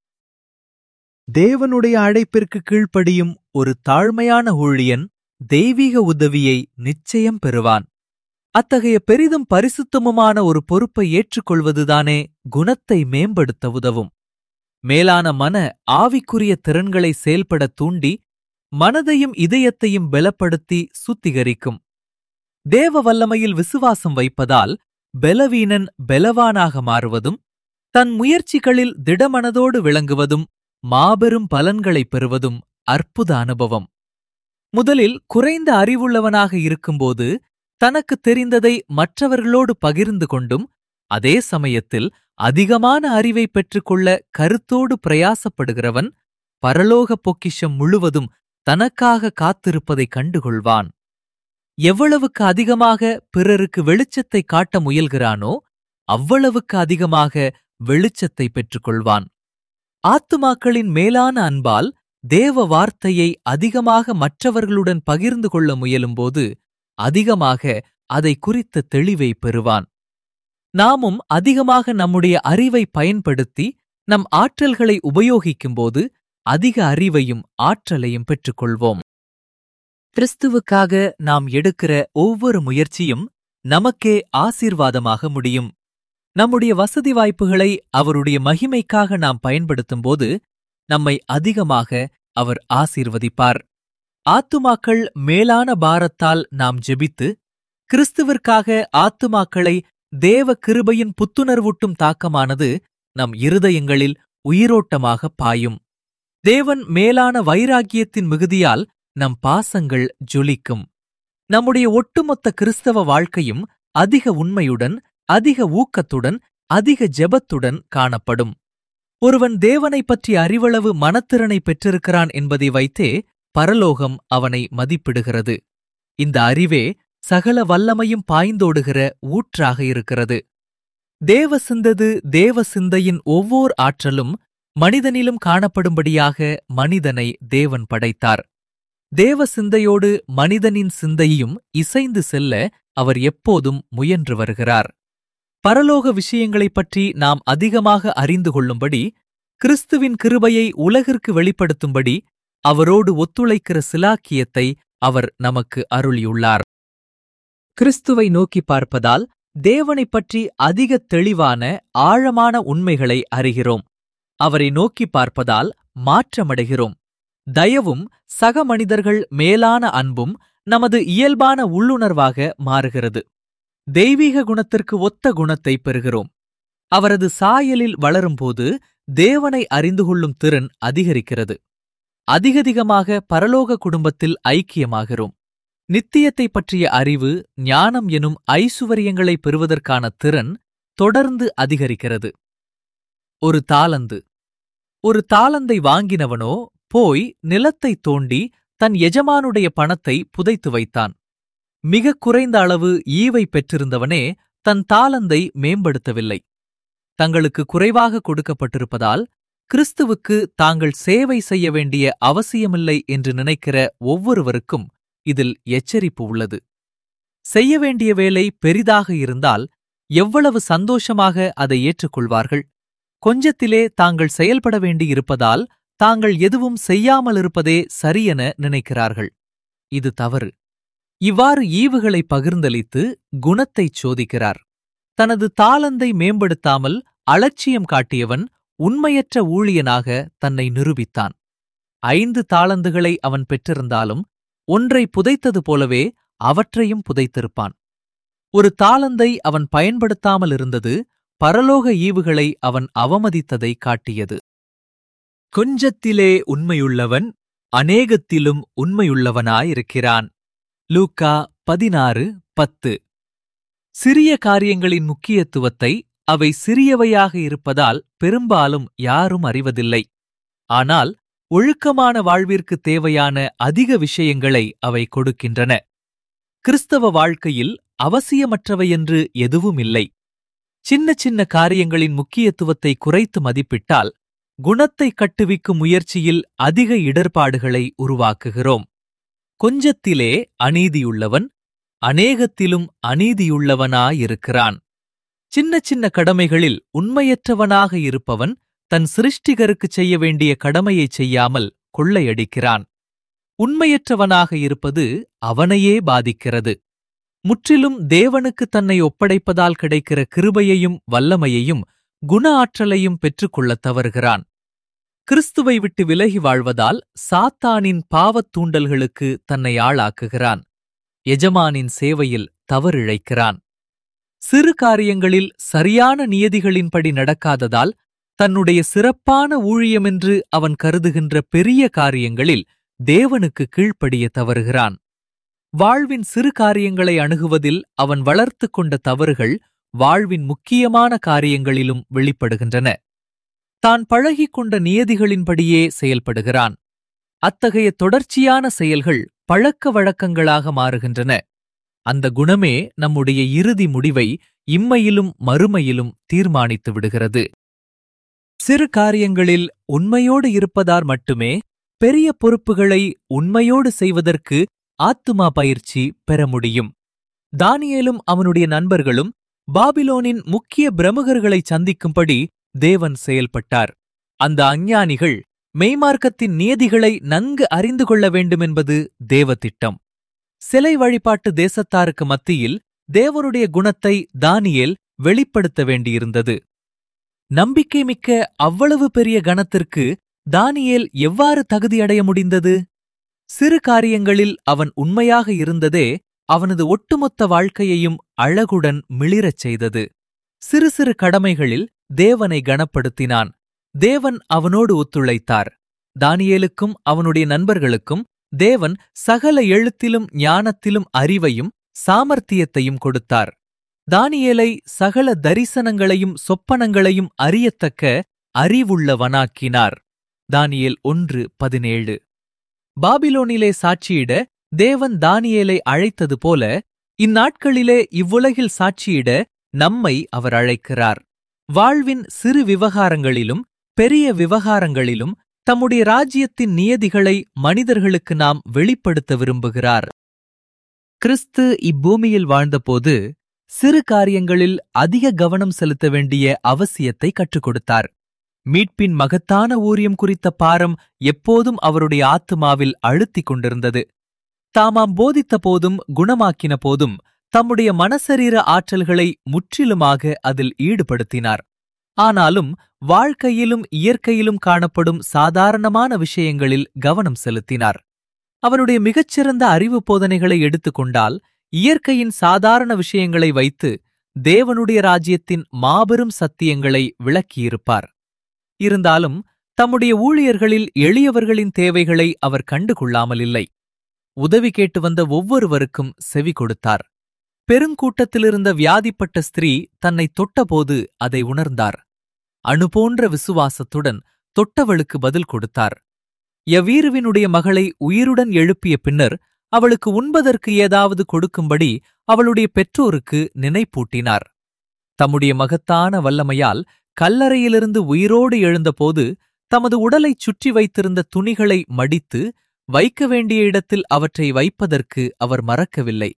தேவனுடைய அழைப்பிற்கு கீழ்ப்படியும் ஒரு தாழ்மையான ஊழியன் தெய்வீக உதவியை நிச்சயம் பெறுவான். அத்தகைய பெரிதும் பரிசுத்தமுமான ஒரு பொறுப்பை ஏற்றுக்கொள்வதுதானே குணத்தை மேம்படுத்த உதவும். மேலான மன ஆவிக்குரிய திறன்களை செயல்படத் தூண்டி மனதையும் இதயத்தையும் பலப்படுத்தி சுத்திகரிக்கும். தேவ வல்லமையில் விசுவாசம் வைப்பதால் பலவீனன் பலவானாக மாறுவதும் தன் முயற்சிகளில் திடமனதோடு விளங்குவதும் மாபெரும் பலன்களைப் பெறுவதும் அற்புத அனுபவம். முதலில் குறைந்த அறிவுள்ளவனாக இருக்கும்போது தனக்குத் தெரிந்ததை மற்றவர்களோடு பகிர்ந்து கொண்டும் அதே சமயத்தில் அதிகமான அறிவை பெற்றுக்கொள்ள கருத்தோடு பிரயாசப்படுகிறவன் பரலோக பொக்கிஷம் முழுவதும் தனக்காக காத்திருப்பதைக் கண்டுகொள்வான். எவ்வளவுக்கு அதிகமாக பிறருக்கு வெளிச்சத்தை காட்ட முயல்கிறானோ அவ்வளவுக்கு அதிகமாக வெளிச்சத்தை பெற்றுக்கொள்வான். ஆத்துமாக்களின் மேலான அன்பால் தேவ வார்த்தையை அதிகமாக மற்றவர்களுடன் பகிர்ந்து கொள்ள முயலும்போது அதிகமாக அதை குறித்த தெளிவை பெறுவான். நாமும் அதிகமாக நம்முடைய அறிவை பயன்படுத்தி நம் ஆற்றல்களை உபயோகிக்கும்போது அதிக அறிவையும் ஆற்றலையும் பெற்றுக்கொள்வோம். கிறிஸ்துவுக்காக நாம் எடுக்கிற ஒவ்வொரு முயற்சியும் நமக்கே ஆசீர்வாதமாக முடியும். நம்முடைய வசதி வாய்ப்புகளை அவருடைய மகிமைக்காக நாம் பயன்படுத்தும்போது நம்மை அதிகமாக அவர் ஆசீர்வதிப்பார். ஆத்துமாக்கள் மேலான பாரத்தால் நாம் ஜெபித்து கிறிஸ்துவிற்காக ஆத்துமாக்களை தேவ கிருபையின் புத்துணர்வூட்டும் தாக்கமானது நம் இருதயங்களில் உயிரோட்டமாக பாயும். தேவன் மேலான வைராக்கியத்தின் மிகுதியால் நம் பாசங்கள் ஜொலிக்கும். நம்முடைய ஒட்டுமொத்த கிறிஸ்தவ வாழ்க்கையும் அதிக உண்மையுடன், அதிக ஊக்கத்துடன், அதிக ஜெபத்துடன் காணப்படும். ஒருவன் தேவனைப் பற்றிய அறிவளவு மனத்திறனை பெற்றிருக்கிறான் என்பதை வைத்தே பரலோகம் அவனை மதிப்பிடுகிறது. இந்த அறிவே சகல வல்லமையும் பாய்ந்தோடுகிற ஊற்றாக இருக்கிறது. தேவ சிந்தையின் ஒவ்வொரு ஆற்றலும் மனிதனிலும் காணப்படும்படியாக மனிதனை தேவன் படைத்தார். தேவ சிந்தையோடு மனிதனின் சிந்தையும் இசைந்து செல்ல அவர் எப்போதும் முயன்று வருகிறார். பரலோக விஷயங்களைப் பற்றி நாம் அதிகமாக அறிந்து கொள்ளும்படி, கிறிஸ்துவின் கிருபையை உலகிற்கு வெளிப்படுத்தும்படி அவரோடு ஒத்துழைக்கிற சிலாக்கியத்தை அவர் நமக்கு அருளியுள்ளார். கிறிஸ்துவை நோக்கி பார்ப்பதால் தேவனைப் பற்றி அதிக தெளிவான ஆழமான உண்மைகளை அறிகிறோம். அவரை நோக்கி பார்ப்பதால் மாற்றமடைகிறோம். தயவும் சக மனிதர்கள் மேலான அன்பும் நமது இயல்பான உள்ளுணர்வாக மாறுகிறது. தெய்வீக குணத்திற்கு ஒத்த குணத்தை பெறுகிறோம். அவரது சாயலில் வளரும்போது தேவனை அறிந்து கொள்ளும் திறன் அதிகரிக்கிறது. அதிகதிகமாக பரலோக குடும்பத்தில் ஐக்கியமாகிறோம். நித்தியத்தைப் பற்றிய அறிவு, ஞானம் எனும் ஐசுவரியங்களை பெறுவதற்கான திறன் தொடர்ந்து அதிகரிக்கிறது. ஒரு தாலந்தை வாங்கினவனோ போய் நிலத்தை தோண்டி தன் எஜமானுடைய பணத்தை புதைத்து வைத்தான். மிகக் குறைந்த அளவு ஈவை பெற்றிருந்தவனே தன் தாலந்தை மேம்படுத்தவில்லை. தங்களுக்கு குறைவாக கொடுக்கப்பட்டிருப்பதால் கிறிஸ்துவுக்கு தாங்கள் சேவை செய்ய வேண்டிய அவசியமில்லை என்று நினைக்கிற ஒவ்வொருவருக்கும் இதில் எச்சரிப்பு உள்ளது. செய்ய வேண்டிய வேலை பெரிதாக இருந்தால் எவ்வளவு சந்தோஷமாக அதை ஏற்றுக்கொள்வார்கள். கொஞ்சத்திலே தாங்கள் செயல்பட வேண்டியிருப்பதால் தாங்கள் எதுவும் செய்யாமலிருப்பதே சரியென நினைக்கிறார்கள். இது தவறு. இவ்வாறு ஈவுகளை பகிர்ந்தளித்து குணத்தைச் சோதிக்கிறார். தனது தாளந்தை மேம்படுத்தாமல் அலட்சியம் காட்டியவன் உண்மையற்ற ஊழியனாக தன்னை நிரூபித்தான். 5 தாளந்துகளை அவன் பெற்றிருந்தாலும் ஒன்றை புதைத்தது போலவே அவற்றையும் புதைத்திருப்பான். ஒரு தாளந்தை அவன் பயன்படுத்தாமல் இருந்தது பரலோக ஈவுகளை அவன் அவமதித்ததை காட்டியது. கொஞ்சத்திலே உண்மையுள்ளவன் அநேகத்திலும் உண்மையுள்ளவனாயிருக்கிறான். லூக்கா 16:10. சிறிய காரியங்களின் முக்கியத்துவத்தை அவை சிறியவையாக இருப்பதால் பெரும்பாலும் யாரும் அறிவதில்லை. ஆனால் ஒழுக்கமான வாழ்விற்கு தேவையான அதிக விஷயங்களை அவை கொடுக்கின்றன. கிறிஸ்தவ வாழ்க்கையில் அவசியமற்றவையென்று எதுவும் இல்லை. சின்ன சின்ன காரியங்களின் முக்கியத்துவத்தை குறைத்து மதிப்பிட்டால் குணத்தை கட்டுவிக்கும் முயற்சியில் அதிக இடர்பாடுகளை உருவாக்குகிறோம். கொஞ்சத்திலே அநீதியுள்ளவன் அநேகத்திலும் அநீதியுள்ளவனாயிருக்கிறான். சின்ன சின்ன கடமைகளில் உண்மையற்றவனாக இருப்பவன் தன் சிருஷ்டிகருக்குச் செய்ய வேண்டிய கடமையைச் செய்யாமல் கொள்ளையடிக்கிறான். உண்மையற்றவனாக இருப்பது அவனையே பாதிக்கிறது. முற்றிலும் தேவனுக்கு தன்னை ஒப்படைப்பதால் கிடைக்கிற கிருபையையும் வல்லமையையும் குண ஆற்றலையும் பெற்றுக்கொள்ளத் தவறுகிறான். கிறிஸ்துவை விட்டு விலகி வாழ்வதால் சாத்தானின் பாவத் தூண்டல்களுக்கு தன்னை ஆளாக்குகிறான். எஜமானின் சேவையில் தவறிழைக்கிறான். சிறு காரியங்களில் சரியான நியதிகளின்படி நடக்காததால் தன்னுடைய சிறப்பான ஊழியமென்று அவன் கருதுகின்ற பெரிய காரியங்களில் தேவனுக்கு கீழ்ப்படிய தவறுகிறான். வாழ்வின் சிறு காரியங்களை அணுகுவதில் அவன் வளர்த்துக் கொண்ட தவறுகள் வாழ்வின் முக்கியமான காரியங்களிலும் வெளிப்படுகின்றன. தான் பழகிக் கொண்ட நியதிகளின்படியே செயல்படுகிறான். அத்தகைய தொடர்ச்சியான செயல்கள் பழக்க வழக்கங்களாக மாறுகின்றன. அந்த குணமே நம்முடைய இறுதி முடிவை இம்மையிலும் மறுமையிலும் தீர்மானித்து விடுகிறது. சிறு காரியங்களில் உண்மையோடு இருப்பதால் மட்டுமே பெரிய பொறுப்புகளை உண்மையோடு செய்வதற்கு ஆத்துமா பயிற்சி பெற முடியும். தானியேலும் அவனுடைய நண்பர்களும் பாபிலோனின் முக்கிய பிரமுகர்களை சந்திக்கும்படி தேவன் செயல்பட்டார். அந்த அஞ்ஞானிகள் மெய்மார்க்கத்தின் நியதிகளை நன்கு அறிந்து கொள்ள வேண்டுமென்பது தேவதிட்டம். சிலை வழிபாட்டு தேசத்தாருக்கு மத்தியில் தேவனுடைய குணத்தை தானியேல் வெளிப்படுத்த வேண்டியிருந்தது. நம்பிக்கை மிக்க அவ்வளவு பெரிய கணத்திற்கு தானியேல் எவ்வாறு தகுதியடைய முடிந்தது? சிறு காரியங்களில் அவன் உண்மையாக இருந்ததே அவனது ஒட்டுமொத்த வாழ்க்கையையும் அழகுடன் மிளிரச் செய்தது. சிறு சிறு கடமைகளில் தேவனை கனப்படுத்தினான். தேவன் அவனோடு ஒத்துழைத்தார். தானியேலுக்கும் அவனுடைய நண்பர்களுக்கும் தேவன் சகல எழுத்திலும் ஞானத்திலும் அறிவையும் சாமர்த்தியத்தையும் கொடுத்தார். தானியேலை சகல தரிசனங்களையும் சொப்பனங்களையும் அறியத்தக்க அறிவுள்ளவனாக்கினார். தானியேல் 1:17. பாபிலோனிலே சாட்சியிட தேவன் தானியேலை அழைத்தது போல இந்நாட்களிலே இவ்வுலகில் சாட்சியிட நம்மை அவர் அழைக்கிறார். வாழ்வின் சிறு விவகாரங்களிலும் பெரிய விவகாரங்களிலும் தம்முடைய ராஜ்யத்தின் நியதிகளை மனிதர்களுக்கு நாம் வெளிப்படுத்த விரும்புகிறார். கிறிஸ்து இப்பூமியில் வாழ்ந்தபோது சிறு காரியங்களில் அதிக கவனம் செலுத்த வேண்டிய அவசியத்தை கற்றுக் கொடுத்தார். மீட்பின் மகத்தான ஊழியம் குறித்த பாரம் எப்போதும் அவருடைய ஆத்துமாவில் அழுத்திக் கொண்டிருந்தது. தாமாம் போதித்த போதும் குணமாக்கின போதும் தம்முடைய மனசரீர ஆற்றல்களை முற்றிலுமாக அதில் ஈடுபடுத்தினார். ஆனாலும் வாழ்க்கையிலும் இயற்கையிலும் காணப்படும் சாதாரணமான விஷயங்களில் கவனம் செலுத்தினார். அவனுடைய மிகச்சிறந்த அறிவு போதனைகளை எடுத்துக்கொண்டால் இயற்கையின் சாதாரண விஷயங்களை வைத்து தேவனுடைய ராஜ்யத்தின் மாபெரும் சத்தியங்களை விளக்கியிருப்பார். இருந்தாலும் தம்முடைய ஊழியர்களில் எளியவர்களின் தேவைகளை அவர் கண்டுகொள்ளாமல் இல்லை. உதவி கேட்டு வந்த ஒவ்வொருவருக்கும் செவி கொடுத்தார். பெருங்கூட்டத்திலிருந்த வியாதிப்பட்ட ஸ்திரீ தன்னை தொட்டபோது அதை உணர்ந்தார். அணுபோன்ற விசுவாசத்துடன் தொட்டவளுக்கு பதில் கொடுத்தார். யவீருவினுடைய மகளை உயிருடன் எழுப்பிய பின்னர் அவளுக்கு உண்பதற்கு ஏதாவது கொடுக்கும்படி அவளுடைய பெற்றோருக்கு நினைப்பூட்டினார். தம்முடைய மகத்தான வல்லமையால் கல்லறையிலிருந்து உயிரோடு எழுந்தபோது தமது உடலைச் சுற்றி வைத்திருந்த துணிகளை மடித்து வைக்க வேண்டிய இடத்தில் அவற்றை வைப்பதற்கு அவர் மறக்கவில்லை.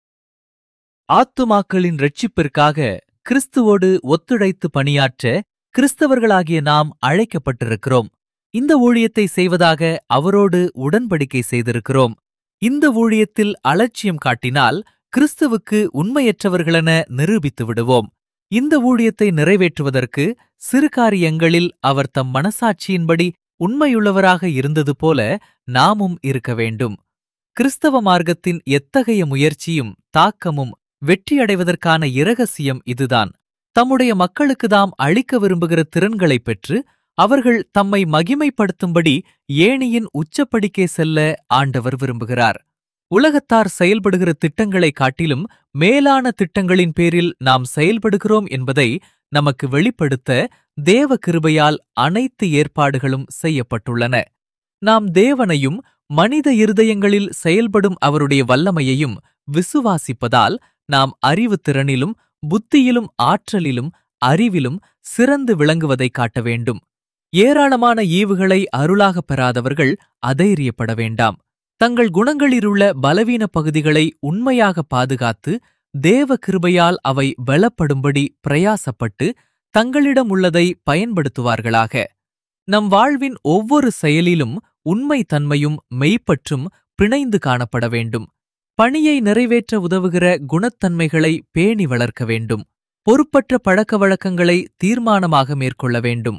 ஆத்துமாக்களின் இரட்சிப்பிற்காக கிறிஸ்துவோடு ஒத்துழைத்து பணியாற்ற கிறிஸ்தவர்களாகிய நாம் அழைக்கப்பட்டிருக்கிறோம். இந்த ஊழியத்தை செய்வதாக அவரோடு உடன்படிக்கை செய்திருக்கிறோம். இந்த ஊழியத்தில் அலட்சியம் காட்டினால் கிறிஸ்துவுக்கு உண்மையற்றவர்களென நிரூபித்து விடுவோம். இந்த ஊழியத்தை நிறைவேற்றுவதற்கு சிறு காரியங்களில் அவர் தம் மனசாட்சியின்படி உண்மையுள்ளவராக இருந்தது போல நாமும் இருக்க வேண்டும். கிறிஸ்தவ மார்க்கத்தின் எத்தகைய முயற்சியும் தாக்கமும் வெற்றியடைவதற்கான இரகசியம் இதுதான். தம்முடைய மக்களுக்கு தாம் அளிக்க விரும்புகிற திறன்களைப் பெற்று அவர்கள் தம்மை மகிமைப்படுத்தும்படி ஏணியின் உச்சப்படிக்கே செல்ல ஆண்டவர் விரும்புகிறார். உலகத்தார் செயல்படுகிற திட்டங்களைக் காட்டிலும் மேலான திட்டங்களின் பேரில் நாம் செயல்படுகிறோம் என்பதை நமக்கு வெளிப்படுத்த தேவ கிருபையால் அனைத்து ஏற்பாடுகளும் செய்யப்பட்டுள்ளன. நாம் தேவனையும் மனித இருதயங்களில் செயல்படும் அவருடைய வல்லமையையும் விசுவாசிப்பதால் நாம் அறிவுத்திறனிலும் புத்தியிலும் ஆற்றலிலும் அறிவிலும் சிறந்து விளங்குவதைக் காட்ட வேண்டும். ஏராளமான ஈவுகளை அருளாகப் பெறாதவர்கள் அதைரியப்பட வேண்டாம். தங்கள் குணங்களிலுள்ள பலவீன பகுதிகளை உண்மையாக பாதுகாத்து தேவ கிருபையால் அவை பலப்படும்படி பிரயாசப்பட்டு தங்களிடம் உள்ளதை பயன்படுத்துவார்களாக. நம் வாழ்வின் ஒவ்வொரு செயலிலும் உண்மை தன்மையும் மெய்ப்பற்றும் பிணைந்து காணப்பட வேண்டும். பணியை நிறைவேற்ற உதவுகிற குணத்தன்மைகளை பேணி வளர்க்க வேண்டும். பொறுப்பற்ற பழக்க வழக்கங்களை தீர்மானமாக மேற்கொள்ள வேண்டும்.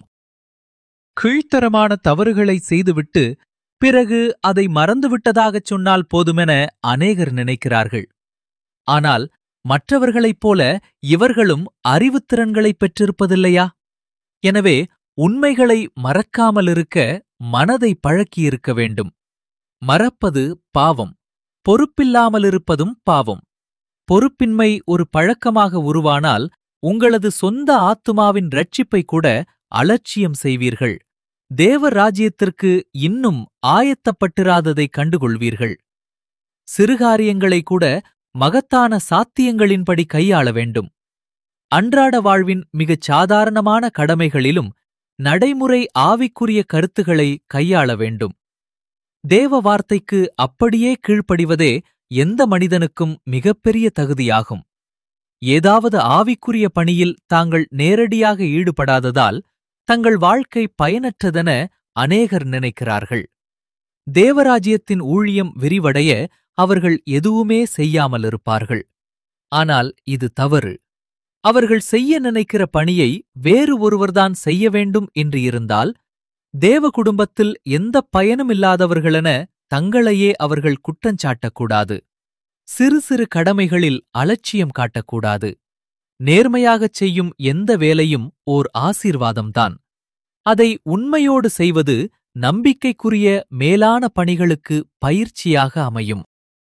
கீழ்த்தரமான தவறுகளை செய்துவிட்டு பிறகு அதை மறந்துவிட்டதாகச் சொன்னால் போதுமென அநேகர் நினைக்கிறார்கள். ஆனால் மற்றவர்களைப் போல இவர்களும் அறிவுத்திறன்களைப் பெற்றிருப்பதில்லையா? எனவே உண்மைகளை மறக்காமலிருக்க மனதை பழக்கியிருக்க வேண்டும். மறப்பது பாவம், பொறுப்பில்லாமலிருப்பதும் பாவம். பொறுப்பின்மை ஒரு பழக்கமாக உருவானால் உங்களது சொந்த ஆத்துமாவின் இரட்சிப்பை கூட அலட்சியம் செய்வீர்கள். தேவ ராஜ்யத்திற்கு இன்னும் ஆயத்தப்பட்டிராததைக் கண்டுகொள்வீர்கள். சிறுகாரியங்களை கூட மகத்தான சாத்தியங்களின்படி கையாள வேண்டும். அன்றாட வாழ்வின் மிகச் சாதாரணமான கடமைகளிலும் நடைமுறை ஆவிக்குரிய கருத்துக்களை கையாள வேண்டும். தேவ வார்த்தைக்கு அப்படியே கீழ்ப்படிவதே எந்த மனிதனுக்கும் மிகப்பெரிய தகுதியாகும். ஏதாவது ஆவிக்குரிய பணியில் தாங்கள் நேரடியாக ஈடுபடாததால் தங்கள் வாழ்க்கை பயனற்றதென அநேகர் நினைக்கிறார்கள். தேவராஜ்யத்தின் ஊழியம் விரிவடைய அவர்கள் எதுவுமே செய்யாமலிருப்பார்கள். ஆனால் இது தவறு. அவர்கள் செய்ய நினைக்கிற பணியை வேறு ஒருவர்தான் செய்ய வேண்டும் என்று இருந்தால் தேவ குடும்பத்தில் எந்த பயனுமில்லாதவர்களென தங்களையே அவர்கள் குற்றஞ்சாட்டக்கூடாது. சிறு சிறு கடமைகளில் அலட்சியம் காட்டக்கூடாது. நேர்மையாகச் செய்யும் எந்த வேலையும் ஓர் ஆசீர்வாதம்தான். அதை உண்மையோடு செய்வது நம்பிக்கைக்குரிய மேலான பணிகளுக்கு பயிற்சியாக அமையும்.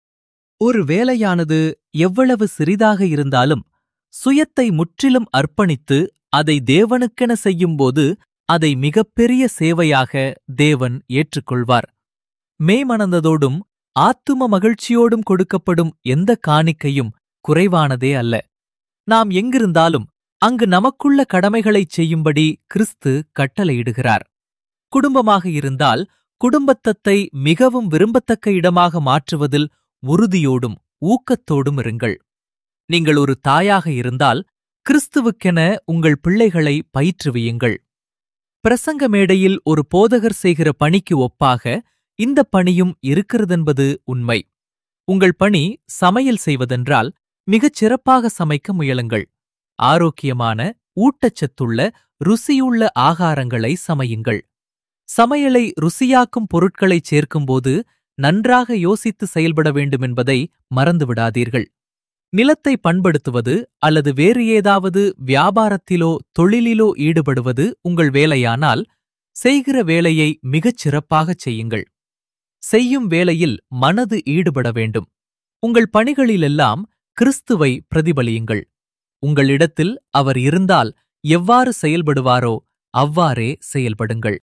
ஒரு வேலையானது எவ்வளவு சிறிதாக இருந்தாலும் சுயத்தை முற்றிலும் அர்ப்பணித்து அதை தேவனுக்கென செய்யும்போது அதை மிகப்பெரிய சேவையாக தேவன் ஏற்றுக்கொள்வார். மேமனந்ததோடும் ஆத்தும மகிழ்ச்சியோடும் கொடுக்கப்படும் எந்த காணிக்கையும் குறைவானதே அல்ல. நாம் எங்கிருந்தாலும் அங்கு நமக்குள்ள கடமைகளைச் செய்யும்படி கிறிஸ்து கட்டளையிடுகிறார். குடும்பமாக இருந்தால் குடும்பத்தத்தை மிகவும் விரும்பத்தக்க இடமாக மாற்றுவதில் உறுதியோடும் ஊக்கத்தோடும் இருங்கள். நீங்கள் ஒரு தாயாக இருந்தால் கிறிஸ்துவுக்கென உங்கள் பிள்ளைகளை பயிற்றுவியுங்கள். பிரசங்க மேடையில் ஒரு போதகர் செய்கிற பணிக்கு ஒப்பாக இந்த பணியும் இருக்கிறதென்பது உண்மை. உங்கள் பணி சமையல் செய்வதென்றால் மிகச் சிறப்பாக சமைக்க முயலுங்கள். ஆரோக்கியமான, ஊட்டச்சத்துள்ள, ருசியுள்ள ஆகாரங்களை சமையுங்கள். சமையலை ருசியாக்கும் பொருட்களைச் சேர்க்கும்போது நன்றாக யோசித்து செயல்பட வேண்டுமென்பதை மறந்துவிடாதீர்கள். நிலத்தை பண்படுத்துவது அல்லது வேறு ஏதாவது வியாபாரத்திலோ தொழிலிலோ ஈடுபடுவது உங்கள் வேலையானால் செய்கிற வேலையை மிகச் சிறப்பாகச் செய்யுங்கள். செய்யும் வேலையில் மனது ஈடுபட வேண்டும். உங்கள் பணிகளிலெல்லாம் கிறிஸ்துவை பிரதிபலியுங்கள். உங்களிடத்தில் அவர் இருந்தால் எவ்வாறு செயல்படுவாரோ அவ்வாறே செயல்படுங்கள்.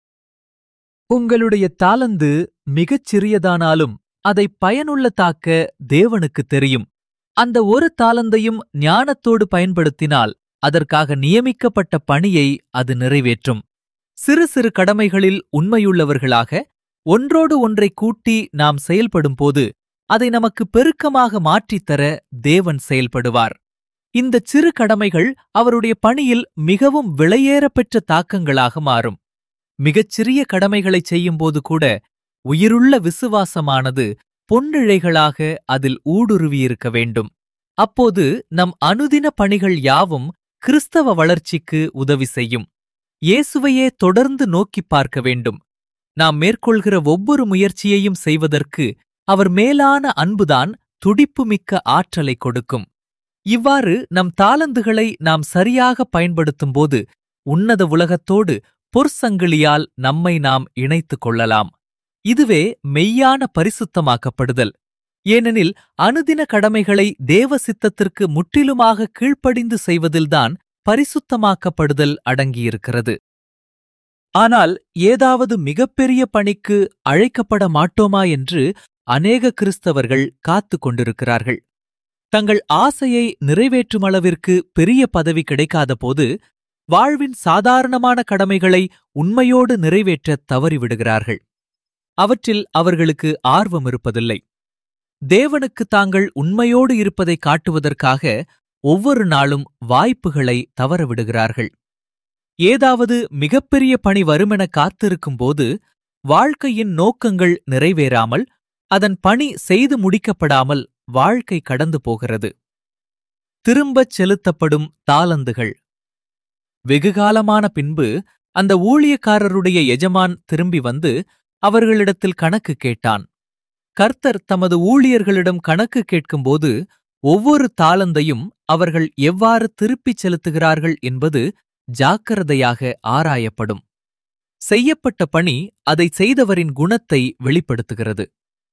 உங்களுடைய தாலந்து மிகச் சிறியதானாலும் அதை பயனுள்ளதாக்க தேவனுக்குத் தெரியும். அந்த ஒரு தாலந்தையும் ஞானத்தோடு பயன்படுத்தினால் அதற்காக நியமிக்கப்பட்ட பணியை அது நிறைவேற்றும். சிறு சிறு கடமைகளில் உண்மையுள்ளவர்களாக ஒன்றோடு ஒன்றை கூட்டி நாம் செயல்படும்போது அதை நமக்கு பெருக்கமாக மாற்றித்தர தேவன் செயல்படுவார். இந்தச் சிறு கடமைகள் அவருடைய பணியில் மிகவும் விலையேறப்பெற்ற தாக்கங்களாக மாறும். மிகச்சிறிய கடமைகளைச் செய்யும்போது கூட உயிருள்ள விசுவாசமானது பொன்னிழைகளாக அதில் ஊடுருவியிருக்க வேண்டும். அப்போது நம் அனுதின பணிகள் யாவும் கிறிஸ்தவ வளர்ச்சிக்கு உதவி செய்யும். இயேசுவையே தொடர்ந்து நோக்கிப் பார்க்க வேண்டும். நாம் மேற்கொள்கிற ஒவ்வொரு முயற்சியையும் செய்வதற்கு அவர் மேலான அன்புதான் துடிப்புமிக்க ஆற்றலை கொடுக்கும். இவ்வாறு நம் தாலந்துகளை நாம் சரியாக பயன்படுத்தும்போது உன்னத உலகத்தோடு பொற்சங்கிலியால் நம்மை நாம் இணைத்துக் கொள்ளலாம். இதுவே மெய்யான பரிசுத்தமாக்கப்படுதல். ஏனெனில் அனுதின கடமைகளை தேவ சித்தத்திற்கு முற்றிலுமாக கீழ்ப்படிந்து செய்வதில்தான் பரிசுத்தமாக்கப்படுதல் அடங்கியிருக்கிறது. ஆனால் ஏதாவது மிகப்பெரிய பணிக்கு அழைக்கப்பட மாட்டோமா என்று அநேக கிறிஸ்தவர்கள் காத்துக் கொண்டிருக்கிறார்கள். தங்கள் ஆசையை நிறைவேற்றும் அளவிற்கு பெரிய பதவி கிடைக்காதபோது வாழ்வின் சாதாரணமான கடமைகளை உண்மையோடு நிறைவேற்றத் தவறிவிடுகிறார்கள். அவற்றில் அவர்களுக்கு ஆர்வம் இருப்பதில்லை. தேவனுக்கு தாங்கள் உண்மையோடு இருப்பதை காட்டுவதற்காக ஒவ்வொரு நாளும் வாய்ப்புகளை தவறவிடுகிறார்கள். ஏதாவது மிகப்பெரிய பணி வருமென காத்திருக்கும்போது வாழ்க்கையின் நோக்கங்கள் நிறைவேறாமல், அதன் பணி செய்து முடிக்கப்படாமல் வாழ்க்கை கடந்து போகிறது. திரும்பச் செலுத்தப்படும் தாலந்துகள். வெகுகாலமான பின்பு அந்த ஊழியக்காரருடைய எஜமான் திரும்பி வந்து அவர்களிடத்தில் கணக்கு கேட்டான். கர்த்தர் தமது ஊழியர்களிடம் கணக்கு கேட்கும்போது ஒவ்வொரு தாலந்தையும் அவர்கள் எவ்வாறு திருப்பிச் செலுத்துகிறார்கள் என்பது ஜாக்கிரதையாக ஆராயப்படும். செய்யப்பட்ட பணி அதை செய்தவரின் குணத்தை வெளிப்படுத்துகிறது.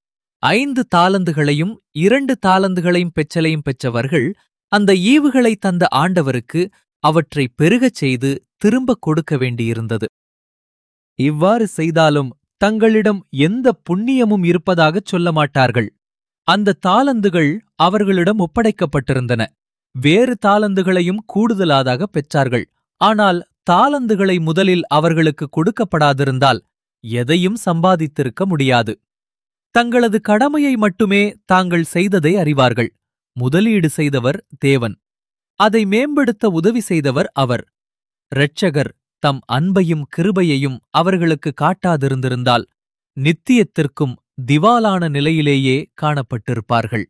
5 தாலந்துகளையும் 2 தாலந்துகளையும் பெற்றலையும் பெற்றவர்கள் அந்த ஈவுகளை தந்த ஆண்டவருக்கு அவற்றை பெருகச் செய்து திரும்பக் கொடுக்க வேண்டியிருந்தது. இவ்வாறு செய்தாலும் தங்களிடம் எந்த புண்ணியமும் இருப்பதாகச் சொல்ல மாட்டார்கள். அந்த தாலந்துகள் அவர்களிடம் ஒப்படைக்கப்பட்டிருந்தன. வேறு தாலந்துகளையும் கூடுதலாக பெற்றார்கள். ஆனால் தாலந்துகளை முதலில் அவர்களுக்கு கொடுக்கப்படாதிருந்தால் எதையும் சம்பாதித்திருக்க முடியாது. தங்களது கடமையை மட்டுமே தாங்கள் செய்ததை அறிவார்கள். முதலீடு செய்தவர் தேவன். அதை மேம்படுத்த உதவி செய்தவர் அவர். இரட்சகர் தம் அன்பையும் கிருபையையும் அவர்களுக்கு காட்டாதிருந்திருந்தால் நித்தியத்திற்கும் திவாலான நிலையிலேயே காணப்பட்டிருப்பார்கள்.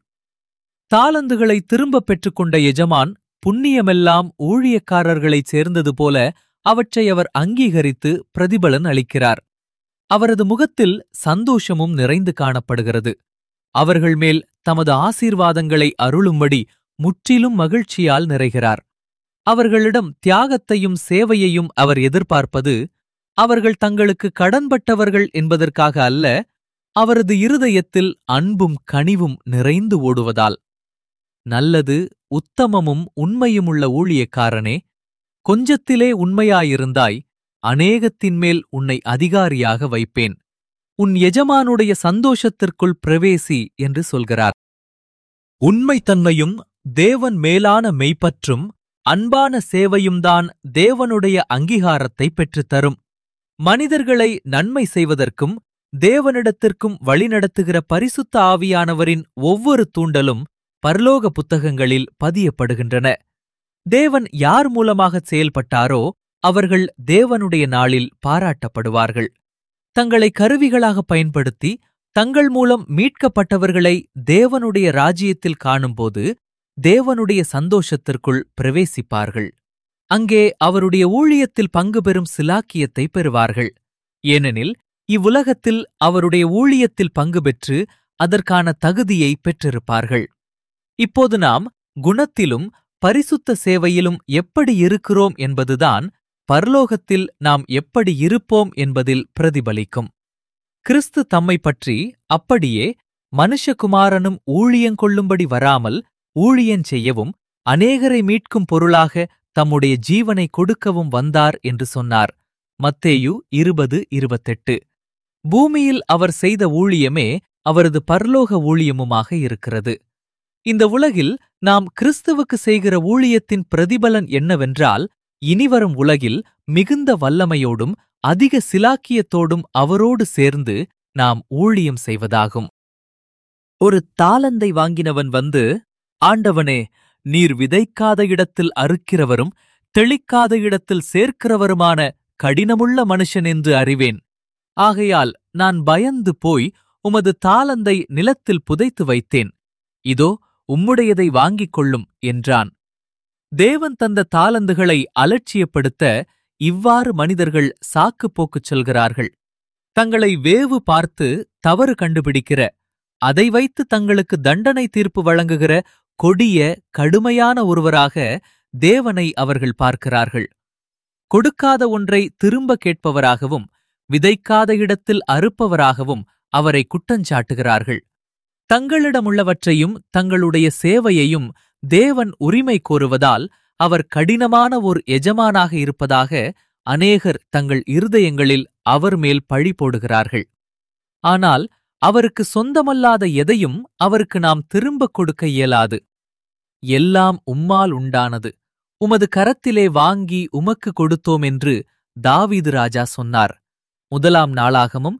தாலந்துகளை திரும்பப் பெற்றுக்கொண்ட எஜமான் புண்ணியமெல்லாம் ஊழியக்காரர்களைச் சேர்ந்தது போல அவற்றை அவர் அங்கீகரித்து பிரதிபலன் அளிக்கிறார். அவரது முகத்தில் சந்தோஷமும் நிறைந்து காணப்படுகிறது. அவர்கள் மேல் தமது ஆசீர்வாதங்களை அருளும்படி முற்றிலும் மகிழ்ச்சியால் நிறைகிறார். அவர்களிடம் தியாகத்தையும் சேவையையும் அவர் எதிர்பார்ப்பது அவர்கள் தங்களுக்கு கடன்பட்டவர்கள் என்பதற்காக அல்ல, அவரது இருதயத்தில் அன்பும் கனிவும் நிறைந்து ஓடுவதால். நல்லது, உத்தமமும் உண்மையுமுள்ள ஊழியக்காரனே, கொஞ்சத்திலே உண்மையாயிருந்தாய், அநேகத்தின் மேல் உன்னை அதிகாரியாக வைப்பேன். உன் எஜமானுடைய சந்தோஷத்திற்குள் பிரவேசி என்று சொல்கிறார். உண்மைத்தன்மையும் தேவன் மேலான மெய்ப்பற்றும் அன்பான சேவையும்தான் தேவனுடைய அங்கீகாரத்தை பெற்றுத்தரும். மனிதர்களை நன்மை செய்வதற்கும் தேவனிடத்திற்கும் வழிநடத்துகிற பரிசுத்த ஆவியானவரின் ஒவ்வொரு தூண்டலும் பரலோக புத்தகங்களில் பதியப்படுகின்றன. தேவன் யார் மூலமாகச் செயல்பட்டாரோ அவர்கள் தேவனுடைய நாளில் பாராட்டப்படுவார்கள். தங்களை கருவிகளாக பயன்படுத்தி தங்கள் மூலம் மீட்கப்பட்டவர்களை தேவனுடைய ராஜ்யத்தில் காணும்போது தேவனுடைய சந்தோஷத்திற்குள் பிரவேசிப்பார்கள். அங்கே அவருடைய ஊழியத்தில் பங்கு பெறும் சிலாக்கியத்தை பெறுவார்கள். ஏனெனில் இவ்வுலகத்தில் அவருடைய ஊழியத்தில் பங்கு பெற்று அதற்கான தகுதியை பெற்றிருப்பார்கள். இப்போது நாம் குணத்திலும் பரிசுத்த சேவையிலும் எப்படி இருக்கிறோம் என்பதுதான் பரலோகத்தில் நாம் எப்படி இருப்போம் என்பதில் பிரதிபலிக்கும். கிறிஸ்து தம்மை பற்றி அப்படியே மனுஷகுமாரனும் ஊழியங்கொள்ளும்படி வராமல் ஊழியஞ்செய்யவும் அநேகரை மீட்கும் பொருளாக தம்முடைய ஜீவனை கொடுக்கவும் வந்தார் என்று சொன்னார். மத்தேயு 20:28. பூமியில் அவர் செய்த ஊழியமே அவரது பரலோக ஊழியமுமாக இருக்கிறது. இந்த உலகில் நாம் கிறிஸ்துவுக்கு செய்கிற ஊழியத்தின் பிரதிபலன் என்னவென்றால், இனிவரும் உலகில் மிகுந்த வல்லமையோடும் அதிக சிலாக்கியத்தோடும் அவரோடு சேர்ந்து நாம் ஊழியம் செய்வதாகும். ஒரு தாலந்தை வாங்கினவன் வந்து, ஆண்டவனே, நீர் விதைக்காத இடத்தில் அறுக்கிறவரும் தெளிக்காத இடத்தில் சேர்க்கிறவருமான கடினமுள்ள மனுஷன் என்று அறிவேன். ஆகையால் நான் பயந்து போய் உமது தாலந்தை நிலத்தில் புதைத்து வைத்தேன். இதோ உம்முடையதை வாங்கிக் கொள்ளும் என்றான். தேவன் தந்த தாலந்துகளை அலட்சியப்படுத்த இவ்வாறு மனிதர்கள் சாக்குப்போக்குச் சொல்கிறார்கள். தங்களை வேவு பார்த்து தவறு கண்டுபிடிக்கிற, அதை வைத்து தங்களுக்கு தண்டனை தீர்ப்பு வழங்குகிற கொடிய கடுமையான ஒருவராக தேவனை அவர்கள் பார்க்கிறார்கள். கொடுக்காத ஒன்றை திரும்ப கேட்பவராகவும் விதைக்காத இடத்தில் அறுப்பவராகவும் அவரை குற்றஞ்சாட்டுகிறார்கள். தங்களிடமுள்ளவற்றையும் தங்களுடைய சேவையையும் தேவன் உரிமை கோருவதால் அவர் கடினமான ஒரு எஜமானாக இருப்பதாக அநேகர் தங்கள் இருதயங்களில் அவர் மேல் பழி போடுகிறார்கள். ஆனால் அவருக்கு சொந்தமல்லாத எதையும் அவருக்கு நாம் திரும்பக் கொடுக்க இயலாது. எல்லாம் உம்மால் உண்டானது, உமது கரத்திலே வாங்கி உமக்கு கொடுத்தோம் என்று தாவீது ராஜா சொன்னார். 1 நாளாகமம்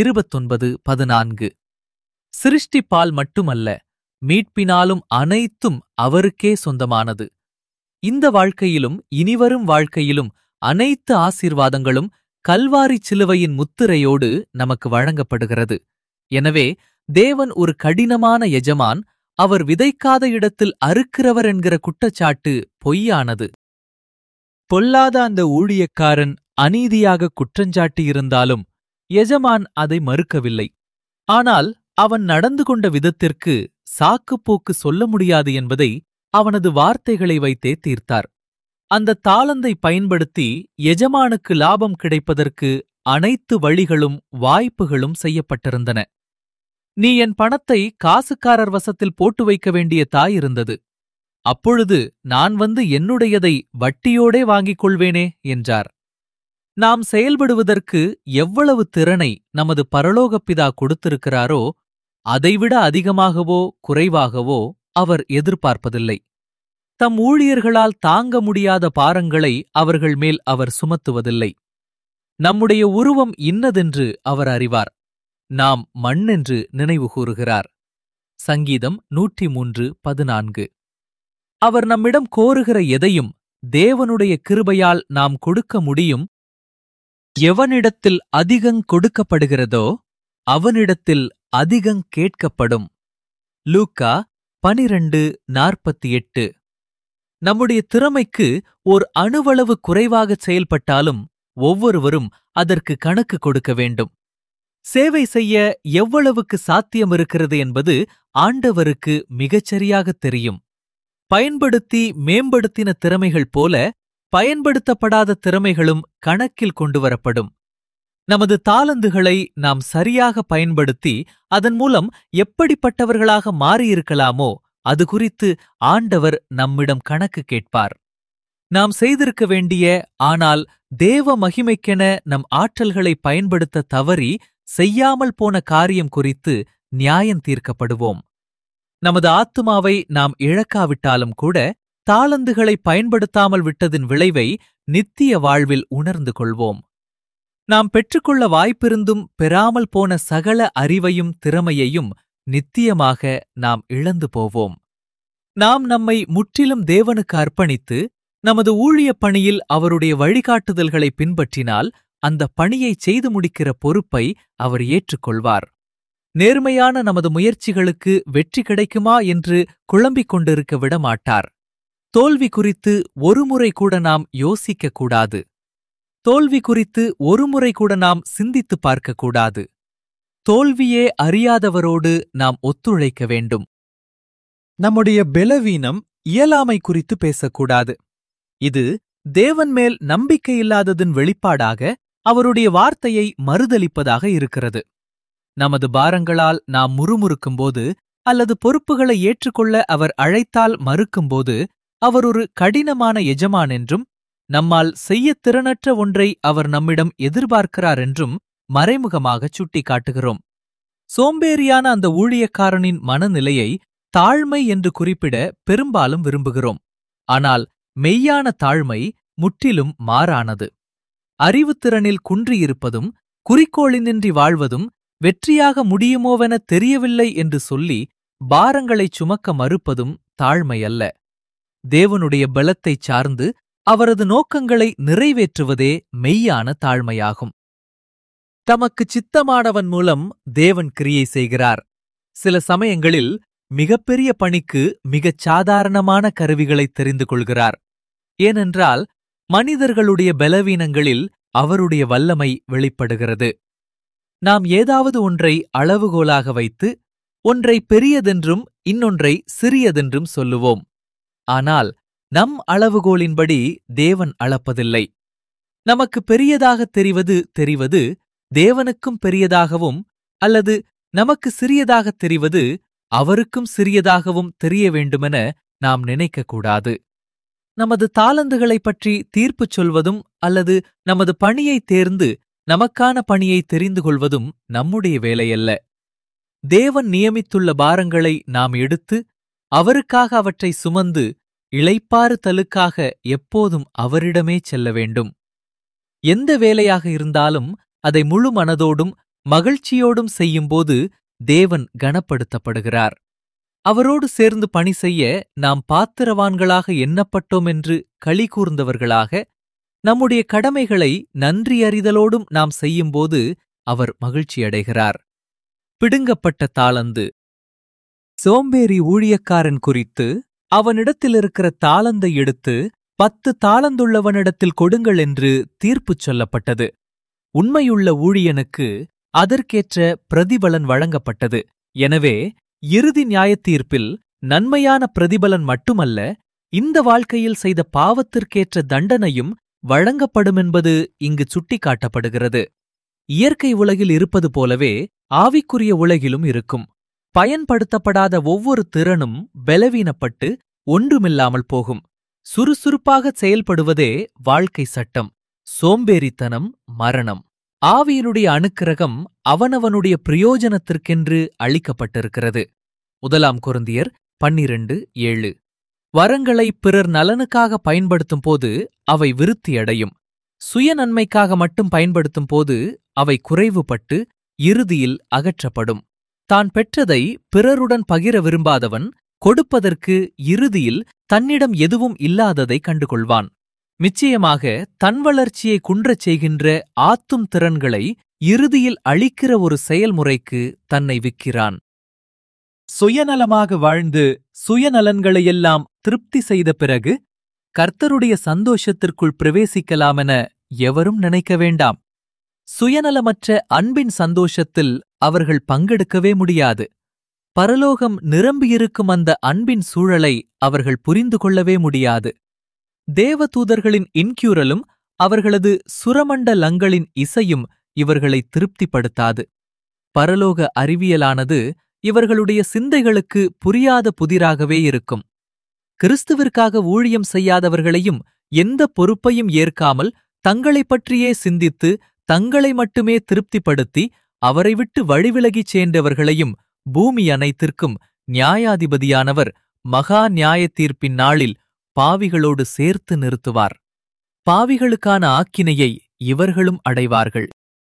29:14. சிருஷ்டிப்பால் மட்டுமல்ல, மீட்பினாலும் அனைத்தும் அவருக்கே சொந்தமானது. இந்த வாழ்க்கையிலும் இனிவரும் வாழ்க்கையிலும் அனைத்து ஆசீர்வாதங்களும் கல்வாரி சிலுவையின் முத்திரையோடு நமக்கு வழங்கப்படுகிறது. எனவே தேவன் ஒரு கடினமான எஜமான், அவர் விதைக்காத இடத்தில் அறுக்கிறவர் என்கிற குற்றச்சாட்டு பொய்யானது. பொல்லாத அந்த ஊழியக்காரன் அநீதியாக குற்றஞ்சாட்டியிருந்தாலும் எஜமான் அதை மறுக்கவில்லை. ஆனால் அவன் நடந்து கொண்ட விதத்திற்கு சாக்குப்போக்கு சொல்ல முடியாது என்பதை அவனது வார்த்தைகளை வைத்தே தீர்த்தார். அந்த தாளந்தை பயன்படுத்தி எஜமானுக்கு லாபம் கிடைப்பதற்கு அனைத்து வழிகளும் வாய்ப்புகளும் செய்யப்பட்டிருந்தன. நீ என் பணத்தை காசுக்காரர் வசத்தில் போட்டு வைக்க வேண்டிய தாயிருந்தது. அப்பொழுது நான் வந்து என்னுடையதை வட்டியோடே வாங்கிக் கொள்வேனே என்றார். நாம் செயல்படுவதற்கு எவ்வளவு திறனை நமது பரலோகப் பிதா கொடுத்திருக்கிறாரோ அதைவிட அதிகமாகவோ குறைவாகவோ அவர் எதிர்பார்ப்பதில்லை. தம் ஊழியர்களால் தாங்க முடியாத பாரங்களை அவர்கள் மேல் அவர் சுமத்துவதில்லை. நம்முடைய உருவம் இன்னதென்று அவர் அறிவார். நாம் மண்ணென்று நினைவு கூறுகிறார். சங்கீதம் 103:14. அவர் நம்மிடம் கோருகிற எதையும் தேவனுடைய கிருபையால் நாம் கொடுக்க முடியும். எவனிடத்தில் அதிகங் கொடுக்கப்படுகிறதோ அவனிடத்தில் அதிகங் கேட்கப்படும். லூக்கா 12:48. நம்முடைய திறமைக்கு ஓர் அணுவளவு குறைவாகச் செயல்பட்டாலும் ஒவ்வொருவரும் அதற்கு கணக்கு கொடுக்க வேண்டும். சேவை செய்ய எவ்வளவுக்கு சாத்தியமிருக்கிறது என்பது ஆண்டவருக்கு மிகச்சரியாகத் தெரியும். பயன்படுத்தி மேம்படுத்தின திறமைகள் போல பயன்படுத்தப்படாத திறமைகளும் கணக்கில் கொண்டுவரப்படும். நமது தாளந்துகளை நாம் சரியாக பயன்படுத்தி அதன் மூலம் எப்படிப்பட்டவர்களாக மாறியிருக்கலாமோ அது குறித்து ஆண்டவர் நம்மிடம் கணக்கு கேட்பார். நாம் செய்திருக்க வேண்டிய, ஆனால் தேவ மகிமைக்கென நம் ஆற்றல்களை பயன்படுத்த தவறி செய்யாமல் போன காரியம் குறித்து நியாயம் தீர்க்கப்படுவோம். நமது ஆத்துமாவை நாம் இழக்காவிட்டாலும் கூட தாளந்துகளை பயன்படுத்தாமல் விட்டதின் விளைவை நித்திய வாழ்வில் உணர்ந்து கொள்வோம். நாம் பெற்றுக்கொள்ள வாய்ப்பிருந்தும் பெறாமல் போன சகல அறிவையும் திறமையையும் நித்தியமாக நாம் இழந்து போவோம். நாம் நம்மை முற்றிலும் தேவனுக்கு அர்ப்பணித்து நமது ஊழியப் பணியில் அவருடைய வழிகாட்டுதல்களை பின்பற்றினால் அந்த பணியைச் செய்து முடிக்கிற பொறுப்பை அவர் ஏற்றுக்கொள்வார். நேர்மையான நமது முயற்சிகளுக்கு வெற்றி கிடைக்குமா என்று குழம்பிக் கொண்டிருக்க விடமாட்டார். தோல்வி குறித்து ஒருமுறை கூட நாம் யோசிக்கக்கூடாது. தோல்வி குறித்து ஒருமுறை கூட நாம் சிந்தித்துப் பார்க்கக்கூடாது. தோல்வியே அறியாதவரோடு நாம் ஒத்துழைக்க வேண்டும். நம்முடைய பலவீனம், இயலாமை குறித்து பேசக்கூடாது. இது தேவன் மேல் நம்பிக்கையில்லாததின் வெளிப்பாடாக அவருடைய வார்த்தையை மறுதலிப்பதாக இருக்கிறது. நமது பாரங்களால் நாம் முறுமுறுக்கும்போது அல்லது பொறுப்புகளை ஏற்றுக்கொள்ள அவர் அழைத்தால் மறுக்கும்போது அவர் ஒரு கடினமான எஜமான் என்றும் நம்மால் செய்யத் திறனற்ற ஒன்றை அவர் நம்மிடம் எதிர்பார்க்கிறார் என்றும் மறைமுகமாகச் சுட்டிக்காட்டுகிறோம். சோம்பேறியான அந்த ஊழியக்காரனின் மனநிலையை தாழ்மை என்று குறிப்பிட பெரும்பாலும் விரும்புகிறோம். ஆனால் மெய்யான தாழ்மை முற்றிலும் மாறானது. அறிவுத்திறனில் குன்றியிருப்பதும் குறிக்கோளினின்றி வாழ்வதும் வெற்றியாக முடியுமோவென தெரியவில்லை என்று சொல்லி பாரங்களைச் சுமக்க மறுப்பதும் தாழ்மை அல்ல. தேவனுடைய பலத்தைச் சார்ந்து அவரது நோக்கங்களை நிறைவேற்றுவதே மெய்யான தாழ்மையாகும். தமக்குச் சித்தமானவன் மூலம் தேவன் கிரியை செய்கிறார். சில சமயங்களில் மிகப்பெரிய பணிக்கு மிகச் சாதாரணமான கருவிகளை தெரிந்து கொள்கிறார். ஏனென்றால் மனிதர்களுடைய பலவீனங்களில் அவருடைய வல்லமை வெளிப்படுகிறது. நாம் ஏதாவது ஒன்றை அளவுகோலாக வைத்து ஒன்றை பெரியதென்றும் இன்னொன்றை சிறியதென்றும் சொல்லுவோம். ஆனால் நம் அளவுகோலின்படி தேவன் அளப்பதில்லை. நமக்கு பெரியதாகத் தெரிவது தேவனுக்கும் பெரியதாகவும், அல்லது நமக்கு சிறியதாகத் தெரிவது அவருக்கும் சிறியதாகவும் தெரிய வேண்டுமென நாம் நினைக்கக்கூடாது. நமது தாலந்துகளைப் பற்றி தீர்ப்புச் சொல்வதும் அல்லது நமது பணியை தேர்ந்து நமக்கான பணியை தெரிந்து கொள்வதும் நம்முடைய வேலையல்ல. தேவன் நியமித்துள்ள பாரங்களை நாம் எடுத்து அவருக்காக அவற்றை சுமந்து இளைப்பாறுதலுக்காக எப்போதும் அவரிடமே செல்ல வேண்டும். எந்த வேலையாக இருந்தாலும் அதை முழு மனதோடும் மகிழ்ச்சியோடும் செய்யும்போது தேவன் கனப்படுத்தப்படுகிறார். அவரோடு சேர்ந்து பணி செய்ய நாம் பாத்திரவான்களாக எண்ணப்பட்டோம் என்று களி கூர்ந்தவர்களாக நம்முடைய கடமைகளை நன்றியறிதலோடும் நாம் செய்யும்போது அவர் மகிழ்ச்சியடைகிறார். பிடுங்கப்பட்ட தாலந்து. சோம்பேறி ஊழியக்காரன் குறித்து அவனிடத்திலிருக்கிற தாலந்தை எடுத்து 10 தாலந்துள்ளவனிடத்தில் கொடுங்கள் என்று தீர்ப்புச் சொல்லப்பட்டது. உண்மையுள்ள ஊழியனுக்கு அதற்கேற்ற பிரதிபலன் வழங்கப்பட்டது. எனவே இறுதி நியாயத்தீர்ப்பில் நன்மையான பிரதிபலன் மட்டுமல்ல, இந்த வாழ்க்கையில் செய்த பாவத்திற்கேற்ற தண்டனையும் வழங்கப்படுமென்பது இங்கு சுட்டிக்காட்டப்படுகிறது. இயற்கை உலகில் இருப்பது போலவே ஆவிக்குரிய உலகிலும் இருக்கும். பயன்படுத்தப்படாத ஒவ்வொரு திறனும் பலவீனப்பட்டு ஒன்றுமில்லாமல் போகும். சுறுசுறுப்பாகச் செயல்படுவதே வாழ்க்கை சட்டம். சோம்பேறித்தனம் மரணம். ஆவியினுடைய அனுக்கிரகம் அவனவனுடைய பிரயோஜனத்திற்கென்று அளிக்கப்பட்டிருக்கிறது. 1 கொரிந்தியர் 12:7. வரங்களை பிறர் நலனுக்காக பயன்படுத்தும் போது அவை விருத்தியடையும். சுய நன்மைக்காக மட்டும் பயன்படுத்தும் போது அவை குறைவுபட்டு இறுதியில் அகற்றப்படும். தான் பெற்றதை பிறருடன் பகிர விரும்பாதவன் கொடுப்பதற்கு இறுதியில் தன்னிடம் எதுவும் இல்லாததை கண்டுகொள்வான். நிச்சயமாக தன் வளர்ச்சியை குன்றச் செய்கின்ற ஆத்தும் திறன்களை இறுதியில் அழிக்கிற ஒரு செயல்முறைக்கு தன்னை விற்கிறான். சுயநலமாக வாழ்ந்து சுயநலன்களையெல்லாம் திருப்தி செய்த பிறகு கர்த்தருடைய சந்தோஷத்திற்குள் பிரவேசிக்கலாமென எவரும் நினைக்க வேண்டாம். சுயநலமற்ற அன்பின் சந்தோஷத்தில் அவர்கள் பங்கெடுக்கவே முடியாது. பரலோகம் நிரம்பியிருக்கும் அந்த அன்பின் சூழலை அவர்கள் புரிந்து கொள்ளவே முடியாது. தேவதூதர்களின் இன்கியூரலும் அவர்களது சுரமண்டலங்களின் இசையும் இவர்களை திருப்திப்படுத்தாது. பரலோக அறிவியலானது இவர்களுடைய சிந்தைகளுக்கு புரியாத புதிராகவே இருக்கும். கிறிஸ்துவிற்காக ஊழியம் செய்யாதவர்களையும் எந்த பொறுப்பையும் ஏற்காமல் தங்களைப் பற்றியே சிந்தித்து தங்களை மட்டுமே திருப்திப்படுத்தி அவரை விட்டு வழிவிலகிச் சேர்ந்தவர்களையும் பூமி அனைத்திற்கும் நியாயாதிபதியானவர் மகா நியாயத்தீர்ப்பின் நாளில் பாவிகளோடு சேர்த்து நிறுத்துவார். பாவிகளுக்கான ஆக்கினையை இவர்களும் அடைவார்கள்.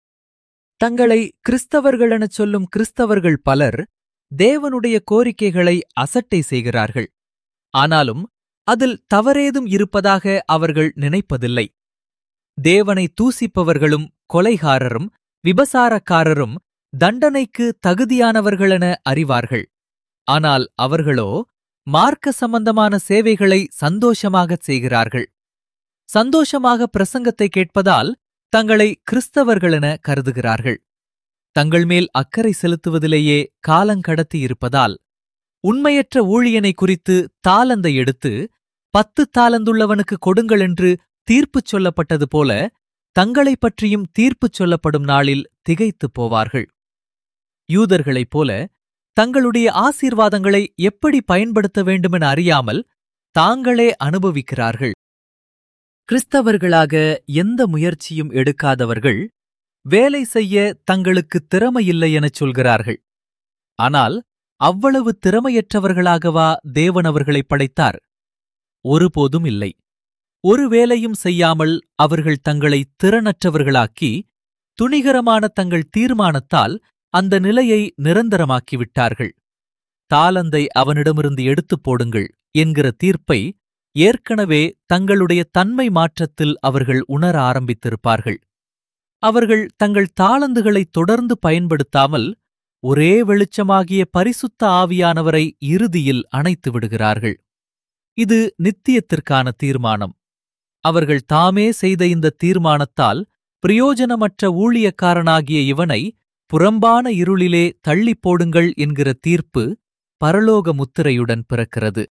தங்களை கிறிஸ்தவர்களெனச் சொல்லும் கிறிஸ்தவர்கள் பலர் தேவனுடைய கோரிக்கைகளை அசட்டை செய்கிறார்கள். ஆனாலும் அதில் தவறேதும் இருப்பதாக அவர்கள் நினைப்பதில்லை. தேவனை தூசிப்பவர்களும் கொலைகாரரும் விபசாரக்காரரும் தண்டனைக்கு தகுதியானவர்களென அறிவார்கள். ஆனால் அவர்களோ மார்க்க சம்பந்தமான சேவைகளை சந்தோஷமாகச் செய்கிறார்கள். சந்தோஷமாக பிரசங்கத்தை கேட்பதால் தங்களை கிறிஸ்தவர்களென கருதுகிறார்கள். தங்கள் மேல் அக்கறை செலுத்துவதிலேயே காலங்கடத்தி இருப்பதால் உண்மையற்ற ஊழியனை குறித்து தாலந்தை எடுத்து 10 தாலந்துள்ளவனுக்கு கொடுங்கள் என்று தீர்ப்புச் சொல்லப்பட்டது போல தங்களைப் பற்றியும் தீர்ப்புச் சொல்லப்படும் நாளில் திகைத்துப் போவார்கள். யூதர்களைப் போல தங்களுடைய ஆசீர்வாதங்களை எப்படி பயன்படுத்த வேண்டுமென அறியாமல் தாங்களே அனுபவிக்கிறார்கள். கிறிஸ்தவர்களாக எந்த முயற்சியும் எடுக்காதவர்கள் வேலை செய்ய தங்களுக்கு திறமையில்லை எனச் சொல்கிறார்கள். ஆனால் அவ்வளவு திறமையற்றவர்களாகவா தேவன் அவர்களை படைத்தார்? ஒருபோதும் இல்லை. ஒரு வேலையும் செய்யாமல் அவர்கள் தங்களை திறனற்றவர்களாக்கி துணிகரமான தங்கள் தீர்மானத்தால் அந்த நிலையை நிரந்தரமாக்கிவிட்டார்கள். தாலந்தை அவனிடமிருந்து எடுத்துப் போடுங்கள் என்கிற தீர்ப்பை ஏற்கனவே தங்களுடைய தன்மை மாற்றத்தில் அவர்கள் உணர ஆரம்பித்திருப்பார்கள். அவர்கள் தங்கள் தாளந்துகளை தொடர்ந்து பயன்படுத்தாமல் ஒரே வெளிச்சமாகிய பரிசுத்த ஆவியானவரை இறுதியில் அணைத்து விடுகிறார்கள். இது நித்தியத்திற்கான தீர்மானம். அவர்கள் தாமே செய்த இந்த தீர்மானத்தால் பிரயோஜனமற்ற ஊழியக்காரனாகிய இவனை புறம்பான இருளிலே தள்ளிப் போடுங்கள் என்கிற தீர்ப்பு பரலோக முத்திரையுடன் பிறக்கிறது.